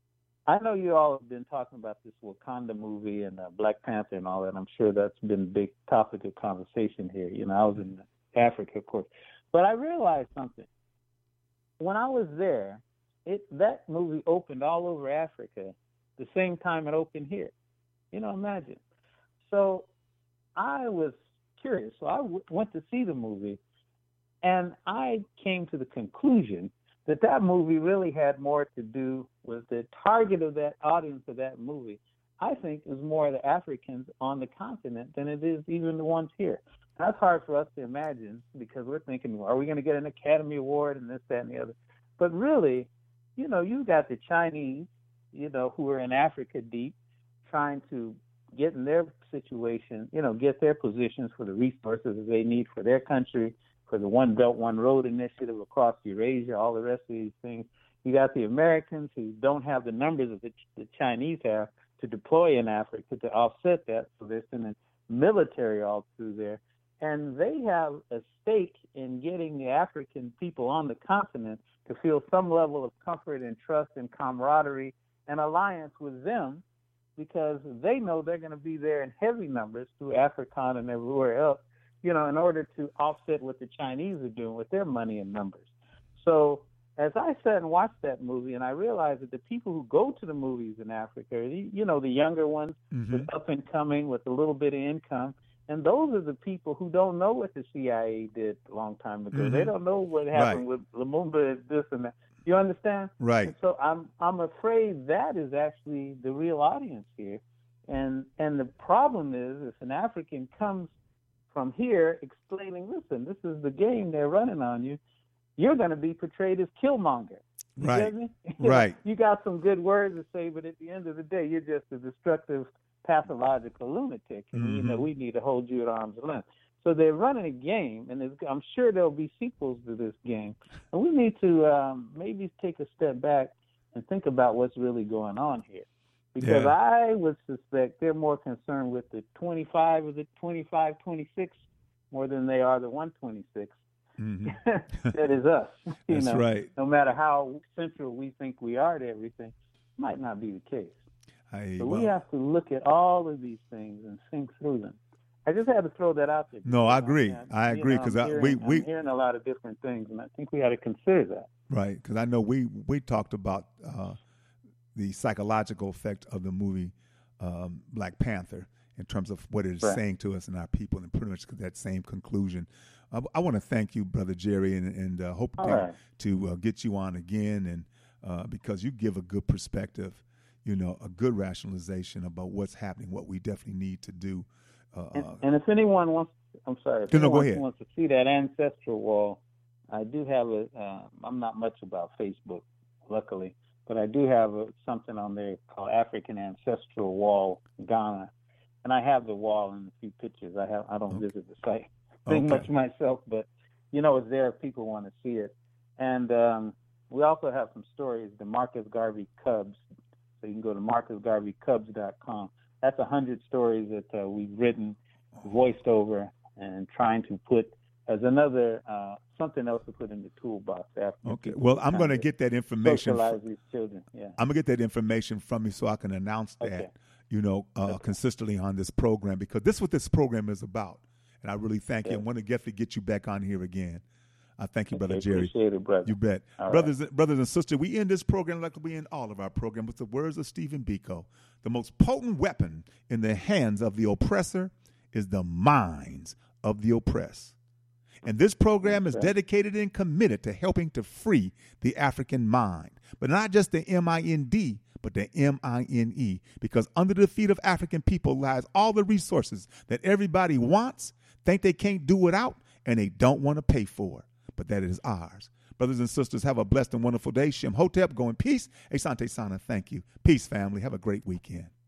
I know you all have been talking about this Wakanda movie and uh, Black Panther and all that. I'm sure that's been a big topic of conversation here. You know, I was in Africa, of course. But I realized something. When I was there, it that movie opened all over Africa the same time it opened here. You know, imagine. So I was curious. So I w- went to see the movie, and I came to the conclusion that that movie really had more to do with the target of that audience of that movie. I think is more the Africans on the continent than it is even the ones here. That's hard for us to imagine because we're thinking, are we going to get an Academy Award and this, that, and the other? But really, you know, you've got the Chinese, you know, who are in Africa deep, trying to get in their situation, you know, get their positions for the resources that they need for their country, for the One Belt, One Road initiative across Eurasia, all the rest of these things. You got the Americans who don't have the numbers that the, the Chinese have to deploy in Africa to offset that, so they're sending military all through there. And they have a stake in getting the African people on the continent to feel some level of comfort and trust and camaraderie and alliance with them because they know they're going to be there in heavy numbers through Africon and everywhere else, you know, in order to offset what the Chinese are doing with their money and numbers. So as I sat and watched that movie, and I realized that the people who go to the movies in Africa, you know, the younger ones, mm-hmm. with up and coming, with a little bit of income, and those are the people who don't know what the C I A did a long time ago. Mm-hmm. They don't know what happened right. with Lumumba and this and that. You understand? Right. And so I'm I'm afraid that is actually the real audience here. And and the problem is if an African comes from here explaining, listen, this is the game they're running on you, you're going to be portrayed as Killmonger. You right. get me? Right. You got some good words to say, but at the end of the day, you're just a destructive, pathological lunatic. And, mm-hmm. you know, we need to hold you at arm's length. So they're running a game, and I'm sure there'll be sequels to this game. And we need to um, maybe take a step back and think about what's really going on here. Because yeah. I would suspect they're more concerned with the twenty-five or the twenty-five twenty-six more than they are the one twenty-six. Mm-hmm. That is us. You That's know, right. No matter how central we think we are to everything, might not be the case. I, so well, we have to look at all of these things and think through them. I just had to throw that out there. No, I agree. I agree because we we I'm hearing a lot of different things, and I think we ought to consider that. Right, because I know we we talked about uh, the psychological effect of the movie um, Black Panther in terms of what it is right. saying to us and our people, and pretty much that same conclusion. Uh, I want to thank you, Brother Jerry, and, and uh, hope to, right. to uh, get you on again, and uh, because you give a good perspective, you know, a good rationalization about what's happening, what we definitely need to do. Uh, and, and if anyone wants, I'm sorry, if no, anyone go ahead. wants to see that ancestral wall, I do have a. Uh, I'm not much about Facebook, luckily, but I do have a, something on there called African Ancestral Wall Ghana, and I have the wall in a few pictures. I have. I don't okay. visit the site thing okay. much myself, but you know, it's there if people want to see it. And um, we also have some stories, the Marcus Garvey Cubs. So you can go to marcus garvey cubs dot com. That's a hundred stories that uh, we've written, voiced over, and trying to put as another uh, something else to put in the toolbox. After okay. Well, I'm going to get that information. Socialize these children. Yeah. I'm going to get that information from you so I can announce that, okay. you know, uh, okay. consistently on this program, because this is what this program is about. And I really thank yeah. you. I want to get to get you back on here again. I thank you, okay, Brother Jerry. Appreciate it, brother. You bet. All brothers, right. brothers and sisters, we end this program like we end all of our programs with the words of Stephen Biko. The most potent weapon in the hands of the oppressor is the minds of the oppressed. And this program is dedicated and committed to helping to free the African mind, but not just the M I N D, but the M I N E, because under the feet of African people lies all the resources that everybody wants, think they can't do without, and they don't want to pay for, but that is ours. Brothers and sisters, have a blessed and wonderful day. Shem Hotep, go in peace. Asante Sana, thank you. Peace, family. Have a great weekend.